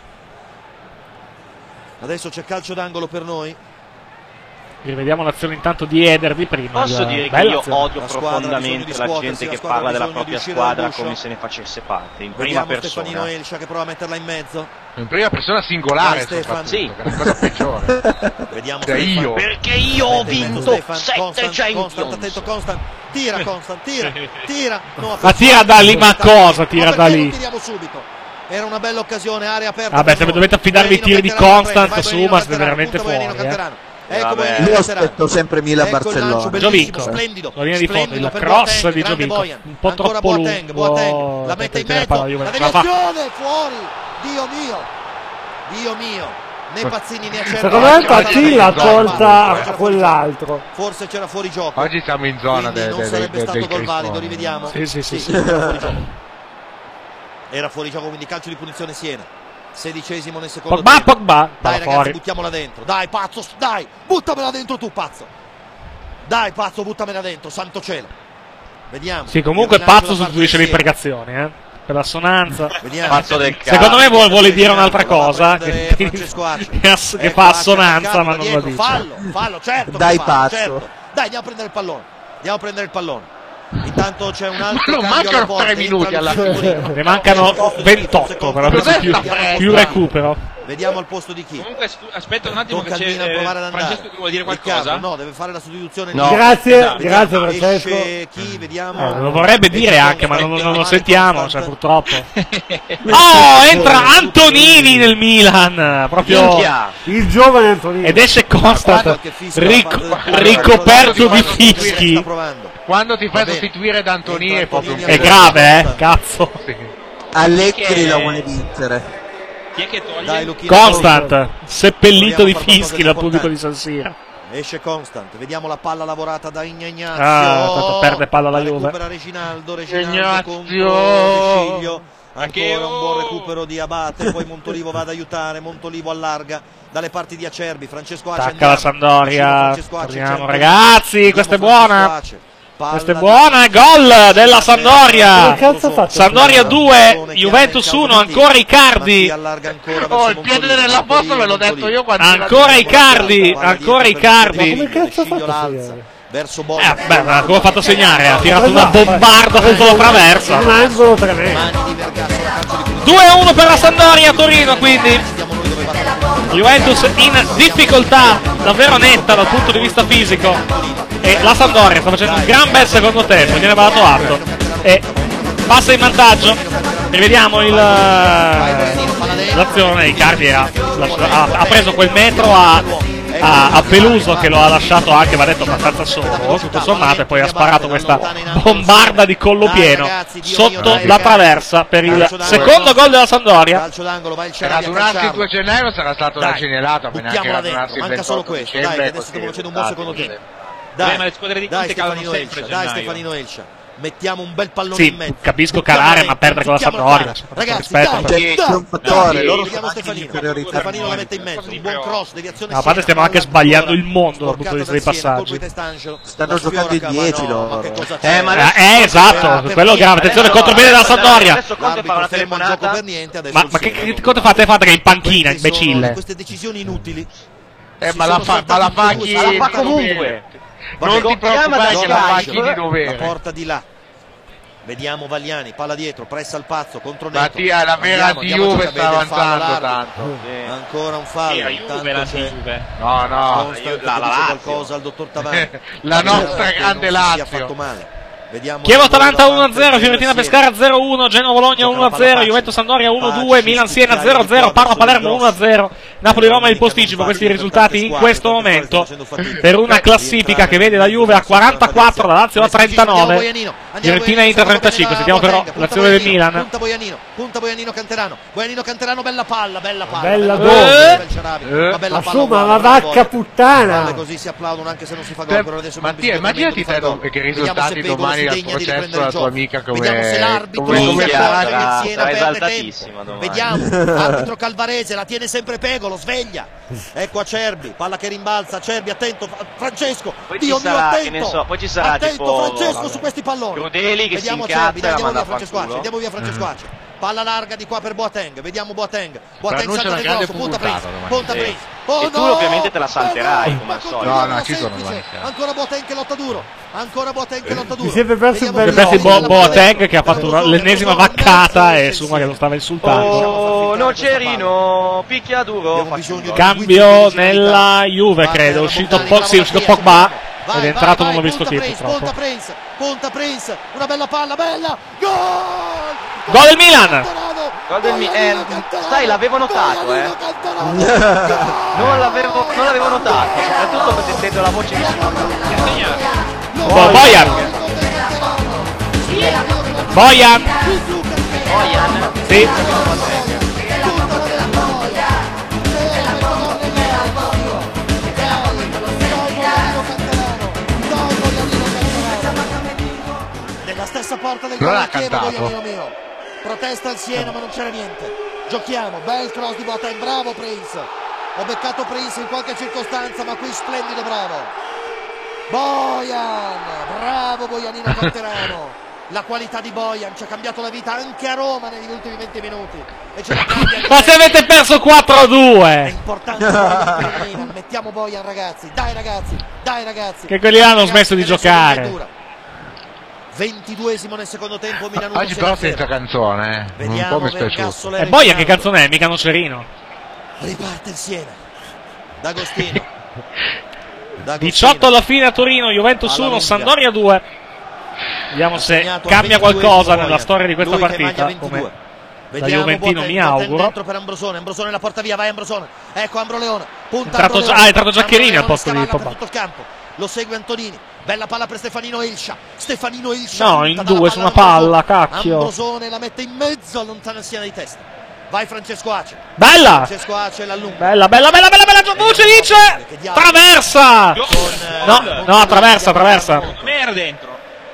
Adesso c'è calcio d'angolo per noi.
Rivediamo l'azione intanto di Eder di prima.
Posso
la-
dire che
bella
io
azione.
odio
La squadra ha bisogno
profondamente
di
la
scuotersi,
gente
la
che
squadra
parla
ha
della
bisogno di
propria
uscire
squadra
dall'uscio.
come se ne facesse parte, in prima
Vediamo
persona.
Stefanino Elcia che prova a metterla in mezzo.
In prima persona singolare,
Vai, Stefan.
soprattutto,
Sì.
che è la cosa peggiore.
Vediamo
Cioè,
Stefan.
io.
Perché io ho
Mette in mezzo
vinto
Stefan.
sette
Constant, Constant, attento
Champions.
Constant. Tira Constant, tira, tira. No,
Ma tira da lì, ma cosa tira
Ma
da
perché
lì?
non tiriamo subito? Era una bella occasione, area aperta.
Vabbè,
per
se
noi.
dovete affidarvi i
Boianino
tiri di
Canterano la
Constant
prende, vai
su,
Boianino
ma siete
Canterano,
veramente
punta Boianino
fuori, eh.
Canterano. Ecco
Vabbè.
Boianino
Io
Canterano.
aspetto sempre Milan
Ecco il lancio
Barcellona.
bellissimo,
Giovinco.
splendido.
La linea di fondo,
splendido
il
per
cross
Boateng,
di
grande
Giovinco.
Bojan.
Un po'
Ancora
troppo
Boateng,
lungo.
Boateng, la mette in
Attenzione, palla
mezzo.
Juve,
La
ce la fa.
deviazione fuori. Dio mio. Dio mio. Né Pazzini né Acerbi.
Secondo me Pazzini l'ha
Forse
tolta a
c'era
quell'altro.
Forse c'era fuori gioco.
Oggi siamo in zona
Quindi
de-
non
de-
sarebbe
de-
stato
del
gol valido,
Cristone.
rivediamo.
Sì, sì, sì, sì.
Era fuori gioco. Era fuori gioco, quindi calcio di punizione Siena. Sedicesimo nel secondo
Pogba,
tempo.
Pogba,
Dai
palla
ragazzi,
fuori.
buttiamola dentro. Dai pazzo, dai, buttamela dentro tu pazzo. Dai pazzo, buttamela dentro, santo cielo. Vediamo.
Sì, comunque
Vediamo
Pazzo
da parte
sostituisce
del
le imprecazioni, eh. Per l'assonanza.
Vediamo.
Pazzo del cazzo.
Secondo me vuole, vuole dire un'altra
Lo va a
cosa.
prendere
Che,
Francesco Aci.
che ass- che
Ecco,
fa
Aci
assonanza,
attaccato
ma
da
non lo
dietro.
dice.
Fallo, fallo, certo. che
Dai,
fallo,
pazzo.
certo. Dai, andiamo a prendere il pallone. Andiamo a prendere il pallone. Intanto c'è un altro
Ma non
cambio
mancano
alla porta,
tre minuti
entra
alla
Luciano
fine.
Mourinho.
Ne mancano ventotto, però
Cos'è
più,
sta fretta?
più recupero.
Vediamo al posto di chi.
Comunque, scu- aspetta un attimo
Tocca
che
al
c'è
Milan
eh,
provare ad andare.
Francesco che vuole dire
Riccardo,
qualcosa.
no, deve fare la sostituzione.
No.
Grazie,
Esatto.
grazie Francesco.
Esce chi, vediamo.
Eh, lo vorrebbe dire
Esce
anche, ma non,
Constant,
non lo
male
sentiamo,
Constant.
cioè, purtroppo. Oh, entra Antonini nel Milan, proprio.
Minchia.
Il giovane Antonino.
Ed esce Constant,
Qualche fischio
ric-
da parte del-
ricoperto di
Sta
fischi.
provando.
Quando ti fai
Va bene.
sostituire da Antonini è proprio un
Antonini
È grave, eh, cazzo.
Allegri la vuole vincere.
Chi è che toglie?
Dai, Luchino.
Constant, seppellito di
Proviamo a far
fischi
qualcosa
dal
di
pubblico di
importante.
San Siro.
Esce Constant, vediamo la palla lavorata da Ignazio.
Ah, tanto perde palla la Juve.
Recupera Reginaldo, Reginaldo
Ignazio.
contro De Sciglio.
Anche
Ancora un buon
io.
recupero di Abate, poi Montolivo va ad aiutare, Montolivo allarga dalle parti di Acerbi, Francesco Ace.
Attacca la
andiamo.
Sampdoria.
Francesco Ace,
Torniamo
certo.
ragazzi,
Vediamo
questa è
Francesco
buona.
Ace.
Questa è buona, gol della Sampdoria. Sampdoria due, Juventus uno, ancora Icardi.
Oh, il piede nella posta ve l'ho detto io quando
Ancora Icardi, ancora Icardi.
Come cazzo ha fatto a segnare?
Eh, beh, ma come ha fatto a segnare? Ha tirato una bombarda sotto la traversa.
Un angolo tremendo.
due a uno per la Sampdoria a Torino, quindi Juventus in difficoltà davvero netta dal punto di vista fisico. E la Sampdoria sta facendo un gran bel secondo tempo, gliene va dato atto. E passa in vantaggio. Rivediamo il, l'azione. Icardi era, ha, ha preso quel metro a, a, a Peluso, che lo ha lasciato anche, va detto, abbastanza solo, tutto sommato, e poi ha sparato questa bombarda di collo pieno sotto la traversa per il secondo gol della Sampdoria.
Per radunarsi il due gennaio sarà stata una genialata, ma neanche radunarsi il
manca solo
ventotto
questo, dai,
dicembre,
adesso stiamo facendo un buon secondo tempo.
Dai,
Dai,
ma le squadre di
dai
Conte calano
Stefanino
sempre
Elcia,
a
dai
gennaio.
Stefanino Elcia. Mettiamo un bel pallone
Sì,
in mezzo.
capisco
Buttiamola
calare,
dentro,
ma perdere con la
buttiamola
Sampdoria.
dentro. Ragazzi,
Rispetto,
dai,
perché-
dai,
C'è un
dai,
fattore,
dai,
loro
vediamo
sono
Stefanino.
superiorità
Stefanino la mette in mezzo, un buon cross, deviazione
No, a parte stiamo anche sbagliando il mondo dal punto di vista dei passaggi.
Stanno giocando in dieci loro.
Eh,
ma eh, esatto, quello è grave. Attenzione, contropiede della Sampdoria.
Adesso Conte fa una telefonata.
Ma, ma che, che cosa fate? Fate che è in panchina, imbecille.
Queste decisioni inutili.
Eh, ma la fa, ma la fa chi?
Ma la fa comunque.
Non ti preoccupare che la fa chi di
La
dovere.
porta di là. Vediamo Vagliani, palla dietro, pressa al pazzo contro Neto.
Mattia, la vera
Andiamo,
di
andiamo,
Juve
vede
sta
il fallo
avanzando
largo.
tanto.
Ancora un fallo.
Sì, la Juve,
intanto
la
c'è
Juve.
No, no.
Constante
la-
che
la
dice
Lazio.
qualcosa al dottor Tavani.
La nostra
Che
grande
non si sia
Lazio.
fatto male. Vediamo
Chievo
il gol
Atalanta uno a
davanti
zero,
del
Fiorentina
Siena.
Pescara zero a uno, Genoa Bologna uno a zero, Juventus Sampdoria uno a due,
Facci,
Milan Siena
cucchiaio
zero a
di
zero,
qua
Parma
verso
Palermo
il
uno a zero, Napoli Roma il posticipo. Questi i risultati in questo momento per una classifica che vede la Juve a quarantaquattro, la Lazio a trentanove, Fiorentina e Inter a trentacinque. Sentiamo però l'azione del Milan.
Punta Boianino, punta Boianino Canterano. Boianino Canterano, bella palla, bella palla.
Bella
bella
dove?
palla, bel Sharawi, ma bella
Ma
palla
su, ma
uguale,
la
bella
vacca
volte.
puttana.
Palle così si applaudono anche se non si fa gol, però adesso abbiamo
Mattia,
bisogno
immaginati
di fare
te
gol.
che
Vediamo se
risultati
Pegolo
domani
si
al
degna di
processo
riprendere
della
il
tua
gioco.
amica come
Vediamo se l'arbitro
come-
non
come
si
sarà-
accorge che il Siena
sarà
perde
esaltatissima
tempo.
domani.
Vediamo, arbitro Calvarese, la tiene sempre Pegolo, sveglia. Ecco Acerbi, palla che rimbalza, Acerbi attento, Fra- Francesco,
Poi ci
Dio mio
sarà, che
attento.
ne so, poi ci sarà
attento
tipo-
Francesco su questi palloni.
Crudeli che
Vediamo
si
Acerbi,
incazza
dai,
e la
andiamo
manda
via
a
Francesco
fanculo.
Ace, andiamo via Francesco Ace. Palla larga di qua per Boateng, vediamo Boateng. Boateng
Preannuncia
salta
una
nel
grande
grosso, punta
puntata
Prince,
domani.
punta
Sì.
Prince. Oh
E tu
no!
ovviamente te la
Eh
salterai,
no,
come
ma
al
continua
solito.
No, no,
la
ci sono
semplice.
domani sera.
Ancora Boateng che lotta duro. Ancora Boateng che lotta duro.
Mi siete perso un
Vediamo
bel
Per questi
Boateng,
Bo-
la palla
Boateng
dentro.
che ha fatto una-
Rosso,
l'ennesima
rosso,
vaccata
rosso,
e
sì,
Suma che
sì.
lo stava insultando.
Oh, Nocerino, picchiaduro.
Abbiamo bisogno di
Cambio nella Juve, credo. È uscito, Po- sì, è uscito Pogba
Vai,
ed è entrato,
vai,
non l'ho
vai,
visto
punta
chi
Prince,
purtroppo.
Punta Prince, punta Prince, una bella palla, bella, gol!
Gol del Milan!
Gol del Mi- eh, sai, l'avevo notato, eh. Non l'avevo, non l'avevo notato, soprattutto sentendo la voce di Suma.
Bo- Bojan! Bojan!
Bojan?
Sì.
Nella stessa porta del
Non
gol
l'ha
a Chievo,
cantato.
Boianino mio. Protesta il Siena ma non c'era niente. Giochiamo, bel cross di Boateng, bravo Prince. Ho beccato Prince in qualche circostanza, ma qui splendido, bravo. Bojan, bravo Boianino Canterano. La qualità di Bojan ci ha cambiato la vita anche a Roma negli ultimi venti minuti. E ce la cambia anche
Ma se avete perso quattro a
È
due!
importante Bojan per il Milan. Mettiamo Bojan, ragazzi. Dai ragazzi, dai ragazzi.
Che quelli là hanno
Ragazzi,
smesso di
che adesso
giocare.
non è dura. ventiduesimo nel secondo tempo, Milan uno,
Oggi però
Siena
senza
zero.
canzone, eh. Un
Vediamo
po' mi è
Vergasso,
spiaciuto.
Lerner
E Bojan che
intanto.
canzone è? Mica Nocerino.
Riparte il Siena. D'Agostino. D'Agostino.
diciotto alla fine a Torino, Juventus
Alla
uno,
lunga.
Sampdoria due. Vediamo
Ha
se
segnato al
cambia
ventiduesimo
qualcosa nella
Bojan.
storia di questa
Lui che
partita.
mangia ventidue.
Come da
Vediamo
Juventino
Boateng,
mi
Boateng
auguro.
dentro per Ambrosone, Ambrosone la porta via, vai Ambrosone. Ecco Ambro Leone. Punta
Entrato
Ambro
già-
Leone.
ah, è entrato Giaccherini
Ambro
al posto di
Leone
Pogba.
scavalla per tutto il campo. Lo segue Antonini. Bella palla per Stefanino Elcia. Stefanino Elcia.
No,
punta
in
dalla
due su una
Ambrosone.
palla, cacchio.
Ambrosone la mette in mezzo, allontana il Siena di testa. Vai Francesco Ace.
Bella!
Francesco Ace l'allunga.
Bella, bella, bella, bella, bella, Vucelic! Traversa! No, no, attraversa, attraversa.
Non era dentro.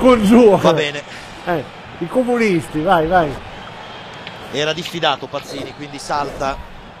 congiuro.
Va bene.
Eh, i comunisti, vai, vai.
Era diffidato Pazzini, quindi salta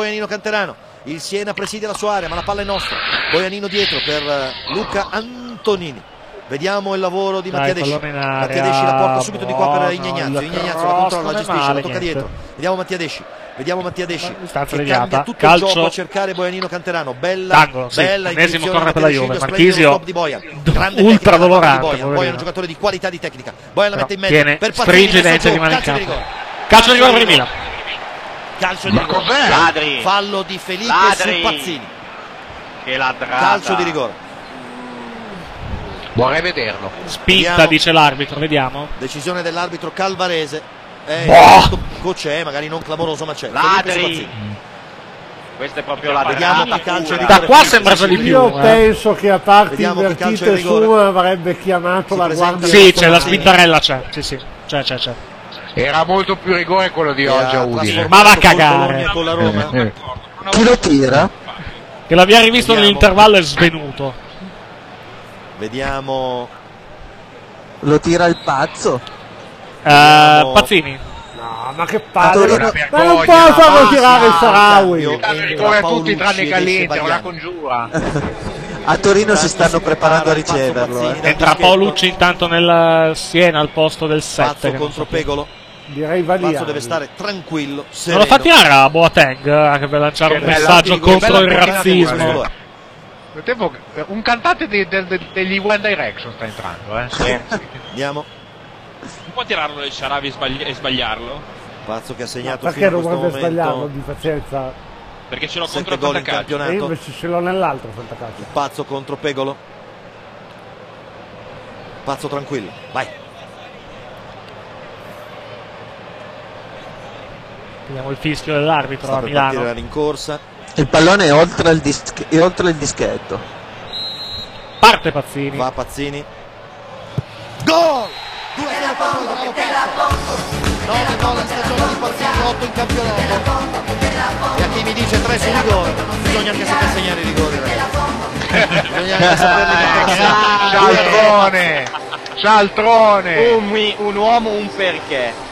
poi a Nino Canterano. il Siena presidia la sua area, ma la palla è nostra. Boianino dietro per uh, Luca Antonini. Vediamo il lavoro di Mattia Desci. Mattia Desci la porta subito di qua per Ignazio. Ignazio la controlla, la gestisce, la tocca dietro. Vediamo Mattia Desci. Vediamo Mattia Desci che cambia tutto il gioco a cercare Boianino Canterano. Bella,
D'angolo, sì.
bella
Ennesimo
intuizione
corner per la
di
Juve.
Marchisio.
Marchisio
Di Bojan. Grande
ultra
tecnica
dolorante.
di Bojan. Bojan è un giocatore di qualità di tecnica. Bojan la mette in mezzo
Tiene,
per
stringe i denti e rimane in campo. Calcio di rigore per il Milan.
Calcio di rigore.
Ladri.
Fallo di Felipe
Ladri.
su Pazzini.
Che ladrata.
Calcio di rigore.
Vorrei vederlo.
Spinta,
Vediamo.
dice l'arbitro, vediamo.
Decisione dell'arbitro Calvarese. Eh,
Boh.
c'è, magari non clamoroso, ma c'è.
Ladri. Questo è proprio la
Vediamo che calcio di
Da
rigore.
qua sembra già di più.
Io
eh.
penso che a parti
Vediamo che calcio
invertite
di
su
rigore.
avrebbe chiamato
Si
la
presenta-
guardia.
Sì, c'è la
Sì.
spintarella, c'è. Sì, sì. C'è, c'è, c'è.
Era molto più rigore quello di
Che
oggi
ha
a Udine.
trasformato
Ma va a
col
cagare.
Bologna con la Roma.
Eh.
Chi lo tira?
Che l'abbiamo rivisto
Vediamo.
nell'intervallo è svenuto.
Vediamo.
Lo tira il pazzo?
Eh, Pazzini.
No, ma che
A
palle!
Torino-
Ma non può farlo tirare il Sarawi!
Rigore a tutti tranne che all'Inter, una congiura.
A Torino si stanno preparando a riceverlo. Eh.
Entra Paolucci intanto nel Siena al posto del sette.
Pazzo contro Pegolo.
Direi
Pazzo
Valia.
deve stare tranquillo,
Non
sereno.
lo fa tirare a Boateng eh, anche per lanciare
Che
un
bella-
messaggio
che
contro il
bella
razzismo.
combinazione. Tempo, un cantante di- de- de- degli One Direction sta entrando, eh?
Andiamo.
Non può tirarlo il Sharawi e sbagli- e sbagliarlo?
Pazzo che ha segnato
Perché
fino a
non
questo
dovrebbe sbagliarlo
momento
di facenza?
Perché ce l'ho
sette
contro
gol in
il fantacalcio.
E io
campionato.
invece ce l'ho nell'altro fantacalcio.
Pazzo contro Pegolo. Pazzo tranquillo, vai.
Vediamo il fischio dell'arbitro
Sta
a
per partire la
Milano.
rincorsa.
Il pallone è oltre il, dis- è oltre il dischetto.
Parte Pazzini.
Va Pazzini. Gol! due a nove gol in stagione di Pazzini, otto in campionato. E a chi mi dice tre su rigore, bisogna anche saper segnare i rigori, ragazzi. Bisogna anche saperli mettere a segno.
Cialtrone! Cialtrone!
Un, mi- un uomo, un perché.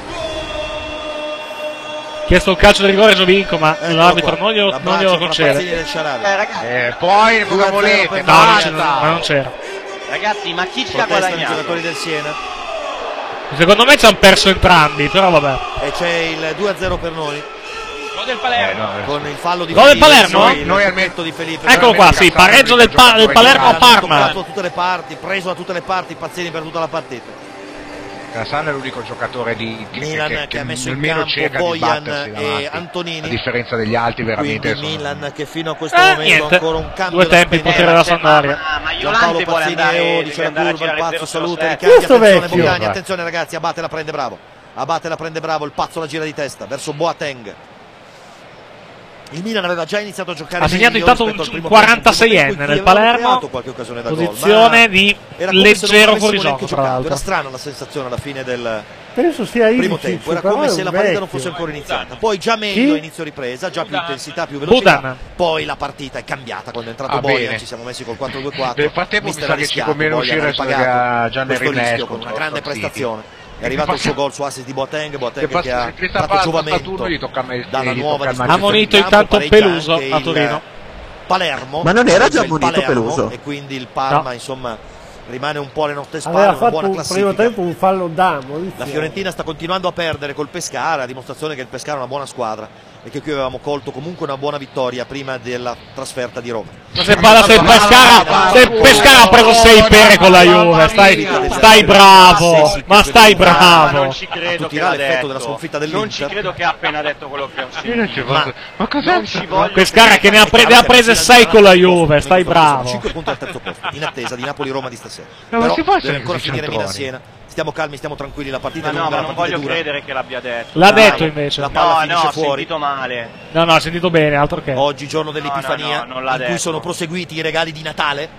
Chiesto il calcio di rigore Giovinco, ma
Eccolo
l'arbitro
qua.
non glielo, non
L'abbraccio
glielo
tra
concede.
Pazzini del Sharawi.
Eh, ragazzi,
Eh, poi
due a
cosa
zero
volete?
per
No, non
Basta!
c'era, ma non c'era.
ragazzi, ma chi ci ha
Protestano i
guadagnato?
giocatori del Siena.
Secondo me ci hanno perso entrambi, però vabbè.
E c'è il due a zero per noi.
Gol del
Eh,
Palermo.
no, eh.
Con il fallo di
Gol del
Felipe,
Palermo?
il
Noi almeno-
pacchetto di Felipe.
Eccolo qua, sì, pareggio del, pa- del Palermo a Parma.
Toccato da tutte le parti, preso da tutte le parti, Pazzini per tutta la partita.
Cassano è l'unico giocatore di, che,
Milan
che,
che,
che
ha messo in
almeno
campo
cerca di
Bojan
battersi
e
davanti.
Antonini.
A differenza degli altri, veramente
Quindi
sono...
Milan che fino a questo
Eh,
momento
niente.
ancora un cambio
Due
da
tempi il
spendere.
potere della Sampdoria.
Ma, ma
Giampaolo
Iolante vuole
Pazzini
andare,
e O,
deve
dice la
andare a
curva, il
girare
pazzo
zero
saluta,
zero
ricambia,
Giusto,
attenzione
vecchio.
Bogani, attenzione ragazzi, Abate la prende bravo. Abate la prende bravo, il pazzo la gira di testa verso Boateng. Il Milan aveva già iniziato a giocare
Ha segnato
meglio
intanto
rispetto al
un
primo
quarantaseienne
tempo, in cui
nel
avevano
Palermo,
creato qualche occasione da gol,
posizione
ma
di
era come se non
leggero
avessimo
fuorigioco,
neanche
tra
giocato.
l'altro.
Era strana la sensazione alla fine del
Penso sia
primo
Ilicic,
tempo, era
però
come
è
se
un
la partita non
vecchio.
fosse ancora iniziata. Poi già meglio
Chi?
a inizio ripresa, già più intensità, più velocità.
Budan.
Poi la partita è cambiata quando è entrato
Ah,
Bojan,
bene.
ci siamo messi col quattro due quattro.
Nel frattempo mi
Mister
sa
ha
che ci
rischiato,
conviene
Bojan
uscire
ha ripagato
già nel
questo rischio
rinnesco
con una
contro
grande
City.
prestazione. È arrivato il suo gol su assist di Boateng, Boateng
Che
che ha
passa- questa
tratto
parte
giovamento
turno gli tocca a me-
dalla
gli
nuova
tocca al
disposizione
Ha monito
di campo,
intanto
pareggia
Peluso
anche
a
il
Torino.
Palermo.
Ma non era già
il
munito
Palermo,
Peluso?
E quindi il Parma,
No.
insomma, rimane un po' alle nostre spalle,
Aveva
una
fatto
buona
un primo
classifica.
tempo un fallo da Maurizio.
La Fiorentina sta continuando a perdere col Pescara, a dimostrazione che il Pescara è una buona squadra e che qui avevamo colto comunque una buona vittoria prima della trasferta di Roma.
Ma se parla se Pescara, se Pescara ha preso sei pere con la Juve, stai, stai bravo, ma stai
Ma
bravo.
non ci credo che
Tutirà
l'ha
l'effetto
detto.
della sconfitta
Non
dell'Inter.
ci credo che ha appena detto quello che ho
Io non ci
sentito.
vado. Ma cos'è?
Non ci voglio
Pescara che ne ha, pre- ne ha prese sei con la Juve, stai bravo.
cinque punti al terzo posto, in attesa di Napoli-Roma di stasera.
No, ma
Però
si può
deve
essere
ancora
così
finire
cialtroni?
Milan-Siena. Stiamo calmi, stiamo tranquilli, la partita
Ma
è
no,
lunga,
ma
la
non
partita
voglio
è dura.
credere che l'abbia detto.
L'ha
Dai.
detto invece.
La palla
No,
finisce
no, ho
fuori.
sentito male.
No, no, ha sentito bene, altro che.
Oggi giorno dell'Epifania,
No, no, no, non l'ha
in cui
detto.
sono proseguiti i regali di Natale.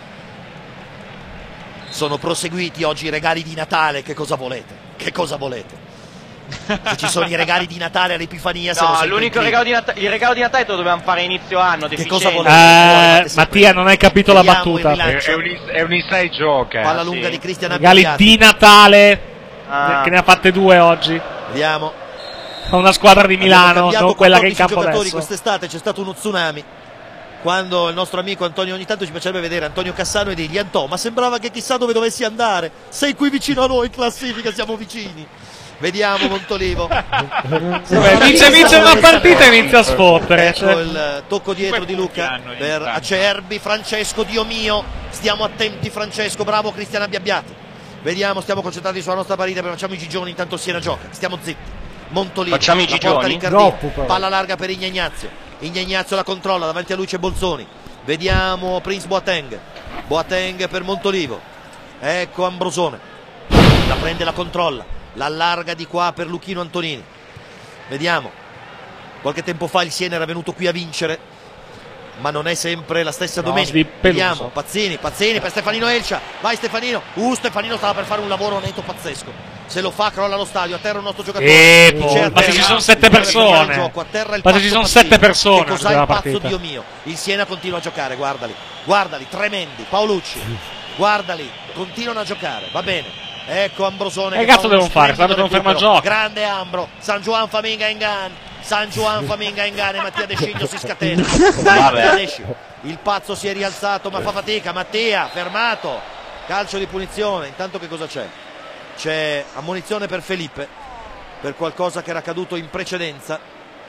Sono proseguiti oggi i regali di Natale, che cosa volete? Che cosa volete? Se ci sono i regali di Natale all'Epifania, siamo
No,
sempre
l'unico
in
regalo di Natale, il regalo di Natale te lo dobbiamo fare a inizio anno,
Che
deficiente.
cosa volete?
Eh, Mattia, non hai capito la
Vediamo
battuta.
il
È,
rilancio.
è un, è un inside joke. eh.
Palla
Ah,
lunga
sì.
di Cristian
Regali
Abbiati.
di Natale,
Ah.
che ne ha fatte due oggi.
Vediamo.
una squadra di Milano, non quella che è in campo
giocatori
adesso.
Quest'estate c'è stato uno tsunami. Quando il nostro amico Antonio, ogni tanto ci piacerebbe vedere Antonio Cassano e dirgli: Antò, ma sembrava che chissà dove dovessi andare, sei qui vicino a noi in classifica, siamo vicini. Vediamo Montolivo.
Vince vince una partita e inizia a sfottere.
Ecco il tocco dietro di Luca per Acerbi. Francesco, Dio mio, stiamo attenti Francesco, bravo Cristiano Abbiabbiati. Vediamo, stiamo concentrati sulla nostra partita, perché facciamo i gigioni intanto Siena gioca, stiamo zitti. Montolivo,
facciamo i gigioni?
No, palla larga per Igna Ignazio. Igna Ignazio la controlla, davanti a lui c'è Bolzoni. Vediamo Prince Boateng. Boateng per Montolivo. Ecco Ambrosone, la prende, la controlla, la allarga di qua per Luchino Antonini. Vediamo, qualche tempo fa il Siena era venuto qui a vincere, ma non è sempre la stessa
No,
domenica.
Peluso.
Vediamo Pazzini, Pazzini per Stefanino Elcia. Vai Stefanino. Uh, Stefanino stava per fare un lavoro netto pazzesco. Se lo fa crolla lo stadio, a terra un nostro giocatore.
E
C'è
poi,
a
ma se
terra,
ci sono sette persone.
gioco, a terra il
Ma se ci
pazzo
sono
Pazzini.
sette persone
Che cos'ha
nella
il pazzo,
partita?
Dio mio? Il Siena continua a giocare, guardali. Guardali, tremendi. Paolucci. Guardali, continuano a giocare, va bene. Ecco Ambrosone.
Che
che
cazzo
fa un
devono fare?
splendido
Stanno ferma
recupero.
gioco.
Grande Ambro. San Juan Faminga Engan. San Juan Faminga Engan e Mattia De Sciglio si scatena. Mattia De Sciglio. Il pazzo si è rialzato ma fa fatica. Mattia fermato. Calcio di punizione. Intanto che cosa c'è? C'è ammonizione per Felipe per qualcosa che era accaduto in precedenza.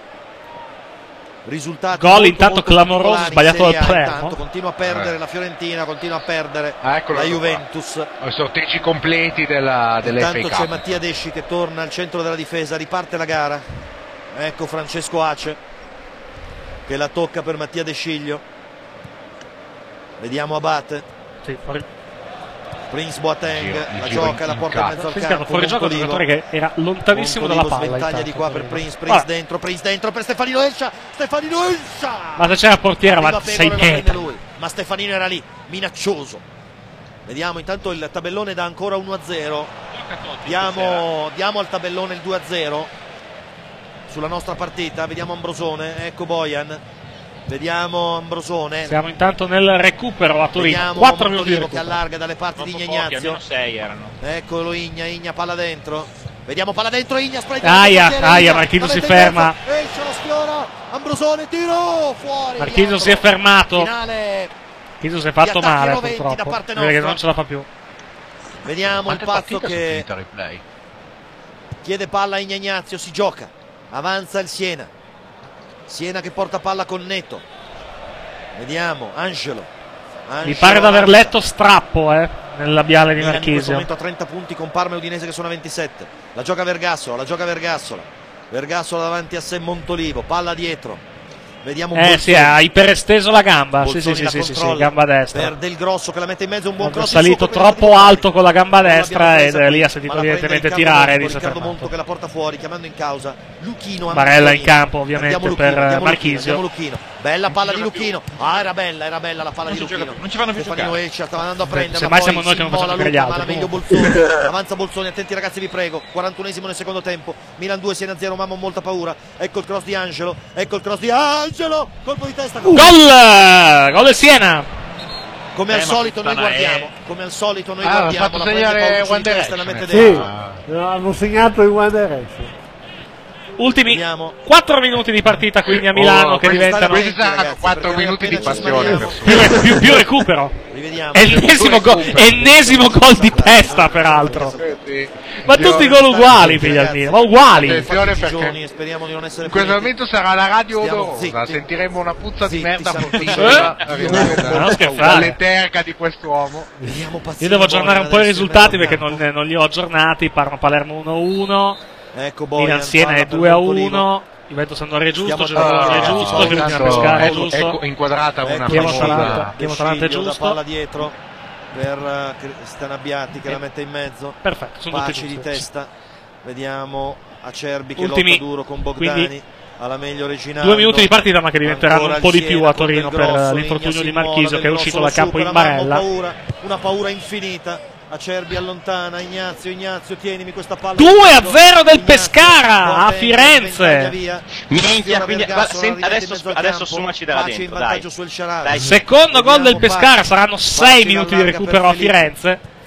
Risultati
Gol
molto,
intanto
molto
clamoroso,
particolari
sbagliato
in
dal
Serie A.
Palermo.
Intanto continua a perdere
Eh.
la Fiorentina, continua a perdere
Ah, eccolo
la
qua.
Juventus.
I sorteggi completi della, dell'F A
Intanto c'è
Cup.
Mattia Desci che torna al centro della difesa, riparte la gara. Ecco Francesco Ace che la tocca per Mattia De Sciglio. Vediamo Abate.
Sì, fuori.
Prince Boateng
Giro, il
la
giro
gioca, la porta in
incantato.
mezzo al
Fischiano
campo.
fuori gioco un
Montolivo.
giocatore che era lontanissimo dalla
Montolivo
palla.
sventaglia
intanto,
di qua per
Montolivo.
Prince, Prince
Ah,
dentro, Prince dentro per Stefanino Elcia. Stefanino Elcia!
ma se c'era il portiere
Arriva
ma
Pegoro
sei
e la prende
metri.
lui. Ma Stefanino era lì, minaccioso. Vediamo intanto il tabellone dà ancora uno a zero. Diamo, diamo al tabellone il due a zero sulla nostra partita. Vediamo Ambrosone, ecco Bojan. Vediamo Ambrosone.
Siamo intanto nel recupero a Torino.
Vediamo
quattro minuti di
Montolivo che
recupero.
allarga dalle parti di Igna Ignazio.
Almeno sei erano.
Eccolo Igna, Igna palla dentro. Vediamo palla dentro, Igna spreca.
Aia, aia, Marchino si ferma.
Esce lo sfiora. Ambrosone, tiro fuori.
Marchino
dietro.
si è fermato.
Finale.
Marchino si è fatto
Gli attacchi
male
roventi da
purtroppo.
parte
Direi che
nostra.
non ce la fa più.
Vediamo
Quante
il pazzo
partite sono
che
finite al replay?
chiede palla a Igna Ignazio, si gioca. Avanza il Siena. Siena che porta palla con Neto. Vediamo Angelo.
Mi
Angelo
pare di aver
avanza.
letto strappo eh, nel labiale di
Milan in questo
Marchisio.
momento a trenta punti con Parma e Udinese che sono a ventisette. La gioca Vergassola, la gioca Vergassola. Vergassola davanti a sé Montolivo, palla dietro. Vediamo un
Eh
Bolzoni.
sì, ha iperesteso la gamba. Sì, sì,
Bolzoni
sì,
la
sì, sì, sì,
controlla
gamba destra.
per Del Grosso che la mette in mezzo, un buon
È
cross.
salito
in su, colpendo
troppo
di
alto con la gamba
Non
destra
l'abbiamo
ed
presa
lì
qui,
ha sentito
ma la prende
evidentemente
in campo
tirare e
dopo
lì si è
Riccardo
fermato.
Monto che la porta fuori, chiamando in causa Luchino.
Barella in
Antonini.
campo, ovviamente,
Andiamo Luchino,
per
andiamo
Marchisio.
Luchino, andiamo Luchino. Bella palla di Luchino. Ah, era bella, era bella la palla
Non
di
si gioca
Luchino.
più, non ci fanno più
Stefanino
giocare.
Elcia stava andando a prendere.
semmai siamo noi che non facciamo giocare gli altri,
Ma meglio
comunque.
Bolzoni. Avanza Bolzoni, attenti ragazzi vi prego. quarantunesimo nel secondo tempo. Milan due, Siena zero, mamma ho molta paura. Ecco il cross di Angelo. Ecco il cross di Angelo. Colpo di testa.
Gol! Gol del Siena!
Come al
Eh, ma
solito noi
puttana è-
guardiamo, come al solito noi
Ah, hanno
guardiamo,
fatto
la prende
segnare
Paolucci di
One
testa e la mette
Direction.
Sì,
dentro.
hanno segnato in One Direction.
Ultimi
Vediamo.
quattro minuti di partita quindi a Milano
Oh,
che
questi
diventano
questi saranno
ragazzi,
quattro
perché
minuti di
appena ci
passione.
smaniamo.
per
più, più, più recupero.
Rivediamo.
Ennesimo gol, ennesimo gol di testa peraltro.
Sì.
Ma
Io-
tutti gol uguali, figli
ragazzi.
mia, ma uguali.
Attenzione
Fatti
perché
giorni e speriamo di non essere
in questo
puniti.
momento sarà la radio
Stiamo
odorosa,
zitti.
sentiremo una puzza di
Zitti,
merda
siamo
fortissima
Eh?
arrivare
Ma non
da-
scherzare.
dalle terga di quest'uomo.
Vediamo Pazzini,
Io devo aggiornare un po' i
adesso in
risultati
mezzo al
perché non,
campo.
non li ho aggiornati. Parma-Palermo uno a uno,
Ecco Bojan,
Milan-Siena
palla
è
per
due a
Montolivo.
uno, Juventus-Sampdoria è giusto,
Stiamo
Genoa è
Ah,
giusto,
oh,
Fiorentina-Pescara è
ecco,
giusto.
ecco inquadrata una
Ecco
Chiamo
precisa-
Atalanta. Chiamo Atalanta è
Sciglio,
giusto.
la palla dietro per uh, Cristian Abbiati che la mette in mezzo.
Perfetto, sono tutti
Paci di
giusti.
testa. Vediamo Acerbi che
Ultimi,
lotta duro con Bogdani.
quindi,
alla meglio Reginaldo.
Due minuti di partita ma che diventeranno
Ancora
un po'
il
di più
Siena
a
con
Torino
Del Grosso,
per
Ligna
l'infortunio
si
di
immola,
Marchisio
Del
che è uscito
Grosso
dal
lo
campo in
supera, mamma, ho
barella.
paura, una paura infinita. Acerbi allontana, Ignazio, Ignazio tienimi questa palla.
due a zero del
Ignazio,
Pescara a
Boateng,
Firenze.
sventaglia via.
Minchia,
Sfiora
quindi-
Vergassola,
guarda, senti,
rimette in
adesso-
mezzo al
adesso
campo.
summaci dalla
Paci in
dentro,
vantaggio
dai.
sul Sciarà.
Dai.
Secondo gol del
Vediamo
Pescara,
Paci.
saranno sei
Paci
minuti di
allarga per
recupero a
Felipe.
Firenze.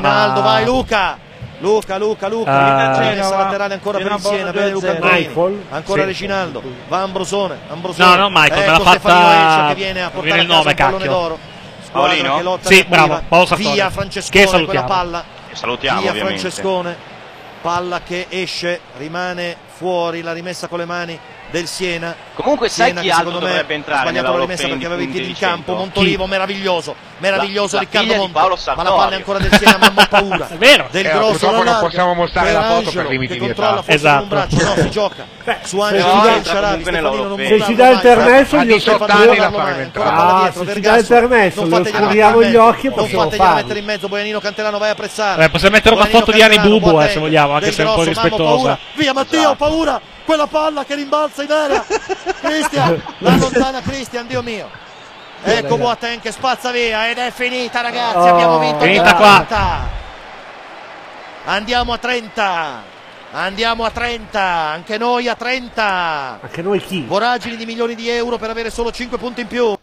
Reginaldo,
ma...
vai Luca. Luca, Luca, Luca,
Uh,
rimessa laterale ancora per il Siena, bene Luca Antonini, ancora
sì.
Reginaldo, va Ambrosone, Ambrosone.
No, no, Michael,
ecco
me l'ha
Stefanio
fatta...
Escia che viene a
non
portare
viene
a
il
casa
nome,
un pallone
cacchio.
d'oro. Squadra
Paolino?
che lotta
Sì,
per
bravo,
prima.
Paolo Sartori.
Via
Che
Francescone
salutiamo.
quella palla.
Che salutiamo,
Via
ovviamente.
Francescone, palla che esce, rimane fuori, la rimessa con le mani del Siena.
Comunque sai
Siena
chi
che,
altro
secondo me,
dovrebbe entrare
ha sbagliato
nella
la
Hall of
rimessa
Fame
perché aveva i
di
piedi in
punti di
campo.
cento?
Montolivo meraviglioso, meraviglioso
La- la
Riccardo
figlia di
Monti,
Paolo
ma la
Sartorio.
palla è ancora del Siena, mamma paura.
È vero.
Del
Eh,
grosso
purtroppo
alla
non
larga,
possiamo mostrare la foto per
Angelo,
limiti
che
di
controlla
età.
forse
Esatto.
con un braccio, no, si gioca su Angelo,
No,
su
entra
Sharabi,
comunque nella
Stefanino non
Hall of
Se
Fame.
ci
buttarlo
dà il
mai,
permesso,
a
glielo
diciotto
faccio
anni
io.
la
Ancora
faremo entrare.
palla
Ah,
dietro,
se ci
Vergasso.
dà il permesso,
Non
lo
fategliela
scorriamo
mettere
gli
in
occhi e
mezzo, non
possiamo
fategliela
farlo.
mettere in mezzo, Boianino Cantelano vai a pressare.
Beh, possiamo mettere una
Boianino
foto di Ani
Cantelano,
Bubu, eh,
Boateng,
se vogliamo, anche
Del
se è un po'
Grosso, mamma,
rispettosa.
paura. Via Matteo,
Esatto.
paura, quella palla che rimbalza in aria. Cristian, la lontana Cristian, Dio mio. Ecco Boateng che spazza via ed è finita, ragazzi,
Oh,
abbiamo vinto
finita
a
qua.
trenta. Andiamo a trenta. Andiamo a trenta, anche noi a trenta.
Anche noi chi?
Voragini di milioni di euro per avere solo cinque punti in più.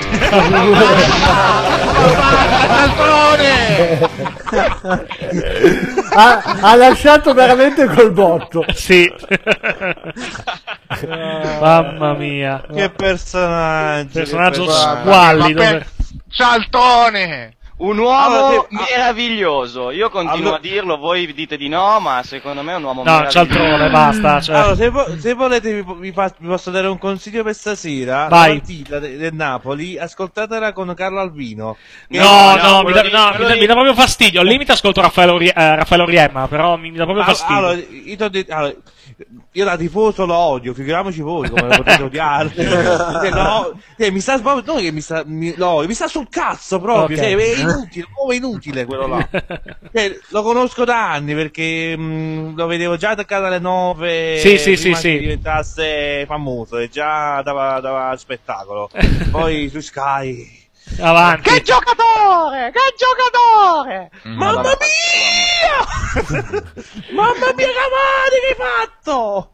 ha, ha lasciato veramente col botto.
Sì. Mamma mia.
Che personaggio.
Personaggio
che personaggio.
squallido.
Ma per- Saltone!
Un uomo
Allora, se-
meraviglioso. Io continuo
allora-
a dirlo, voi dite di no, ma secondo me è un uomo
No,
meraviglioso.
cialtrone, basta. Cioè.
Allora, se, vo- se volete vi, vi fa- vi posso dare un consiglio per stasera.
Vai.
La partita de- del Napoli, ascoltatela con Carlo Alvino. Che-
No, no, mi
quello
dà,
di-
no, mi
quello
dà-
di-
mi dà proprio fastidio. Al limite ascolto Raffaello, Rie- eh, Raffaello Riemma, però mi, mi dà proprio
Ah,
fastidio.
allora, io, t'ho detto- allora, io da tifoso lo odio, figuriamoci voi come lo potete odiare. Cioè, no, cioè, mi sta proprio, non che mi sta, mi, no, mi sta sul cazzo proprio,
Ok.
cioè, è inutile, proprio inutile quello là. Cioè, lo conosco da anni perché mh, lo vedevo già attaccato alle nove
Sì, sì,
prima
sì,
che
sì.
diventasse famoso e già dava, dava spettacolo. Poi su Sky.
Avanti.
Che giocatore! Che giocatore! Mamma mia! Mamma mia, Cavani, che hai fatto?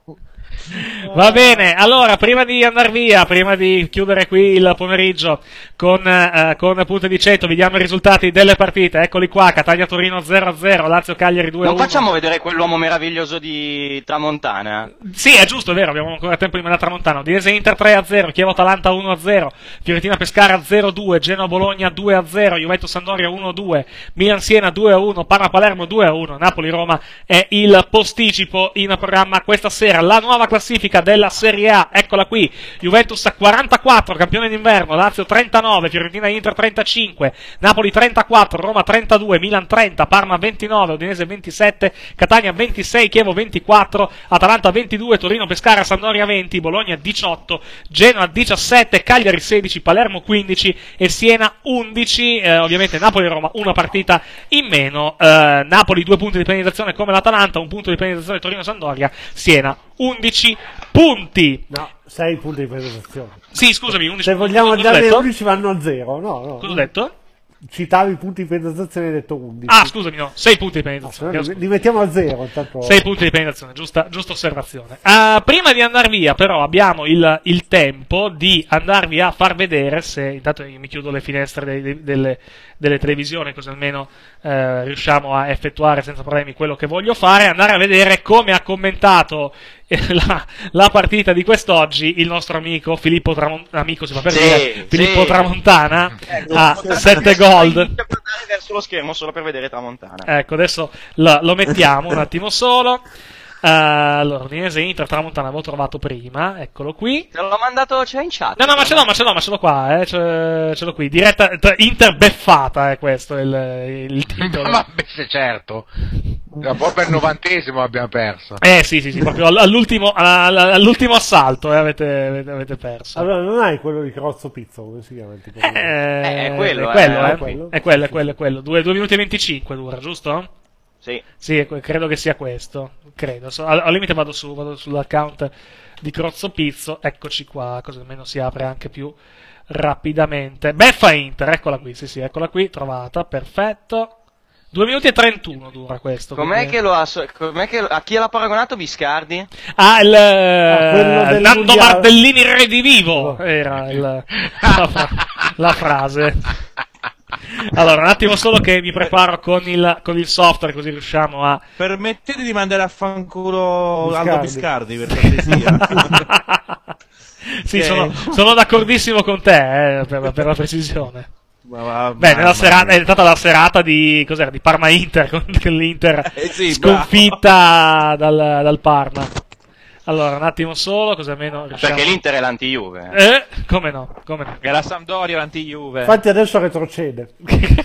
Va bene, allora prima di andare via, prima di chiudere qui il pomeriggio con, eh, con punte di cento, vi diamo i risultati delle partite. Eccoli qua: Catania-Torino zero a zero, Lazio-Cagliari due a uno.
Non facciamo vedere quell'uomo meraviglioso di Tramontana?
Sì, è giusto, è vero, abbiamo ancora tempo di mandare Tramontana. Udinese-Inter tre a zero, Chievo-Atalanta uno a zero, Fiorentina-Pescara zero a due, Genoa-Bologna due a zero, Juventus-Sampdoria uno a due, Milan-Siena due a uno, Parma-Palermo due a uno, Napoli-Roma è il posticipo in programma questa sera. La nuova classifica della Serie A, eccola qui: Juventus a quarantaquattro, campione d'inverno, Lazio trentanove, Fiorentina e Inter trentacinque, Napoli trentaquattro, Roma trentadue, Milan trenta, Parma ventinove, Udinese ventisette, Catania ventisei, Chievo ventiquattro, Atalanta ventidue, Torino, Pescara, Sampdoria venti, Bologna diciotto, Genoa diciassette, Cagliari sedici, Palermo quindici e Siena undici. Eh, ovviamente Napoli e Roma una partita in meno, eh, Napoli due punti di penalizzazione come l'Atalanta, un punto di penalizzazione Torino-Sampdoria, Siena undici punti.
No, sei punti di penalizzazione.
Sì, scusami, undici.
Se vogliamo
cosa ho
darne
detto?
undici vanno a zero. No, no.
Cosa ho detto?
Citavi i punti di penalizzazione e hai detto undici.
Ah, scusami, no, sei punti di
No,
penalizzazione.
se no li, li mettiamo a zero. Intanto...
sei punti di penalizzazione, giusta, giusta osservazione. Uh, prima di andare via, però, abbiamo il, il tempo di andarvi a far vedere, se intanto io mi chiudo le finestre dei, dei, delle, delle televisioni, così almeno uh, riusciamo a effettuare senza problemi quello che voglio fare, andare a vedere come ha commentato la, la partita di quest'oggi il nostro amico Filippo Tramontana, amico si fa per
Sì,
dire, Filippo
sì.
Tramontana,
Ecco,
a sette gold.
Guardare verso lo schermo solo per vedere Tramontana.
Ecco, adesso lo, lo mettiamo un attimo solo. Uh, allora, Udinese Inter Tramontana avevo trovato prima, eccolo qui.
Te l'ho mandato, c'è in chat.
No, no, ma ce l'ho, ma ce l'ho, ma ce l'ho qua, eh, ce, ce l'ho qui. Diretta, tra- Inter beffata, è questo il, il titolo.
Ma beh, se certo. Un po' per novantesimo abbiamo perso.
Eh sì, sì, sì, proprio all'ultimo, all'ultimo assalto eh, avete, avete, avete perso.
Allora, non hai quello di Crozzo Pizzo, come si chiama il tipo?
Eh,
è quello,
è quello,
eh,
eh.
è quello.
È quello, è quello, è quello. due minuti e venticinque dura, giusto?
Sì.
Sì, è que- credo che sia questo. Credo. So, al, al limite vado su, vado sull'account di Crozzo Pizzo. Eccoci qua, così almeno si apre anche più rapidamente. Beffa Inter, eccola qui, sì, sì, eccola qui, trovata, perfetto. due minuti e trentuno dura questo.
Com'è
quindi-
che lo ha, so- com'è che lo- a chi l'ha paragonato Biscardi?
Ah, il
Ah, quello del
Nando
mondiale.
Bardellini redivivo era il, la, fra- la frase. Allora, un attimo solo che mi preparo con il, con il software così riusciamo a...
Permettete di mandare a fanculo
Biscardi.
Aldo Biscardi per cortesia.
Sì,
Ok.
sono, sono d'accordissimo con te, eh, per, per la precisione.
Ma va-
Beh,
mamma
nella serata,
mia.
è stata la serata di, cos'era, di Parma-Inter, con con l'Inter
Eh sì,
sconfitta dal, dal Parma. Allora, un attimo solo, così almeno riusciamo...
Perché l'Inter è l'anti-Juve.
Eh, come no, come no.
È la Sampdoria l'anti-Juve.
Infatti adesso retrocede.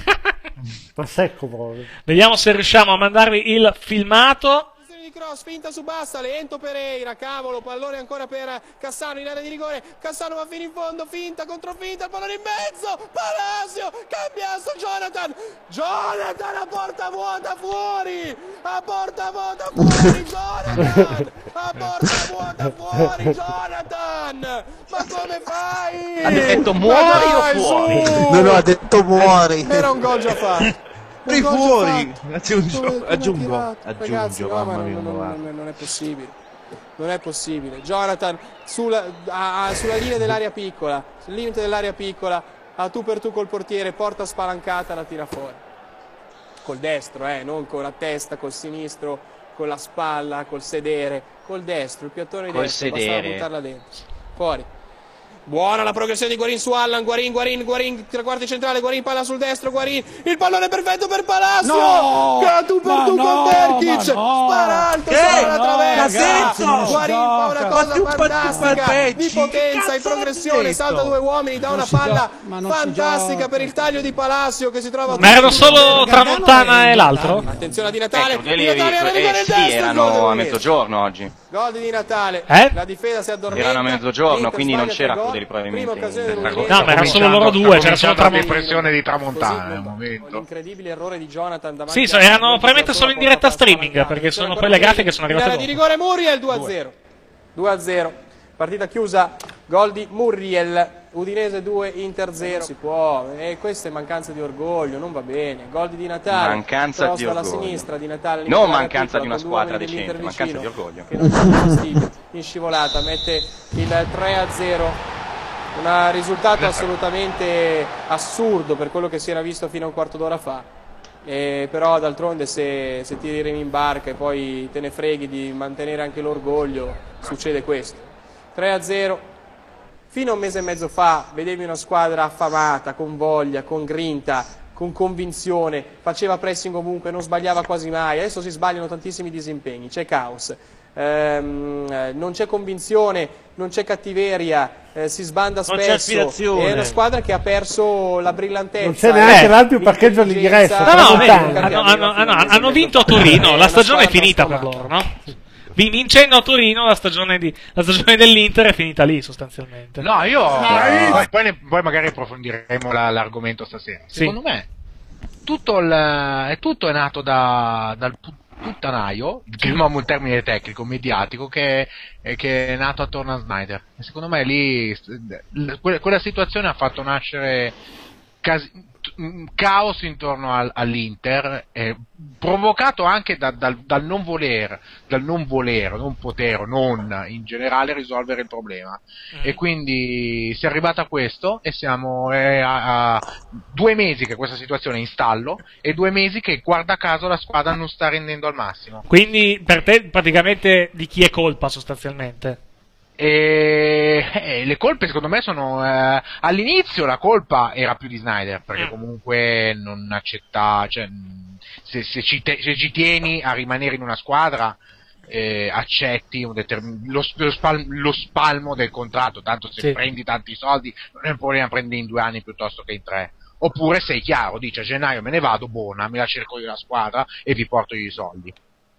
Ma secco proprio.
Vediamo se riusciamo a mandarvi il filmato.
Di cross, finta su Bassa, lento Pereira, cavolo, pallone ancora per Cassano in area di rigore, Cassano va fino in fondo, finta contro finta, il pallone in mezzo, Palacio, cambiasso Jonathan, Jonathan a porta vuota fuori, a porta vuota fuori Jonathan, a porta vuota fuori Jonathan, ma come fai?
Ha detto muori o fuori?
No, no, ha detto muori.
Era un gol già fatto.
Fuori fuori! Aggiungo,
Come- come ha
aggiungo,
tirato?
aggiungo,
Ragazzi, no, ma
mamma
non,
mia,
non-
guarda.
non- non è possibile. Non è possibile. Jonathan sulla, a- a- sulla linea dell'area piccola, sul limite dell'area piccola, a tu per tu col portiere, porta spalancata, la tira fuori. Col destro, eh, non con la testa, col sinistro, con la spalla, col sedere, col destro, il piattone
Col
destro, bastava
sedere.
buttarla dentro. Fuori. Buona la progressione di Guarin su Allan, Guarin, Guarin, Guarin, tre quarti centrale, Guarin palla sul destro, Guarin, il pallone perfetto per Palacio,
No!
che tu per
Ma
tu
no,
con Perkic,
ma no!
spara alto
Che?
sopra la
No,
traversa,
ragazzi,
Guarin fa una
ma
cosa
più pa-
fantastica,
pa-
di potenza, in progressione, salta due uomini, dà
Non
una
si
palla
gioca, ma non si
fantastica
gioca.
per il taglio di Palacio che si trova...
Ma erano solo Tramontana e l'altro?
Attenzione a Di Natale,
Ecco,
Di
quelli
Natale era
eh,
rigore
sì,
destro, il gol
erano a
dell'Udinese.
mezzogiorno oggi.
Gol di Di Natale,
Eh?
la difesa si addormenta.
Erano a mezzogiorno,
l'Inter
quindi non
sbaglia
c'era
tre gol,
Crudeli probabilmente.
prima occasione
in-
dell'Udinese.
No, ma erano solo loro due, c'era solo Tramontana.
l'impressione di Tramontana nel momento.
L'incredibile errore di Jonathan davanti
Sì, so-
a-
erano probabilmente solo in diretta streaming, perché sono poi le grafiche sono
in area
arrivate
di
dopo.
rigore Muriel due a zero. due a zero. Partita chiusa, gol di Muriel. Udinese due, Inter zero. Si può, e queste mancanze di orgoglio, non va bene. Gol di Di Natale.
Mancanza
cross
di
dalla
orgoglio.
sinistra, Di Natale
Non
all'interno
mancanza
della
di una
piccola, con
squadra
due uomini
decente,
dell'Inter
mancanza di
vicino,
orgoglio.
che non fa fastidio. In scivolata mette il tre a zero. Un risultato assolutamente assurdo per quello che si era visto fino a un quarto d'ora fa. Eh, però d'altronde se, se ti remi in barca e poi te ne freghi di mantenere anche l'orgoglio, succede questo. tre a zero. Fino a un mese e mezzo fa vedevi una squadra affamata, con voglia, con grinta, con convinzione, faceva pressing ovunque, non sbagliava quasi mai. Adesso si sbagliano tantissimi disimpegni, c'è caos. Ehm, eh, non c'è convinzione, non c'è cattiveria, eh, si sbanda
Non c'è
spesso.
aspirazione.
È una squadra che ha perso la brillantezza.
Non c'è neanche
eh,
l'ampio parcheggio all'ingresso.
No, no,
Tramontana.
vedi, hanno, hanno- hanno- hanno vinto a Torino, la stagione è finita per loro, no? Vi- Vincendo a Torino la stagione, di, la stagione dell'Inter è finita lì sostanzialmente.
No, io poi, poi, ne- poi magari approfondiremo la- l'argomento stasera.
Sì.
Secondo me tutto, il, è, tutto è nato da, dal pu- puttanaio, chiamiamo un termine tecnico, mediatico, che, è- che è nato attorno a Snyder. E secondo me lì l- que- quella situazione ha fatto nascere casi- un caos intorno al- all'Inter, eh, provocato anche da- dal, dal non voler, dal non voler, non poter, non in generale risolvere il problema. E quindi si è arrivato a questo e siamo eh, a, a due mesi che questa situazione è in stallo e due mesi che guarda caso la squadra non sta rendendo al massimo.
Quindi per te praticamente di chi è colpa sostanzialmente?
E eh, le colpe secondo me sono eh, all'inizio la colpa era più di Snyder perché
Mm.
comunque non accetta, cioè, mh, se, se, ci te- se ci tieni a rimanere in una squadra eh, accetti un determin- lo, lo, spal- lo spalmo del contratto, tanto se
Sì.
prendi tanti soldi non è un problema, prendi in due anni piuttosto che in tre. Oppure sei chiaro, dici a gennaio me ne vado, buona, me la cerco io la squadra e vi porto io i soldi.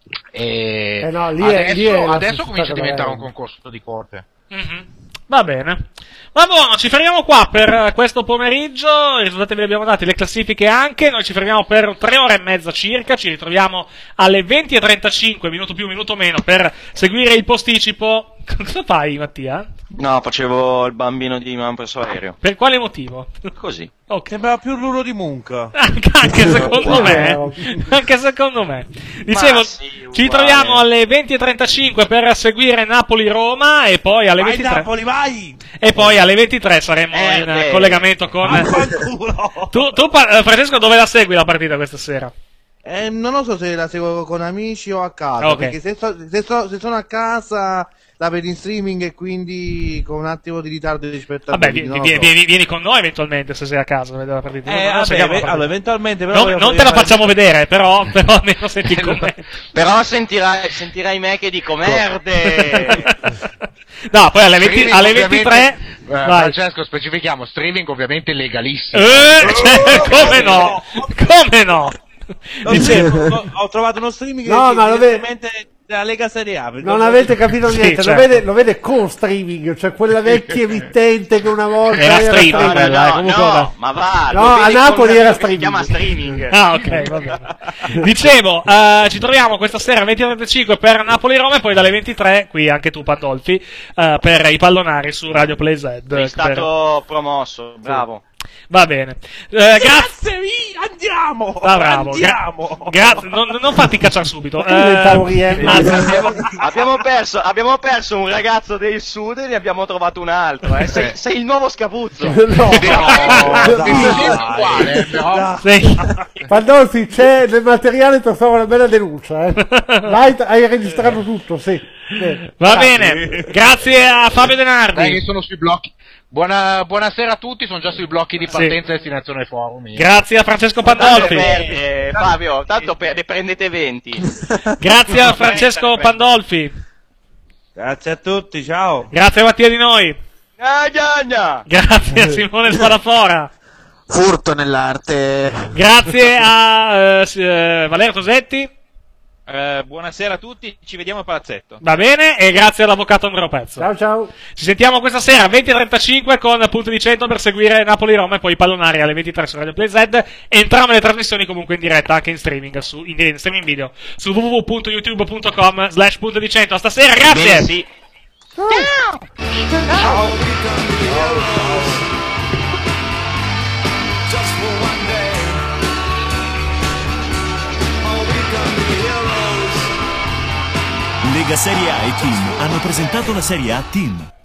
E
Eh no, lì è-
adesso,
lì è la
adesso
società
comincia a
che
diventare
va-
un concorso di corte.
Mhm. Va bene. Va buono, ci fermiamo qua per eh, questo pomeriggio. I risultati ve li abbiamo dati, le classifiche anche. Noi ci fermiamo per tre ore e mezza circa. Ci ritroviamo alle venti e trentacinque, minuto più, minuto meno, per seguire il posticipo. Cosa fai, Mattia?
No, facevo il bambino di mamma presso aereo.
Per quale motivo?
Così.
Ok.
Sembrava più il rulo di Munca.
Anche, anche secondo me. Anche secondo me. Dicevo,
Ma sì,
ci
uguale.
ritroviamo alle venti e trentacinque per seguire Napoli-Roma e poi alle
Vai
ventitré.
Napoli, vai!
E poi alle ventitré saremo
Eh,
in
beh.
collegamento con.
Vaffanculo!
Tu, tu pa- Francesco, dove la segui la partita questa sera?
Eh, non lo so se la seguo con amici o a casa,
Ok.
perché se, so- se so- se sono a casa la vedi in streaming e quindi con un attimo di ritardo rispetto a
Vabbè,
voi,
vi-
non
vi-
lo so.
vieni, vieni con noi eventualmente se sei a casa a vedere la partita.
Eh,
Non- non
vabbè,
seguiamo la
beh,
partita.
allora, eventualmente però
Non,
voglio-
non
voglio
te la
fare-
facciamo vedere, però, però almeno senti con me.
Però sentirai, sentirai me che dico merde.
No, poi alle, venti,
Streaming,
alle
ovviamente-
ventitré.
Eh,
vai.
Francesco, specifichiamo, streaming ovviamente legalissimo.
Eh, cioè, come no? Come no?
Non
Dicevo-
so, ho, ho trovato uno streaming
No,
che-
ma lo vede-
direttamente della Lega Serie A. perché
Non
ho-
avete capito
Sì,
niente,
certo.
lo, vede, lo vede con streaming, cioè quella vecchia emittente che una volta
Era streaming, quella, eh, comunque vabbè.
No, ma va.
No,
lo
a
vedi
Napoli
con-
era
che si chiama streaming.
Ah, ok, va bene. Dicevo, eh, ci troviamo questa sera alle venti e trentacinque per Napoli-Roma e poi dalle ventitré, qui anche tu Pandolfi, eh, per i pallonari su Radio Play Z.
Sei
per-
stato promosso, bravo.
Va bene. Eh, grazie.
Grazie, vi- andiamo!
Ah, bravo. gra-
Andiamo!
grazie, non, non fatti cacciare subito. Eh,
diventavo Rienzo.
anzi,
abbiamo, abbiamo perso, abbiamo perso un ragazzo del sud e ne abbiamo trovato un altro. Eh. Sei, sei il nuovo Scapuzzo.
No,
uguale, però.
sì.
Pandolfi, c'è nel materiale per fare una bella denuncia. Eh. Vai, hai registrato tutto, sì. Bene.
Va bene. Grazie a Fabio Denardi.
Dai, che sono sui blocchi. Buona, buonasera a tutti, sono già sui blocchi di partenza e destinazione forum. io.
Grazie a Francesco
Tanto
Pandolfi.
perde, Fabio, tanto per, ne prendete venti.
Grazie a Francesco Pandolfi.
Grazie a tutti, ciao!
Grazie a Mattia Di Noi.
Ah, gna, gna.
Grazie a Simone Spadafora.
Furto nell'arte.
Grazie a eh, s- eh, Valerio Tosetti.
Eh, buonasera a tutti, ci vediamo a Palazzetto.
Va bene, e grazie all'avvocato Andrea Pezzo.
Ciao ciao.
Ci sentiamo questa sera venti e trentacinque con Punto di Cento per seguire Napoli-Roma e poi i pallonari alle ventitré su Radio Play Z. Entrambe le trasmissioni comunque in diretta anche in streaming, su, in, in streaming video su w w w punto youtube punto com slash punto di cento. A stasera, grazie!
Bene, sì.
Lega Serie A e Team hanno presentato la Serie A Team.